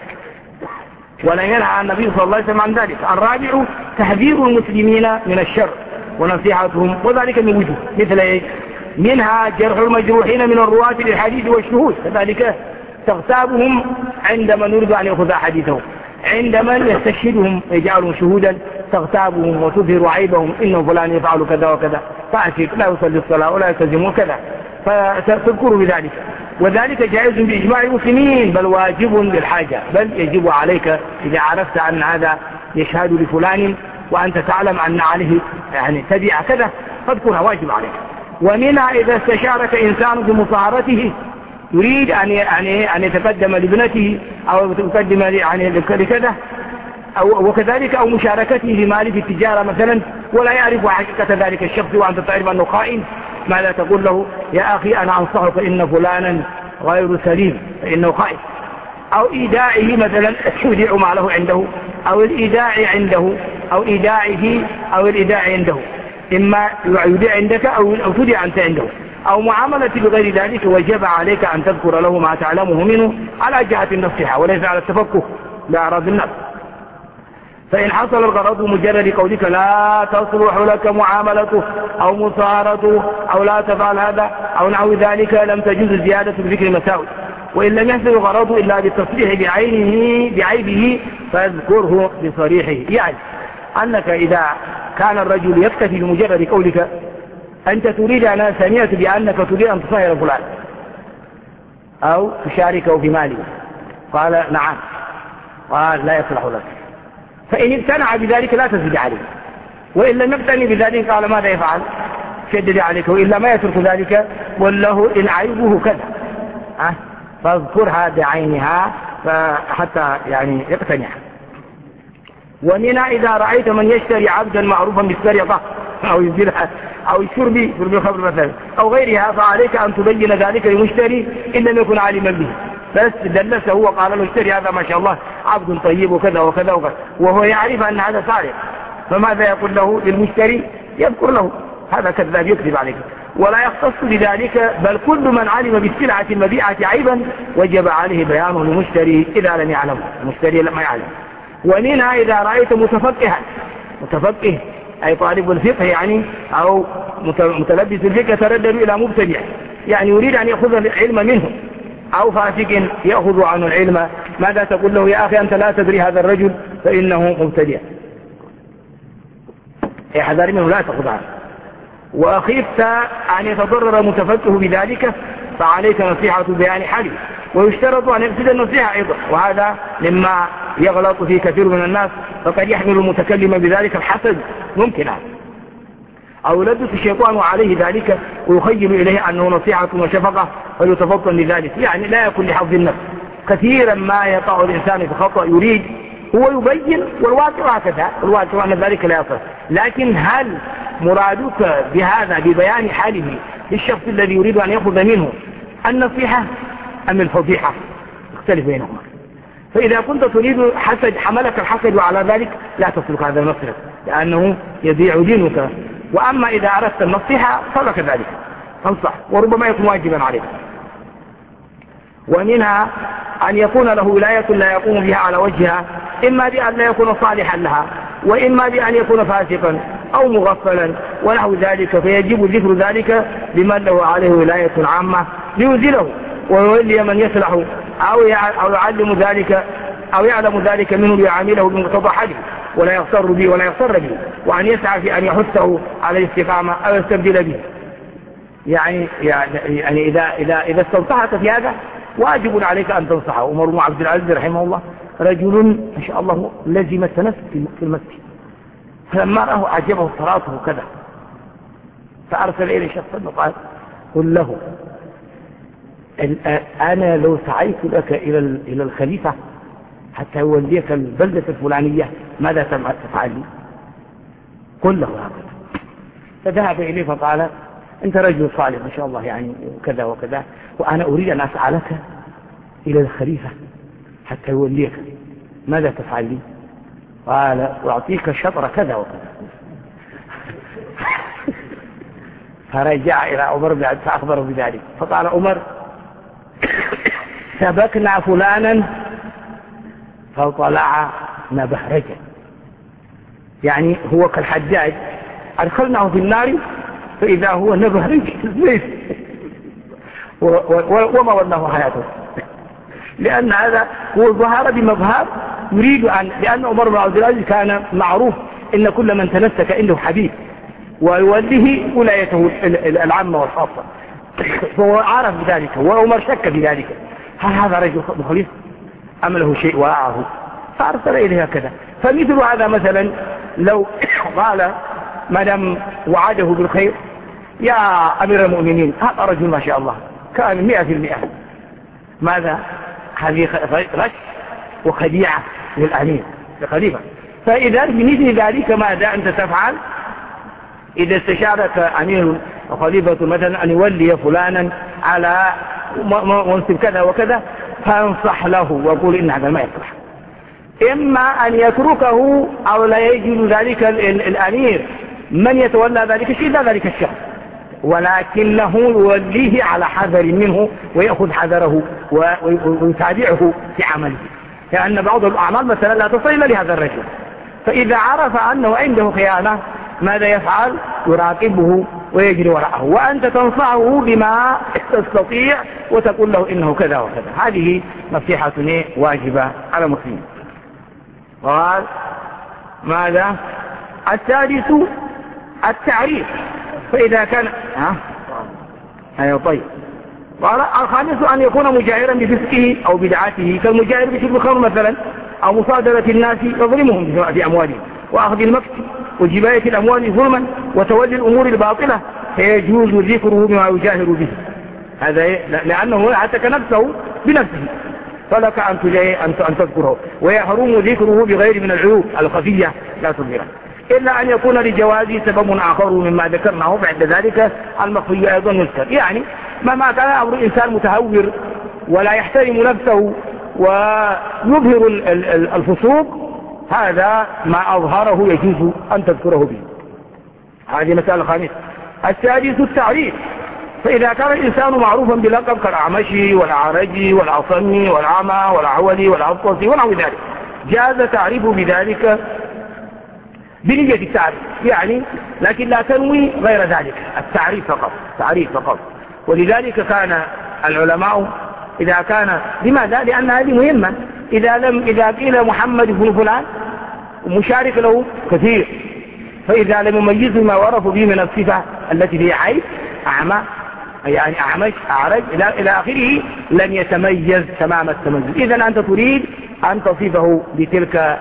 ولا ينهى النبي صلى الله عليه وسلم عن ذلك. الرابع تحذير المسلمين من الشر ونصيحتهم، وذلك من وجوه مثل ايه؟ منها جرح المجروحين من الرواة للحديث والشهود، كذلك تغتابهم عندما نريد أن يأخذ حديثهم، عندما يستشهدهم يجعلهم شهودا تغتابهم وتظهر عيبهم إنه فلان يفعل كذا وكذا فأشك لا يصلي الصلاة ولا يلتزم وكذا، فتذكروا بذلك. وذلك جائز بإجماع المسلمين، بل واجب للحاجة، بل يجب عليك إذا عرفت أن هذا يشهد لفلان وأنت تعلم أن عليه يعني تبع كذا فاذكرها، واجب عليك. ومنها إذا استشارك إنسان بمصاهرته يريد أن أن يتقدم لابنته أو يتقدم يعني لكذا أو وكذلك أو مشاركته لماله في التجارة مثلا ولا يعرف حقيقة ذلك الشخص وأنت تعرف أنه خائن، ماذا تقول له؟ يا أخي أنا أنصحك إن فلانا غير سليم فإنه خائن، أو إيداعه مثلا يوديع ماله عنده أو الإيداع عنده أو إيداعه أو الإيداع عنده، إما يوديع عندك أو توديع أنت عنده، أو معاملة بغير ذلك، وجب عليك أن تذكر له ما تعلمه منه على جهة النصيحة وليس على التفكه لأعراض الناس. فإن حصل الغرض مجرد قولك لا تصلح لك معاملته أو مصارته أو لا تفعل هذا أو نحو ذلك لم تجوز زيادة بذكر مساوئ. وإن لم يحصل الغرض إلا بالتصريح بعينه بعيبه فاذكره بصريحه، يعني أنك إذا كان الرجل يكتفي بمجرد قولك أنت تريد، أنا سمعت بأنك تريد أن تصاهر فلان أو تشاركه في ماله، قال نعم، قال لا يصلح لك، فإن امتنع بذلك لا تزيد عليه، وإن لم يقتنع بذلك قال ماذا يفعل؟ شدد عليك، وإلا ما يترك ذلك وله إن عيبه كذا، أه؟ فاذكرها بعينها حتى يعني يقتنع. ومنها إذا رأيت من يشتري عبدا معروفا بالسرقة أو يزيلها أو الشرب شرب الخمر مثلا أو غيرها، فعليك أن تبين ذلك للمشتري إن لم يكن عالما به، بس دلسه وقال له اشتري هذا ما شاء الله عبد طيب وكذا وكذا وكذا، وهو يعرف أن هذا سارق، فماذا يقول له للمشتري؟ يذكر له هذا كذاب يكذب عليك، ولا يختص بذلك، بل كل من علم بالسلعة المبيعة عيبا وجب عليه بيانه للمشتري إذا لم يعلم، المشتري ما يعلم. ومنها إذا رأيت متفقها، متفقه أي طالب الفقه يعني أو متلبس الفقه يتردد إلى مبتدع، يعني يريد أن يأخذ العلم منه، أو فاسق يأخذ عنه العلم، ماذا تقول له؟ يا أخي أنت لا تدري هذا الرجل فإنه مبتدع، احذر منه لا تأخذ عنه. وخفت أن يتضرر متفكه بذلك فعليك نصيحة بيان حاله. ويشترط أن يقصد النصيحة أيضا، وهذا مما يغلط فيه كثير من الناس، فقد يحمل المتكلم بذلك الحسد ممكن هذا، أو يلبس الشيطان عليه ذلك ويخيل إليه أنه نصيحة وشفقة فيتفطن لذلك، يعني لا يكون لحظ النفس. كثيرا ما يقع الإنسان في خطأ يريد هو يبين والواقع هكذا، والواقع أن ذلك لا يصح، لكن هل مرادك بهذا ببيان حاله للشخص الذي يريد أن يأخذ منه النصيحة أم الفضيحة؟ يختلف بينهما. فإذا كنت تريد حسد حملك الحسد على ذلك لا تسلك هذا المسلك، لأنه يضيع دينك. وأما إذا أردت النصيحة فلك ذلك تنصح، وربما يكون واجبا عليك. ومنها أن يكون له ولاية لا يقوم بها على وجهها، إما بأن لا يكون صالحا لها، وإما بأن يكون فاسقا أو مغفلا ونحو ذلك، فيجب ذكر ذلك لمن له عليه ولاية عامة لينزله ويولي من يصلح أو يعلم ذلك أو يعلم ذلك منه ليعامله بمقتضى حاله ولا يغتر به ولا يغتر به، وأن يسعى في أن يحثه على الاستقامة أو يستبدل به. يعني يعني إذا إذا إذا استنصحت في هذا واجب عليك أن تنصحه. عمر بن عبد العزيز رحمه الله رجل ما شاء الله لزم التنفس في المسجد، فلما رأه أعجبه صلاته كذا فأرسل إليه شخصا وقال قل له أنا لو سعيت لك إلى إلى الخليفة حتى يوليك البلدة الفلانية ماذا تفعل لي؟ قل له هكذا. فذهب إليه فقال أنت رجل صالح ما شاء الله يعني وكذا وكذا، وأنا أريد أن أسعى لك إلى الخليفة حتى يوليك ماذا تفعل لي؟ قال أعطيك شطر كذا وكذا. فرجع إلى عمر بن عبد فأخبره بذلك، فقال عمر سبكنا فلانا فطلع نبهرجا، يعني هو كالحجاج أدخلناه في النار فإذا هو نبهرج وما ولناه حياته، لأن هذا هو ظهر بمظهر يريد أن، لأن عمر بن عبد العزيز كان معروف إن كل من تنسك عنده حبيب ويوليه ولايته العامة والخاصة، فهو عرف بذلك وعمر شك بذلك، هل هذا رجل مخلص أم له شيء وراءه؟ فأرسل إليه كذا. فمثل هذا مثلا لو قال ما دام وعده بالخير يا أمير المؤمنين هذا رجل ما شاء الله كان مئة في المئة، ماذا؟ هذه غش وخديعة للأمير لخليفة. فإذا بمثل ذلك ماذا أنت تفعل؟ إذا استشارك أمير وخليفة مثلا أن يولي فلانا على منصب كذا وكذا فانصح له وقول إن هذا ما يصلح، إما أن يتركه أو لا يجد ذلك الأمير من يتولى ذلك الشيء لا ذلك الشخص، ولكنه يوليه على حذر منه ويأخذ حذره ويتابعه في عمله، لأن بعض الأعمال مثلا لا تصل لهذا الرجل، فإذا عرف أنه عنده خيانة ماذا يفعل؟ يراقبه ويجري وراءه، وأنت تنصحه بما تستطيع وتقول له إنه كذا وكذا. هذه نصيحة واجبة على المسلمين. قال ماذا؟ السادس التعريف، فإذا كان ها أيوة طيب. قال الخامس أن يكون مجاهرا بفسقه أو بدعته، كالمجاهر بشرب الخمر مثلا أو مصادرة الناس يظلمهم في أموالهم وأخذ المكس وجباية الأموال ظلما وتولي الأمور الباطلة، فيجوز ذكره بما يجاهر به، هذا لأنه حتى نفسه بنفسه فلك أن تذكره، ويحرم ذكره بغير من العيوب الخفية لا تظهره، إلا أن يكون لجوازه سبب آخر مما ذكرناه بعد ذلك المخفي أيضا يذكر. يعني مهما كان أمر الإنسان متهور ولا يحترم نفسه ويظهر الفسوق، هذا ما أظهره يجوز أن تذكره به. هذه مسألة خامسة. السادس التعريف، فإذا كان الإنسان معروفا بلقب كالأعمشي والأعرجي والأصمي والأعمى والأعولي والأبطسي ونحو ذلك جاز تعريفه بذلك بنية التعريف، يعني لكن لا تنوي غير ذلك، التعريف فقط، تعريف فقط. ولذلك كان العلماء إذا كان لماذا؟ لأن هذه مهمة. إذا لم إذا قيل محمد بن فلان مشارك له كثير، فإذا لم يميز ما ورث به من الصفة التي فيها عيب أعمى يعني أعمش أعرج إلى إلى آخره لن يتميز تمام التميز. إذا أنت تريد أن تصفه بتلك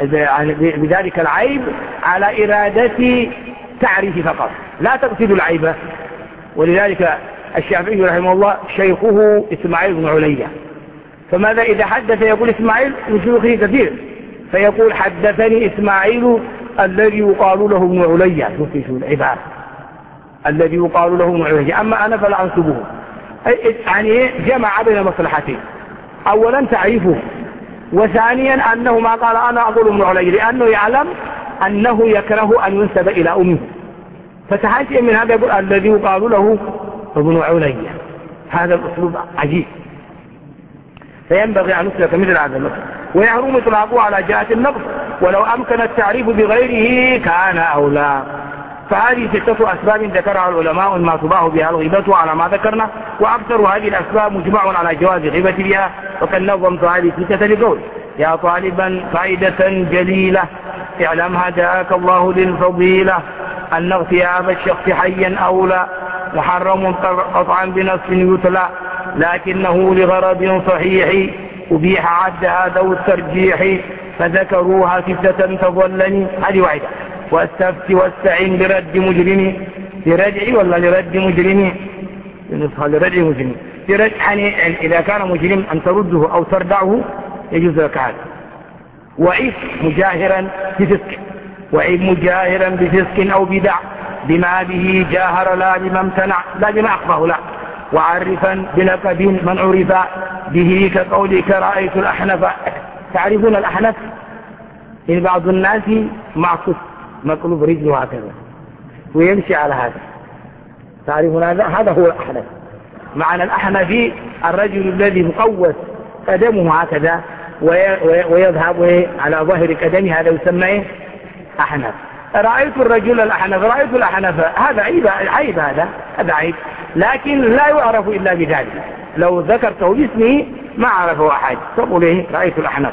بذلك العيب على إرادة تعريف فقط لا تقصد العيب. ولذلك الشافعي رحمه الله شيخه إسماعيل بن علية، فماذا إذا حدث يقول إسماعيل من شيوخه كثير فيقول حدثني إسماعيل الذي يقال له ابن علية، شوفي شو العبارة الذي يقال له ابن علية، أما أنا فلا أنسبه. يعني جمع بين مصلحتين، أولا تعريفه، وثانيا أنه ما قال أنا أقول ابن علية لأنه يعلم أنه يكره أن ينسب إلى أمه، فتحاشي من هذا يقول الذي يقال له ابن علية. هذا الأسلوب عجيب، فينبغي أن نسلك مثل هذا النص. ويحرم إطلاقه على جهة النقص ولو أمكن التعريف بغيره كان أولى. فهذه ستة أسباب ذكرها العلماء ما تباه بها الغيبة على ما ذكرنا، وأكثر هذه الأسباب مجمع على جواز الغيبة بها. وقد نظمت هذه الستة لقول يا طالبا فائدة جليلة اعلم هداك الله للفضيلة أن اغتياب الشخص حيا أولى محرم قطعا بنص يتلى لكنه لغرض صحيح أبيح عد هذا الترجيح فذكروها ستة تظلني. هذه واحدة. واستفت واستعين لرد مجرمي لردع ولا لرد مجرمي نصها لردع مجرمي لرد يعني إذا كان مجرم أن ترده أو تردعه يجوز لك هذا. وعيف مجاهرا بفسق وعيب مجاهرا بفسق أو بدع بما به جاهر لا بما امتنع لا بما أخفاه لا. وعرفا بلقب من عرف به كقولك رأيت الأحنف. تعرفون الأحنف؟ إن بعض الناس معكس مقلوب رجله هكذا ويمشي على هذا، تعرفون هذا؟ هذا هو الأحنف. معنى الأحنف الرجل الذي مقوس قدمه هكذا ويذهب على ظهر قدمه، هذا يسمى أحنف. رأيت الرجل الأحنف رأيت الأحنف هذا عيب عيب هذا هذا عيب، لكن لا يعرف إلا بذلك. لو ذكرته باسمه ما عرفه أحد تقول له رأيت الأحنف.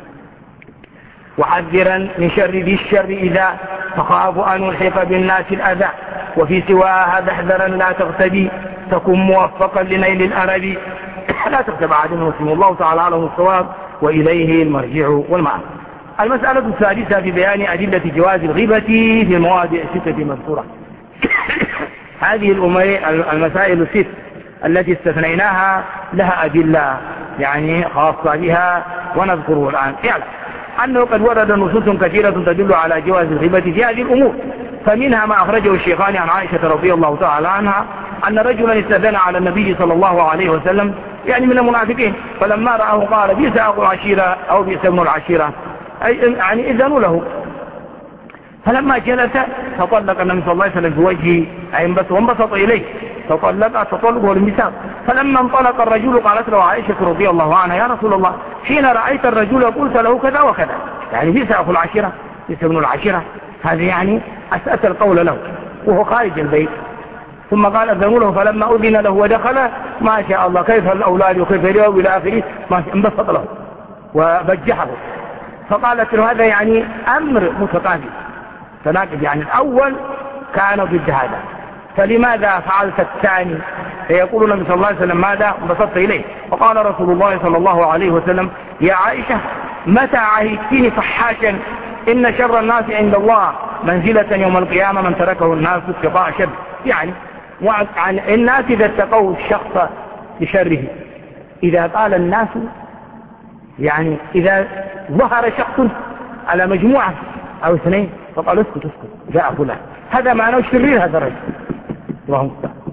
وحذرا من شر ذي الشر إذا تخاف أن يلحق بالناس الأذى وفي سواها تحذرا لا تغتدي تكن موفقا لنيل الأرب. لا تغتب عاد المسلم والله تعالى أعلم الصواب وإليه المرجع والمآب. المسألة السادسة في بيان أدلة جواز الغيبة في المواضع الستة مذكورة. هذه المسائل الست التي استثنيناها لها أدلة يعني خاصة بها ونذكره الآن. يعلم أنه قد ورد نصوص كثيرة تدل على جواز الغيبة في هذه الأمور، فمنها ما أخرجه الشيخان عن عائشة رضي الله تعالى عنها أن رجلا استأذن على النبي صلى الله عليه وسلم يعني من المنافقين، فلما رآه قال بئس أخو العشيرة أو بئس ابن العشيرة، أي يعني إذنوا له. فلما جلس تطلق النبي صلى الله عليه وسلم في وجهه أي انبسط وانبسط إليه تطلق تطلقه للنساء. فلما انطلق الرجل قالت له عائشة رضي الله عنها يا رسول الله حين رأيت الرجل قلت له كذا وكذا، يعني بئس أخو العشيرة بئس ابن العشيرة، هذا يعني أسأت القول له وهو خارج البيت. ثم قال أذنوا له فلما أذن له ودخل ما شاء الله كيف الأولاد وكيف اليوم إلى آخره ما انبسط له وبجحه. فقالت له هذا يعني أمر متقابل تناقض، يعني الأول كان ضد هذا فلماذا فعلت الثاني؟ فيقول النبي صلى الله عليه وسلم ماذا انبسطت إليه؟ وقال رسول الله صلى الله عليه وسلم يا عائشة متى عهدتني فحاشا إن شر الناس عند الله منزلة يوم القيامة من تركه الناس اتقاء شر. يعني وعن الناس إذا اتقوا الشخص لشره، إذا قال الناس يعني إذا ظهر شخص على مجموعة أو اثنين فقال اسكت اسكت جاء فلان، هذا معناه الشرير هذا الرجل. اللهم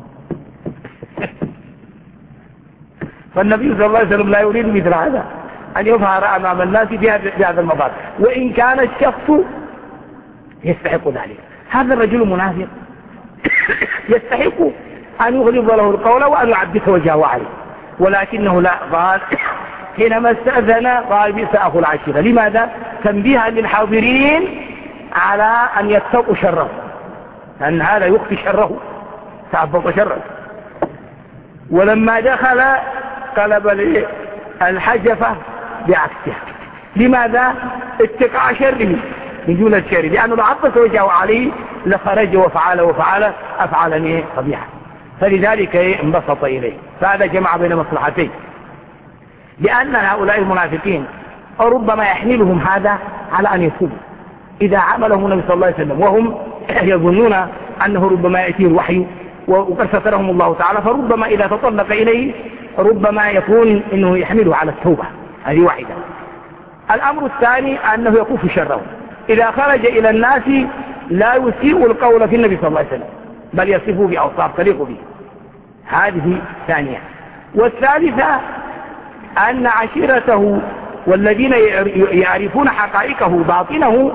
فالنبي صلى الله عليه وسلم لا يريد مثل هذا أن يظهر أمام الناس بهذا المضاد، وإن كان الشخص يستحق ذلك. هذا الرجل منافق يستحق أن يغلظ له القول وأن يعبث وجهه عليه، ولكنه لا قال حينما استأذن قال بئس أخو العشيرة. لماذا؟ تنبيها للحاضرين على أن يتقوا شره، لأن هذا يخفي شره تعبط شره. ولما دخل قلب الحجفة بعكسها. لماذا؟ اتقاء شره، من جملة شعره، لأنه لو عطس وجهه عليه لخرج وفعل وفعل أفعالا قبيحة، فلذلك انبسط إليه. فهذا جمع بين مصلحتين، لأن هؤلاء المنافقين ربما يحملهم هذا على أن يتوبوا إذا عملهم النبي صلى الله عليه وسلم، وهم يظنون أنه ربما يأتيه الوحي وقد سترهم الله تعالى، فربما إذا تطلق إليه ربما يكون أنه يحمله على التوبة. هذه واحدة. الأمر الثاني أنه يكف شره، إذا خرج إلى الناس لا يسيء القول في النبي صلى الله عليه وسلم، بل يصفه بأوصاف تليق به. هذه ثانية. والثالثة أن عشيرته والذين يعرفون حقائقه باطنه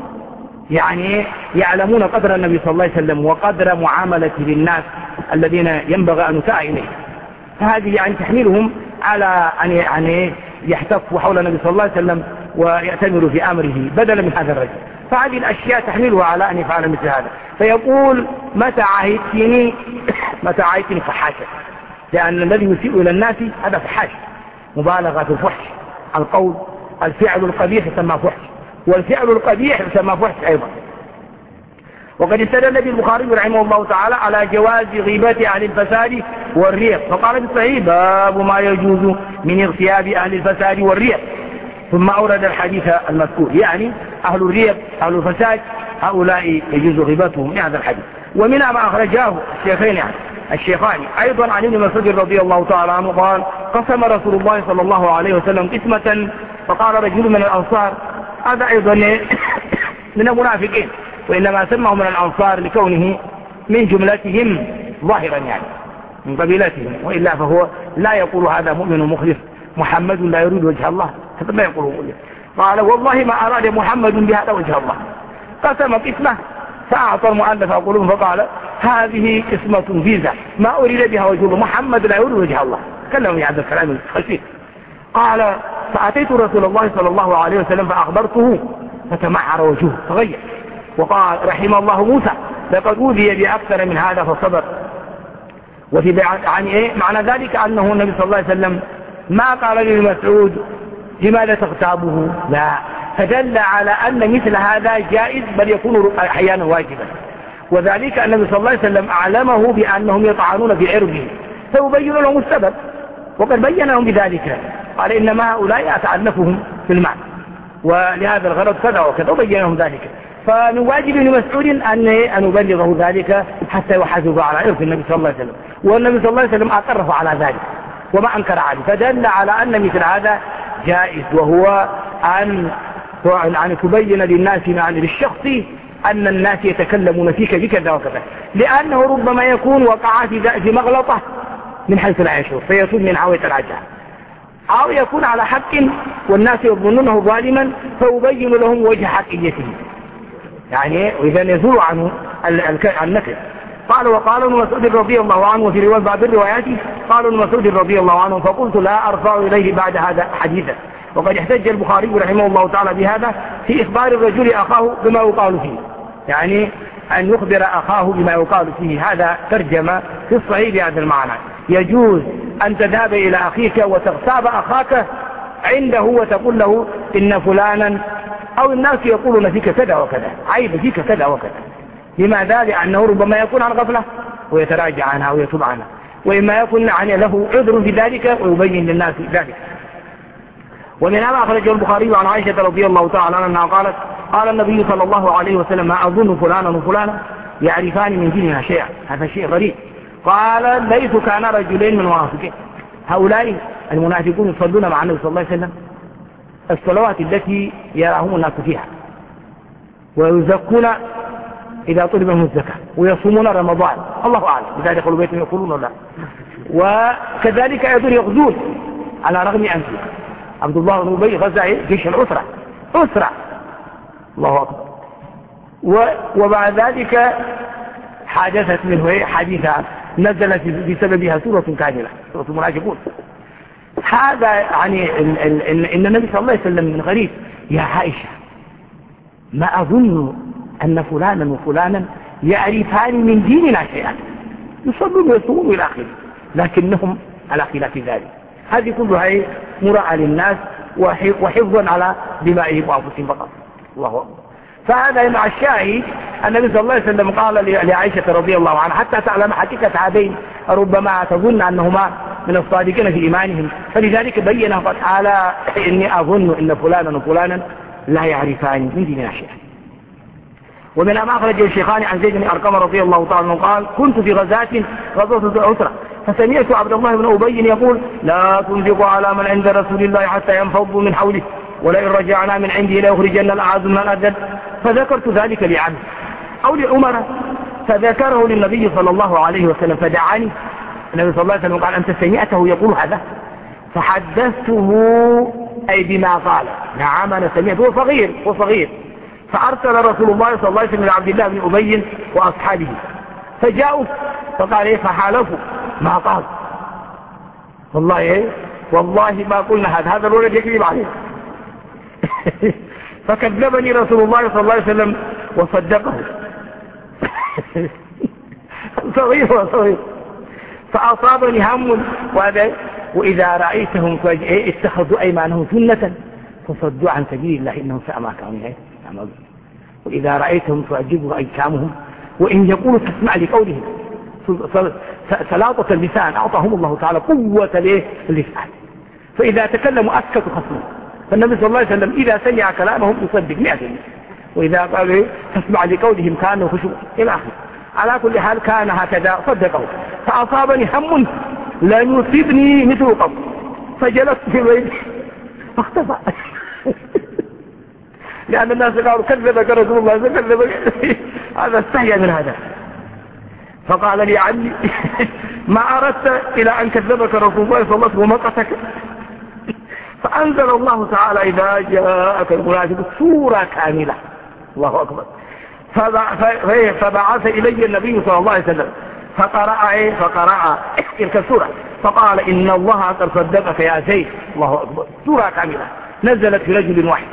يعني يعلمون قدر النبي صلى الله عليه وسلم وقدر معاملته للناس الذين ينبغي أن يساء إليه، فهذه يعني تحملهم على أن يعني يحتفوا حول النبي صلى الله عليه وسلم ويأتمروا في أمره بدلا من هذا الرجل. فهذه الأشياء تحمله على أن يفعل مثل هذا، فيقول متى عهدتني متى عهدتني فحاشا، لأن الذي يسيء إلى الناس هذا فحاش، مبالغة في الفحش، القول الفعل القبيح يسمى فحش، والفعل القبيح يسمى فحش أيضا. وقد استدل البخاري رحمه الله تعالى على جواز غيبة أهل الفساد والريق، فقال في الصحيح باب ما يجوز من اغتياب أهل الفساد والريق، ثم أورد الحديث المذكور، يعني أهل الريق أهل الفساد هؤلاء يجوز غيبتهم من هذا الحديث. ومنها ما أخرجاه الشيخين يعني الشيخان أيضا عن ابن مسعود رضي الله تعالى عنه قال قسم رسول الله صلى الله عليه وسلم قسمة فقال رجل من الأنصار، هذا أيضا من المنافقين، وإنما سمه من الأنصار لكونه من جملتهم ظاهرا يعني من قبيلتهم، وإلا فهو لا يقول هذا مؤمن مخلص محمد لا يريد وجه الله، هذا ما يقوله. قال والله ما أراد محمد بهذا وجه الله. قسم قسمة فأعطى المؤلف قلوبهم فقال هذه قسمة فيزا ما أريد بها وجه الله، محمد لا يريد وجه الله، كلهم هذا الكلام الخسيس. قال فأتيت رسول الله صلى الله عليه وسلم فأخبرته فتمعر وجهه تغير، وقال رحم الله موسى لقد أوذي بأكثر من هذا فصبر. وفي عن إيه معنى ذلك أنه النبي صلى الله عليه وسلم ما قال للمسعود لماذا تغتابه، لا، فدل على أن مثل هذا جائز بل يكون أحيانا واجبا، وذلك النبي صلى الله عليه وسلم أعلمه بأنهم يطعنون في عرضه فيبين لهم السبب، وقد بين لهم بذلك، قال إنما هؤلاء أتعنفهم في المعنى ولهذا الغرض كذا وكذا وبين لهم ذلك. فمن واجب ابن مسعود أن أن يبلغه ذلك حتى يحافظ على عرض النبي صلى الله عليه وسلم، والنبي صلى الله عليه وسلم أقره على ذلك وما أنكر عليه، فدل على أن مثل هذا جائز، وهو أن أن تبين للناس عن للشخص أن الناس يتكلمون فيك بكذا وكذا، لأنه ربما يكون وقع في مغلطة من حيث لا يشعر فيتوب من عوية العجاء، أو يكون على حق والناس يظنونه ظالما فيبين لهم وجه حقيته يعني، وإذا يزول عنه النكر. قال وقال ابن مسعود رضي الله عنه وفي رواية بعض الروايات قال ابن مسعود رضي الله عنه فقلت لا أرفع إليه بعد هذا حديثا. وقد احتج البخاري رحمه الله تعالى بهذا في إخبار الرجل أخاه بما يقال فيه، يعني أن يخبر أخاه بما يقال فيه، هذا ترجمة في الصحيح بهذا المعنى. يجوز أن تذهب إلى أخيك وتغتاب أخاك عنده وتقول له إن فلانا أو الناس يقولون فيك كذا وكذا، عيب فيك كذا وكذا. لماذا؟ لأنه ربما يكون عن غفلة ويتراجع عنها ويتوب عنها، وإما يكون له عذر في ذلك ويبين للناس ذلك. ومن هذا أخرجه البخاري عن عائشة رضي الله تعالى عنها قالت قال النبي صلى الله عليه وسلم ما أظن فلانا وفلانا يعرفان من دينها شيئا، هذا شيء غريب. قال ليس كان رجلين من المنافقين، هؤلاء المنافقون يصلون مع النبي صلى الله عليه وسلم الصلوات التي يراهم الناس فيها، ويزكون إذا طلب منهم الزكاة، ويصومون رمضان، الله أعلم إذا دخلوا بيتهم يقولون ولا، وكذلك أيضا يغزون على رغم أنفسهم. عبد الله بن أبي غزا جيش العسرة أسرة، الله أكبر. وبعد ذلك حدثت منه حادثة نزلت بسببها سورة كاملة، سورة المنافقون. هذا يعني إن النبي صلى الله عليه وسلم من غريب يا عائشة ما أظن أن فلانا وفلانا يعرفان من ديننا شيئا، يصلون ويصومون إلى آخره، لكنهم على خلاف ذلك. هذه كلها مراعاة للناس وحفظا على دمائهم وأنفسهم فقط، الله أكبر. فهذا مع الشاهد النبي صلى الله عليه وسلم قال لعائشة رضي الله عنها حتى تعلم حقيقة هذين ربما تظن أنهما من الصادقين في إيمانهم، فلذلك بين قد تعالى إني أظن إن فلانا وفلانا لا يعرفاني من دين أشياء. ومن ما أخرج الشيخان عن زيد بن أرقم رضي الله تعالى عنه قال كنت في غزاة غزوة العسرة فسمعت عبد الله بن أبي يقول لا تنفقوا على من عند رسول الله حتى ينفضوا من حوله ولئن رجعنا من عنده ليخرجن الأعز من الأذل، فذكرت ذلك لعمه أو لعمر فذكره للنبي صلى الله عليه وسلم فدعاني. النبي صلى الله عليه وسلم قال أنت سمعته يقول هذا؟ فحدثته أي بما قال. نعم أنا سمعته، هو صغير هو صغير فأرسل رسول الله صلى الله عليه وسلم لعبد الله بن أبي وأصحابه فجاءوا فقال إيه فحالفوا ما قال والله إيه والله ما قلنا هذا هذا الولد يكذب عليه فكذبني رسول الله صلى الله عليه وسلم وصدقه صغير وصغير فأصابني هم وهذا وإذا رأيتهم اتخذوا أيمانهم جنة فصدوا عن سبيل الله إنهم ساء ما كانوا يعملون، وإذا رأيتهم تعجبوا أجسامهم وإن يقولوا تسمع لقولهم سلاطة اللسان أعطاهم الله تعالى قوة اللسان فإذا تكلموا أسكتوا خصمهم. فالنبي صلى الله عليه وسلم إذا سمع كلامهم يصدق مئة بالمئة وإذا قالوا تسمع لقولهم كانوا خشوع إلى آخره. على كل حال كان هكذا صدقه. فأصابني هم لن يصيبني مثل قط فجلست في البيت فاختفى لأن الناس قالوا كذبك رسول الله كذبك هذا استحيا من هذا. فقال لي عمي ما أردت إلى أن كذبك رسول الله صلى الله عليه وسلم ومقتك. فأنزل الله تعالى إذا جاءك المنافق سورة كاملة الله أكبر. فبعث إلي النبي صلى الله عليه وسلم فقرأ إيه فقرأ تلك السورة فقال إن الله قد صدقك يا زيد الله أكبر. سورة كاملة نزلت في رجل واحد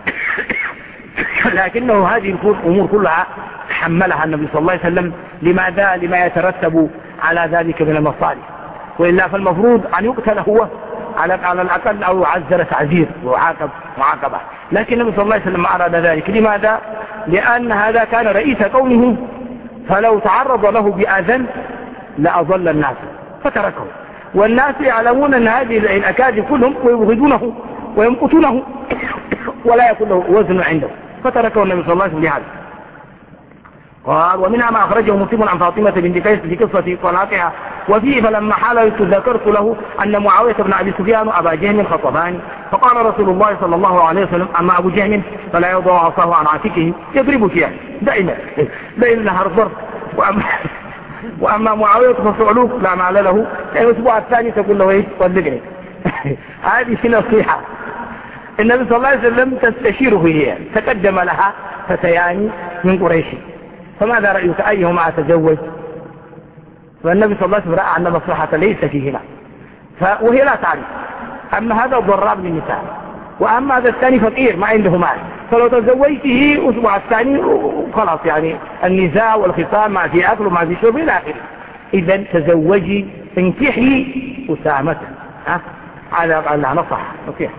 لكنه هذه الأمور كلها حملها النبي صلى الله عليه وسلم لماذا لما يترتب على ذلك من المصالح، وإلا فالمفروض أن يقتل هو على على الأقل أو يعزل تعزير وعاقب معاقبة، لكن النبي صلى الله عليه وسلم أراد ذلك. لماذا؟ لأن هذا كان رئيس قومه فلو تعرض له بأذى لأضل الناس فتركه، والناس يعلمون أن هذه الأكاذيب كلهم ويبغضونه ويمقتونه ولا يكون له وزن عنده فتركه النبي صلى الله عليه وسلم لهذا. قال ومنها ما أخرجه مسلم عن فاطمة بنت قيس في قصة طلاقها وفيه فلما حللت ذكرت له أن معاوية بن أبي سفيان وأبا جهم خطبان فقال رسول الله صلى الله عليه وسلم أما أبو جهم فلا يضع عصاه عن عاتقه يضرب فيها دائما دائما نهار الضرب، وأما, وأما معاوية فصعلوك لا مال له يعني الأسبوع الثاني تقول له ايه طلقني هذه نصيحة. النبي صلى الله عليه وسلم تستشيره هي تقدم لها فتيان من قريش فماذا رأيك أيهما أتزوج؟ فالنبي صلى الله عليه وسلم رأى أن مصلحة ليس فيهما وهي لا تعرف. أما هذا ضراب للنساء وأما هذا الثاني فقير ما عنده مال فلو تزوجته أسبوع الثاني خلاص يعني النزاع والخصام ما في أكل وما في شرب إلى آخره. إذا تزوجي انكحي أسامة ها هذا قال لها نصح نصيحة.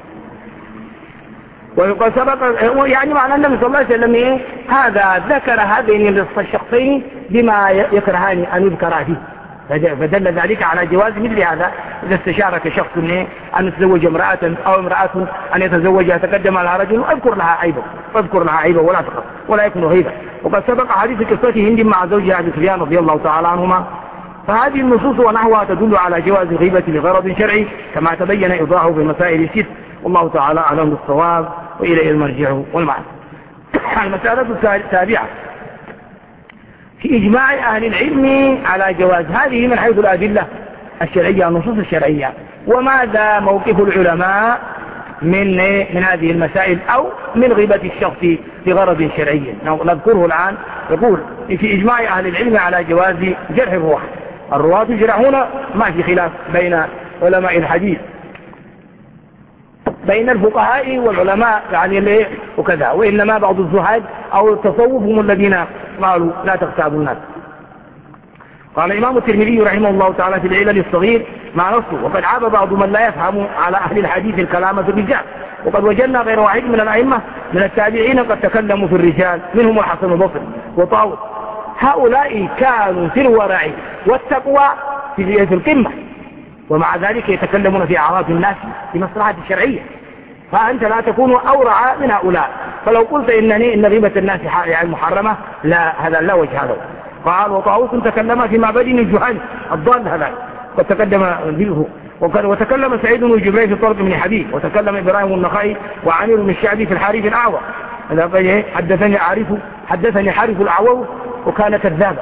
ويقول سبق يعني معنى النبي صلى الله عليه وسلم إيه؟ هذا ذكر هذين الشخصين بما يكرهان أن يذكرا فيه فدل ذلك على جواز مثل هذا إذا استشارك شخص أن يتزوج امرأة أو امرأة أن يتزوجها تقدم على رجل اذكر لها عيبه اذكر لها عيبه ولا تخف ولا يكون غيبة. وقد سبق حديث قصته هند مع زوجها أبي سفيان رضي الله تعالى عنهما. فهذه النصوص ونحوها تدل على جواز الغيبة لغرض شرعي كما تبين إيضاحه في المسائل الست والله تعالى أعلم بالصواب وإليه المرجع والمعاد. المسألة السابعة في إجماع أهل العلم على جواز هذه من حيث الأدلة الشرعية النصوص الشرعية. وماذا موقف العلماء من من هذه المسائل أو من غيبة الشخص لغرض شرعي نذكره الآن. يقول في إجماع أهل العلم على جواز جرح الرواة. الرواة يجرحون ما في خلاف بين علماء الحديث بين الفقهاء والعلماء يعني اللي وكذا، وإنما بعض الزهاد أو التصوف هم الذين قالوا لا تغتابوا الناس. قال الإمام الترمذي رحمه الله تعالى في العلل الصغير مع نصه وقد عاب بعض من لا يفهم على أهل الحديث الكلام في الرجال. وقد وجدنا غير واحد من الأئمة من التابعين قد تكلموا في الرجال، منهم الحسن البصري وطاووس. هؤلاء كانوا في الورع والتقوى في القمة، ومع ذلك يتكلمون في أعراض الناس بمصلحة الشرعية، فأنت لا تكون أورع من هؤلاء. فلو قلت إنني إن غيبة الناس يعني محرمة، لا، هذا لا وجه له. قال وطاووس تكلم في معبد الجهني الضال هذا قد تقدم به، وتكلم سعيد بن جبير في طرق بن حبيب، وتكلم إبراهيم النخعي وعامر بن الشعبي في الحارث الأعور. حدثني عارف حدثني حارث الأعور وكان كذابا.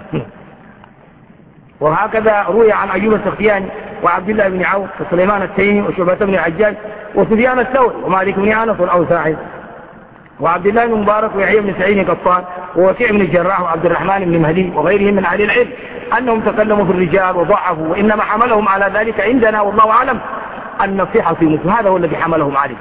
وهكذا روي عن أيوب السختياني وعبد الله بن عوف وسليمان التيمي وشعبة بن الحجاج وسفيان الثوري ومالك بن أنس والأوزاعي وعبد الله بن مبارك ويحيى بن سعيد القطان ووكيع بن الجراح وعبد الرحمن بن مهدي وغيرهم من أهل العلم أنهم تكلموا في الرجال وضعفوا، وإنما حملهم على ذلك عندنا والله أعلم النصيحة في مثل هذا هو الذي حملهم عليه.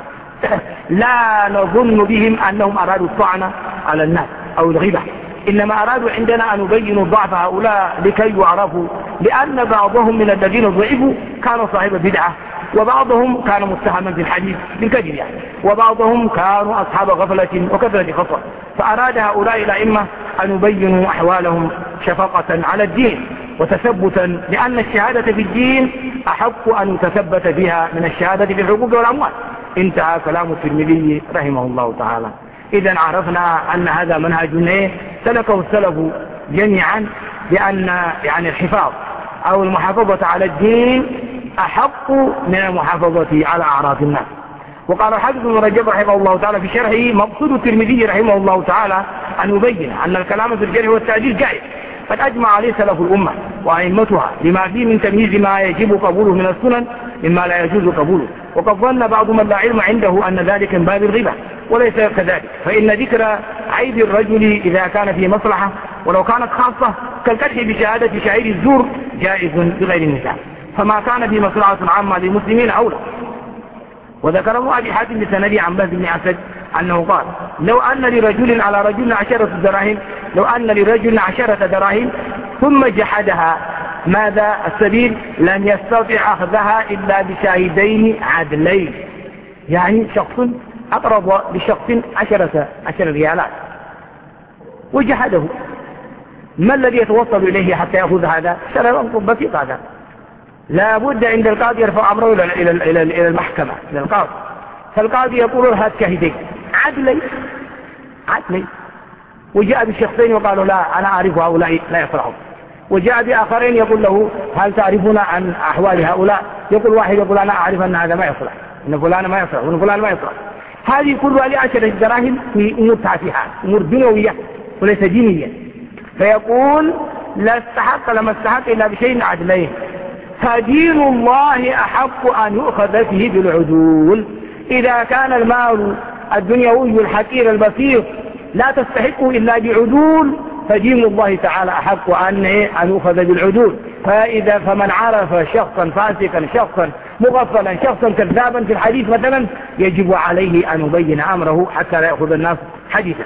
لا نظن بهم أنهم أرادوا الطعن على الناس أو الغيبة، إنما أرادوا عندنا أن يبينوا ضعف هؤلاء لكي يعرفوا، لأن بعضهم من الذين ضعفوا كانوا صاحب بدعة، وبعضهم كان متهما في الحديث بالكذب يعني، وبعضهم كانوا أصحاب غفلة وكثرة خطأ، فأراد هؤلاء الأئمة أن يبينوا أحوالهم شفقة على الدين وتثبتا، لأن الشهادة في الدين أحق أن يتثبت بها من الشهادة في الحقوق والأموال. انتهى كلام الترمذي رحمه الله تعالى. إذا عرفنا أن هذا منهج سلكه السلف جميعا، بأن يعني الحفاظ أو المحافظة على الدين أحق من المحافظة على أعراض الناس. وقال الحافظ ابن رجب رحمه الله تعالى في شرحه: مقصود الترمذي رحمه الله تعالى أن يبين أن الكلام في الجرح والتعديل جائز، قد أجمع عليه سلف الأمة وأئمتها لما فيه من تمييز ما يجب قبوله من السنن مما لا يجوز قبوله. وقد ظن بعض من لا علم عنده أن ذلك من باب الغيبة، وليس كذلك، فإن ذكر عيب الرجل إذا كان فيه مصلحة ولو كانت خاصة كالكشف بشهادة شعير الزور جائز بغير النزاع، فما كان في مصلحة عامة للمسلمين أولى. وذكره أبي حاتم بسندي عن بهز بن أسد أنه قال: لو أن لرجل على رجل عشرة دراهم لو أن لرجل عشرة دراهم ثم جحدها، ماذا السبيل؟ لن يستطيع أخذها إلا بشاهدين عدلين. يعني شخص أقرض لشخص عشرة عشر ريالات وجحده، ما الذي يتوصل إليه حتى يأخذ هذا؟ شرط بسيط هذا، لا بد عند القاضي يرفع أمره إلى إلى إلى إلى المحكمة، إلى القاضي، فالقاضي يقول له: هات شاهدين عدلين عدلين. وجاء بالشخصين وقالوا: لا، أنا أعرف هؤلاء لا يصلحون. وجاء بآخرين يقول له: هل تعرفون عن أحوال هؤلاء؟ يقول واحد يقول: أنا أعرف أن هذا ما يصلح، إن فلان ما يصلح، وإن فلان ما يصلح. هذه كلها لعشرة دراهم في أمور تافهات، أمور دنيوية وليس دينية. فيقول: لا استحق لما استحق إلا بشيء عدلين، فدين الله أحق أن يؤخذ فيه بالعدول. إذا كان المال الدنيوي الحقير البسيط لا تستحقه إلا بعدول، فدين الله تعالى أحق أن أن يؤخذ بالعدول. فإذا فمن عرف شخصا فاسقا، شخصا مغفلا، شخصا كذابا في الحديث مثلا، يجب عليه أن يبين أمره حتى لا يأخذ الناس حديثا.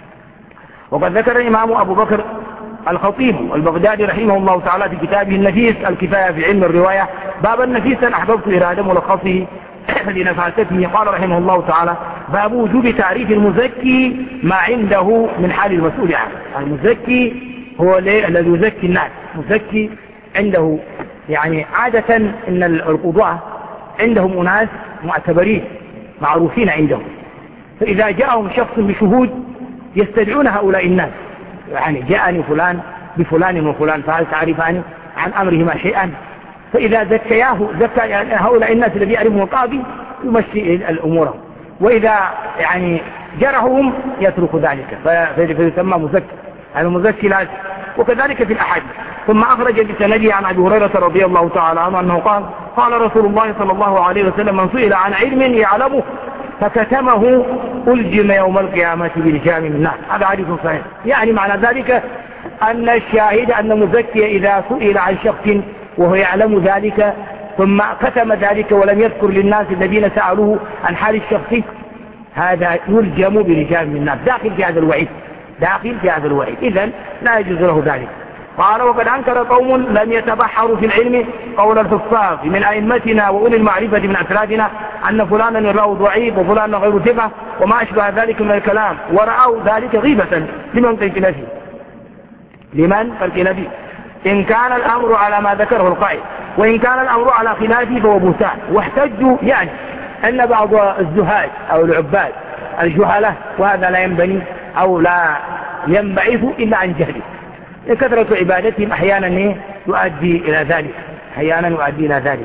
وقد ذكر الإمام أبو بكر الخطيب البغدادي رحمه الله تعالى في كتابه النفيس الكفاية في علم الرواية بابا نفيسا أحببت إرادة ملخصه لنفاسته، قال رحمه الله تعالى: باب وجوب تعريف المزكي ما عنده من حال المسؤول عنه. المزكي هو الذي يزكي الناس، مزكي عنده يعني عادة إن القضاة عندهم أناس معتبرين معروفين عندهم، فإذا جاءهم شخص بشهود يستدعون هؤلاء الناس، يعني جاءني فلان بفلان وفلان فهل تعرفان عن أمرهما شيئا؟ فإذا زكياه زكى يعني هؤلاء الناس الذي يعرفهم القاضي يمشي الأمور، وإذا يعني جرحهم يترك ذلك فيسمى مزكي. هذا مزكي لازم. وكذلك في الأحاديث. ثم أخرج بسنده عن أبي هريرة رضي الله تعالى عنه أنه قال: قال رسول الله صلى الله عليه وسلم: من سئل عن علم يعلمه فكتمه ألجم يوم القيامة بلجام من النار. هذا حديث صحيح. يعني معنى ذلك أن الشاهد أن مزكي إذا سئل عن شخص وهو يعلم ذلك ثم كتم ذلك ولم يذكر للناس الذين سألوه عن حال الشخص، هذا يلجم بلجام من النار، داخل في هذا الوعيد، داخل في هذا الوعيد. إذن لا يجوز له ذلك. قال وقد أنكر قوم لم يتبحروا في العلم قول الحفاظ من أئمتنا وأولي المعرفة من أسلافنا أن فلانا يراه ضعيف وفلانا غير ثقة وما أشبه ذلك من الكلام، ورأوا ذلك غيبة لمن تلك فيه لمن تلك فيه إن كان الأمر على ما ذكره القائل، وإن كان الأمر على خلافه فهو بهتان. واحتجوا يعني أن بعض الزهاد أو العباد الجهلة، وهذا لا ينبني أو لا ينبعث إلا عن جهله، كثرة عبادتهم أحيانا يؤدي إلى ذلك، أحيانا يؤدي إلى ذلك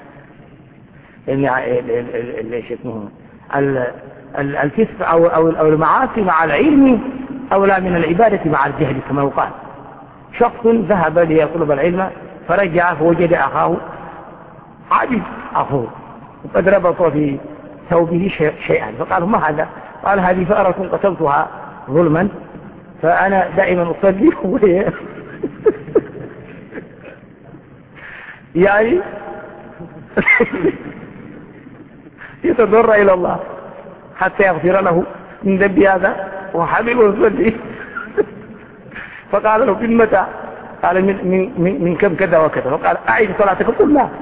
الكسب أو أو المعاصي مع العلم أولى من العبادة مع الجهل كما يقال. شخص ذهب ليطلب العلم فرجع فوجد أخاه عجز أخوه وقد ربط في ثوبه شيئا، فقال ما هذا؟ قال هذه فأرة قتلتها ظلما فأنا دائما أصلي وهي يعني يتضرع إلى الله حتى يغفر له من ذنب هذا وحبيب يصلي. فقال له من متى؟ قال من, من, من, من كم كذا وكذا. فقال أعيد صلاتك؟ قل لا،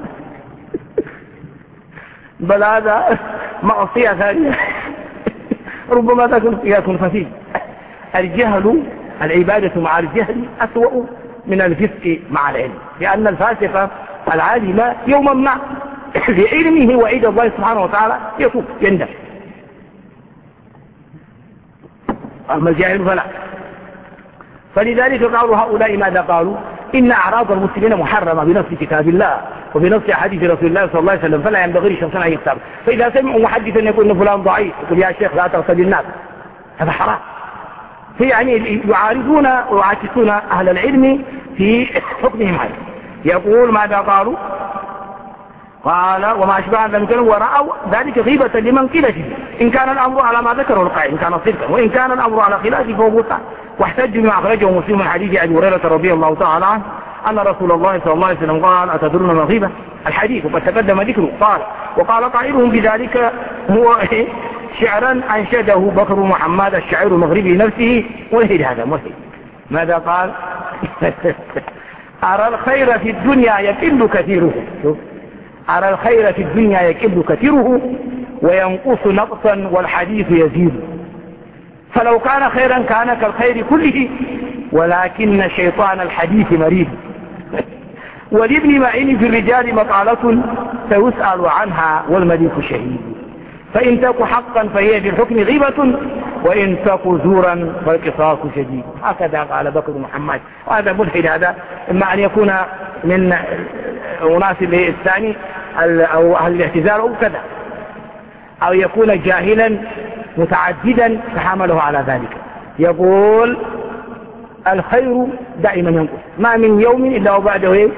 بل هذا معصية ثانية ربما تكون يكون خفيف. الجهل العبادة مع الجهل أسوأ من الفسق مع العلم، لأن الفاسق العالم يوما ما لعلمه وعيد الله سبحانه وتعالى يتوب يندم، أما الجاهل فلا. فلذلك قالوا هؤلاء ماذا قالوا؟ إن أعراض المسلمين محرمة بنص كتاب الله وبنص حديث رسول الله صلى الله عليه وسلم، فلا ينبغي لشخص أن يختار. فإذا سمعوا محدثا يقول إن فلان ضعيف يقول يا شيخ لا تغتدي الناس، هذا حرام. فيعني يعارضون ويعاكسون أهل العلم في حكمهم عليه. يقول ماذا قالوا؟ قال وما أشبه ذلك ورأوا ذلك غيبة لمن قيل فيه إن كان الأمر على ما ذكره القائل إن كان صدقا، وإن كان الأمر على خلافه فهو بهتان. واحتج بما أخرجه مسلم من حديث أبي هريرة رضي الله تعالى عنه أن رسول الله صلى الله عليه وسلم قال أتدرون ما الغيبة؟ الحديث وقد تقدم ذكره. قال وقال قائلهم بذلك هو شعرا أنشده بكر محمد الشاعر المغربي نفسه وهي هذا وهي ماذا قال؟ أرى الخير في الدنيا يكل كثيره، أرى الخير في الدنيا يكل كثيره وينقص نقصا والحديث يزيد، فلو كان خيرا كان كالخير كله ولكن شيطان الحديث مريد. ولابن معين في الرجال مقالة سيسأل عنها والملك شهيد، فإن تك حقا فهي في الحكم غيبة وإن تك زورا فالقصاص شديد. هكذا قال بكر محمد. وهذا ملحد، هذا إما أن يكون من أناس الثاني أو أهل الاعتزال أو كذا، أو يكون جاهلا متعددا فحمله على ذلك. يقول الخير دائما ينقص، ما من يوم إلا وبعده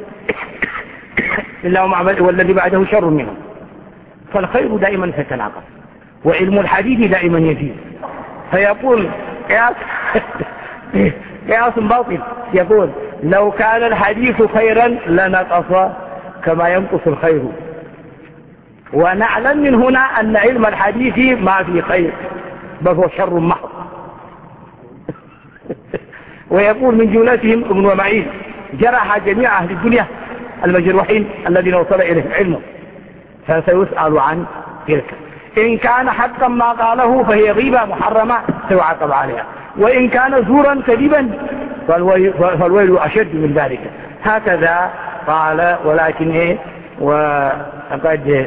إلا والذي بعده شر منه، فالخير دائما سيتناقص وعلم الحديث دائما يزيد. فيقول قياس قياس باطل، يقول لو كان الحديث خيرا لنقص كما ينقص الخير، ونعلم من هنا أن علم الحديث ما في خير بل هو شر محض. ويقول من جملتهم ابن معين جرح جميع أهل الدنيا المجروحين الذين وصل إليهم علمه، فسيسأل عن تلك. إن كان حقا ما قاله فهي غيبة محرمة سيعاقب عليها، وإن كان زورا كذبا فالويل أشد من ذلك. هكذا قال. ولكن إيه وقد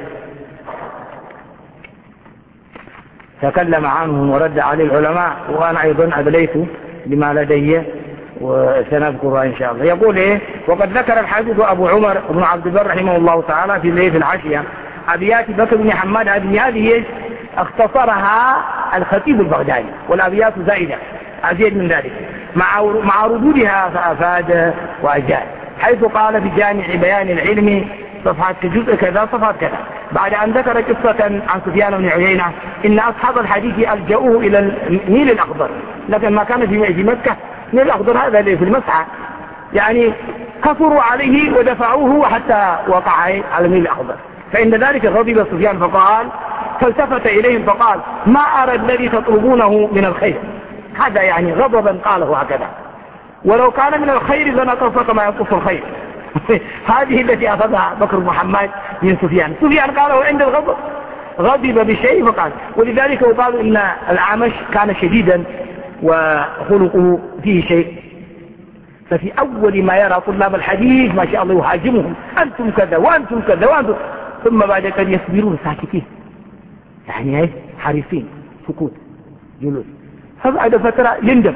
تكلم عنه ورد عليه العلماء، وأنا أيضا أدليت بما لدي وسنذكرها إن شاء الله. يقول إيه وقد ذكر الحافظ أبو عمر بن عبد البر رحمه الله تعالى في الليل في العشية أبيات بكر بن حماد. هذه هذه اختصرها الخطيب البغدادي، والأبيات زائدة أزيد من ذلك مع مع ردودها فأفاد وأجاد، حيث قال في جامع بيان العلم صفحة جزء كذا صفحة كذا بعد أن ذكر قصة عن سفيان بن عيينة إن أصحاب الحديث ألجأوه إلى النيل الأخضر، لكن ما كان في مكة النيل الأخضر هذا اللي في المسعى، يعني كفروا عليه ودفعوه حتى وقع على النيل الأخضر. فإن ذلك غضب سفيان فقال فالتفت إليهم فقال ما أرى الذي تطلبونه من الخير، هذا يعني غضبا قاله هكذا. ولو كان من الخير لنقص كما ينقص الخير. هذه التي أخذها بكر محمد من سفيان. سفيان قال عند الغضب غضب بشيء فقال، ولذلك يقال إن الأعمش كان شديدا وخلقه فيه شيء، ففي أول ما يرى طلاب الحديث ما شاء الله يهاجمهم، أنتم كذا وأنتم كذا وأنتم، ثم بعد ذلك يصبرون ساكتين، يعني ايه حريصين، سكوت جلوس. فبعد فترة يندم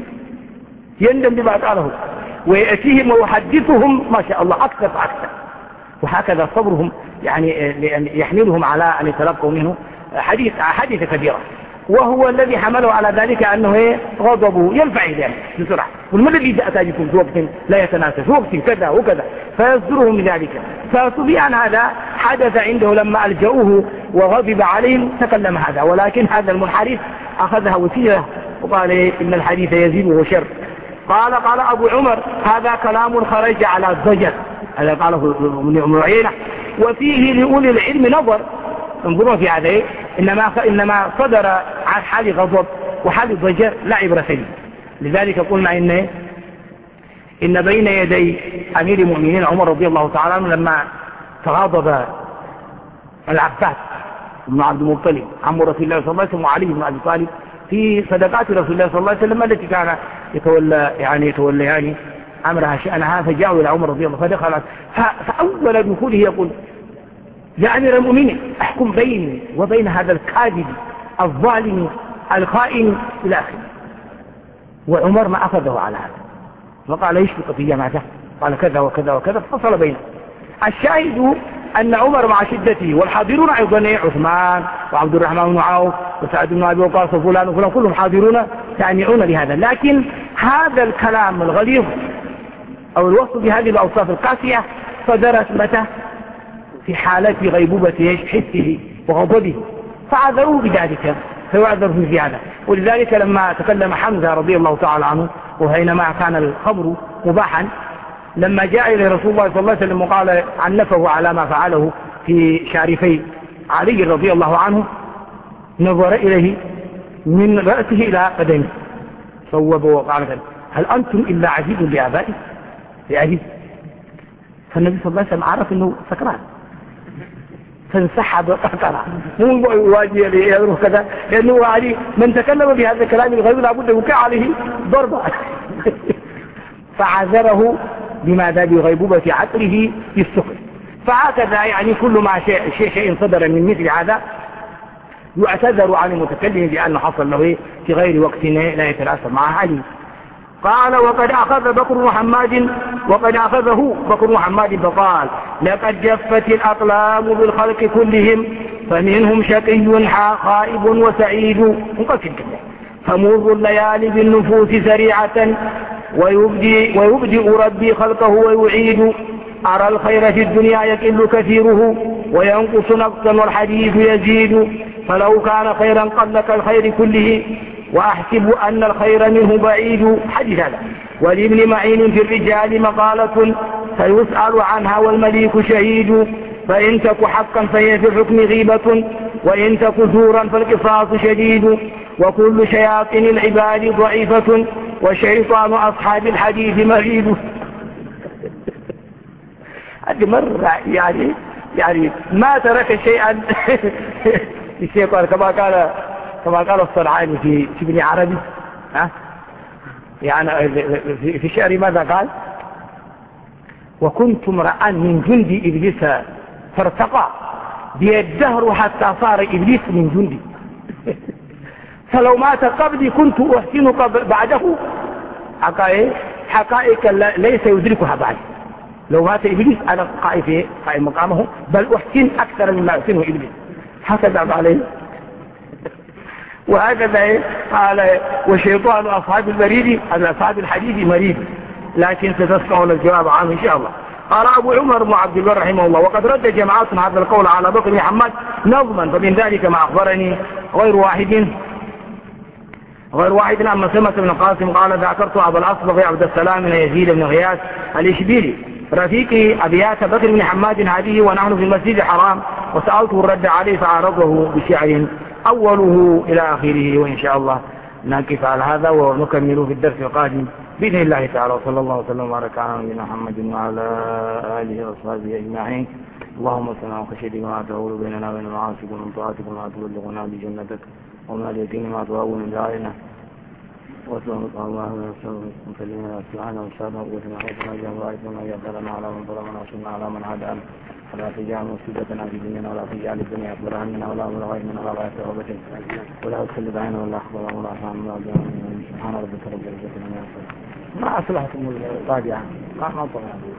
يندم بما قاله ويأتيهم ويحدثهم ما شاء الله أكثر فأكثر، وهكذا صبرهم يعني يحملهم على أن يتلقوا منه حديث حديث كبيرة، وهو الذي حمله على ذلك أنه غضبه ينفع ذلك بسرعة، وما الذي أتى بكم في وقت لا يتناسى، في وقت كذا وكذا، فيصدرهم من ذلك. فطبيعا هذا حدث عنده لما ألجأوه وغضب عليهم تكلم هذا، ولكن هذا المنحرف أخذها وسيلة وقال إن الحديث يزيد وشر. قال قال أبو عمر هذا كلام خرج على الضجر، هذا قاله ابن عيينة، وفيه لأولي العلم نظر، انظروا في هذا، إنما, إنما صدر عن حال غضب وحال ضجر لا عبرة به. لذلك قلنا إن إن بين يدي أمير المؤمنين عمر رضي الله تعالى عنه لما تغاضب العباس بن عبد المطلب عم رسول الله صلى الله عليه وسلم وعلي بن أبي طالب في صدقات رسول الله صلى الله عليه وسلم التي كان يتولى يعني يتولى يعني أمرها شأنها، فجاءوا إلى عمر رضي الله فدخل، فأول دخوله يقول يا أمير المؤمنين أحكم بيني وبين هذا الكاذب الظالم الخائن إلى آخره. وعمر ما أخذه على هذا فقال ايش في جماعته، قال كذا وكذا وكذا، فصل بينه. الشاهد أن عمر مع شدته، والحاضرون أيضا عثمان وعبد الرحمن بن عوف وسعد بن أبي وقاص وفلان وفلان كلهم حاضرون سامعون لهذا، لكن هذا الكلام الغليظ أو الوصف بهذه الأوصاف القاسية صدرت متى؟ في حالة غيبوبة حسه وغضبه، فعذروا بذلك فيعذر في هذا. ولذلك لما تكلم حمزة رضي الله تعالى عنه وحينما كان الخمر مباحا، لما جاء إلى رسول الله صلى الله عليه وسلم وقال عنفه على ما فعله في شارفي علي رضي الله عنه، نظر إليه من رأسه إلى قدمه صوب وقال هل أنتم إلا عزيز لآبائي لأبي؟ فالنبي صلى الله عليه وسلم عرف أنه سكران فانسحب قطرا، مو واجه ليدرك كذا، لأنه علي من تكلم بهذا الكلام الغيب لابد وقع عليه ضربة. فعذره بماذا؟ بغيبوبة عقله بالسكر. فهكذا يعني كل ما شيء, شيء, شيء صدر من مثل هذا يعتذر عن المتكلم بأنه حصل له في غير وقت لا يتناسب مع علي. قال وقد أخذ بكر محمد وقد أخذه بكر محمد فقال لقد جفت الأقلام بالخلق كلهم فمنهم شقي خائب وسعيد، فمر الليالي بالنفوس سريعة ويبدي ويبدئ ربي خلقه ويعيد، أرى الخير في الدنيا يقل كثيره وينقص نقصا والحديث يزيد، فلو كان خيرا قل كالخير كله وأحسب أن الخير منه بعيد. حديث هذا. ولابن معين في الرجال مقالة سيسأل عنها والمليك شهيد، فإن تك حقا فهي في الحكم غيبة وإن تك زورا فالقصاص شديد، وكل شياطين العباد ضعيفة وشيطان أصحاب الحديث مريد. هذه مرة يعني يعني ما ترك شيئا الشيطان كما قال كما قال الصنعاني في في ابن عربي، ها يعني في شعر ماذا قال؟ وكنت امرأ من جند إبليس فارتقى بي الدهر حتى صار إبليس من جندي، فلو مات قبلي كنت أحسن بعده حقائق حقائق ليس يدركها بعد. لو مات إبليس أنا قائم قائم مقامه بل أحسن أكثر مما أحسنه إبليس. هكذا عليه. وهكذا قال وشيطان أصحاب المريد أصحاب الحديث مريد، لكن ستسمعون الجواب عنه إن شاء الله. قال أبو عمر بن عبد البر رحمه الله وقد رد جماعات هذا القول على بكر بن محمد نظما، فمن ذلك ما أخبرني غير واحد غير واحد عن مسلمة بن القاسم قال ذكرت أبا الأصبغ عبد السلام بن يزيد بن غياث الإشبيلي رفيقي أبيات بكر بن حماد هذه ونحن في المسجد الحرام، وسألته الرد عليه فعرضه بشعر أوله إلى آخره، وإن شاء الله نقف على هذا ونكمل في الدرس القادم بإذن الله تعالى. وصلى الله وسلم وبارك على نبينا محمد وعلى آله وصحبه أجمعين. اللهم صل على خشيتك ما تهول بيننا وبين معاصيك ومن طاعتك ما تبلغنا بجنتك ومن اليقين ما تهون بعينه وسلام الله وسلم وسلم سبحانه وتعالى وسلم على جل وعلا يقدرنا على من ظلمنا وصلنا على من عادانا ولا تجعل مصيبتنا في ديننا ولا تجعل الدنيا أكبر همنا ولا مبلغ علمنا ولا غاية رغبتنا ولا تسلط عنا ولا أخبر ولا رحمنا سبحان ربك رب العزة عما يصفون. ما أصلحكم الراجعة ما طلع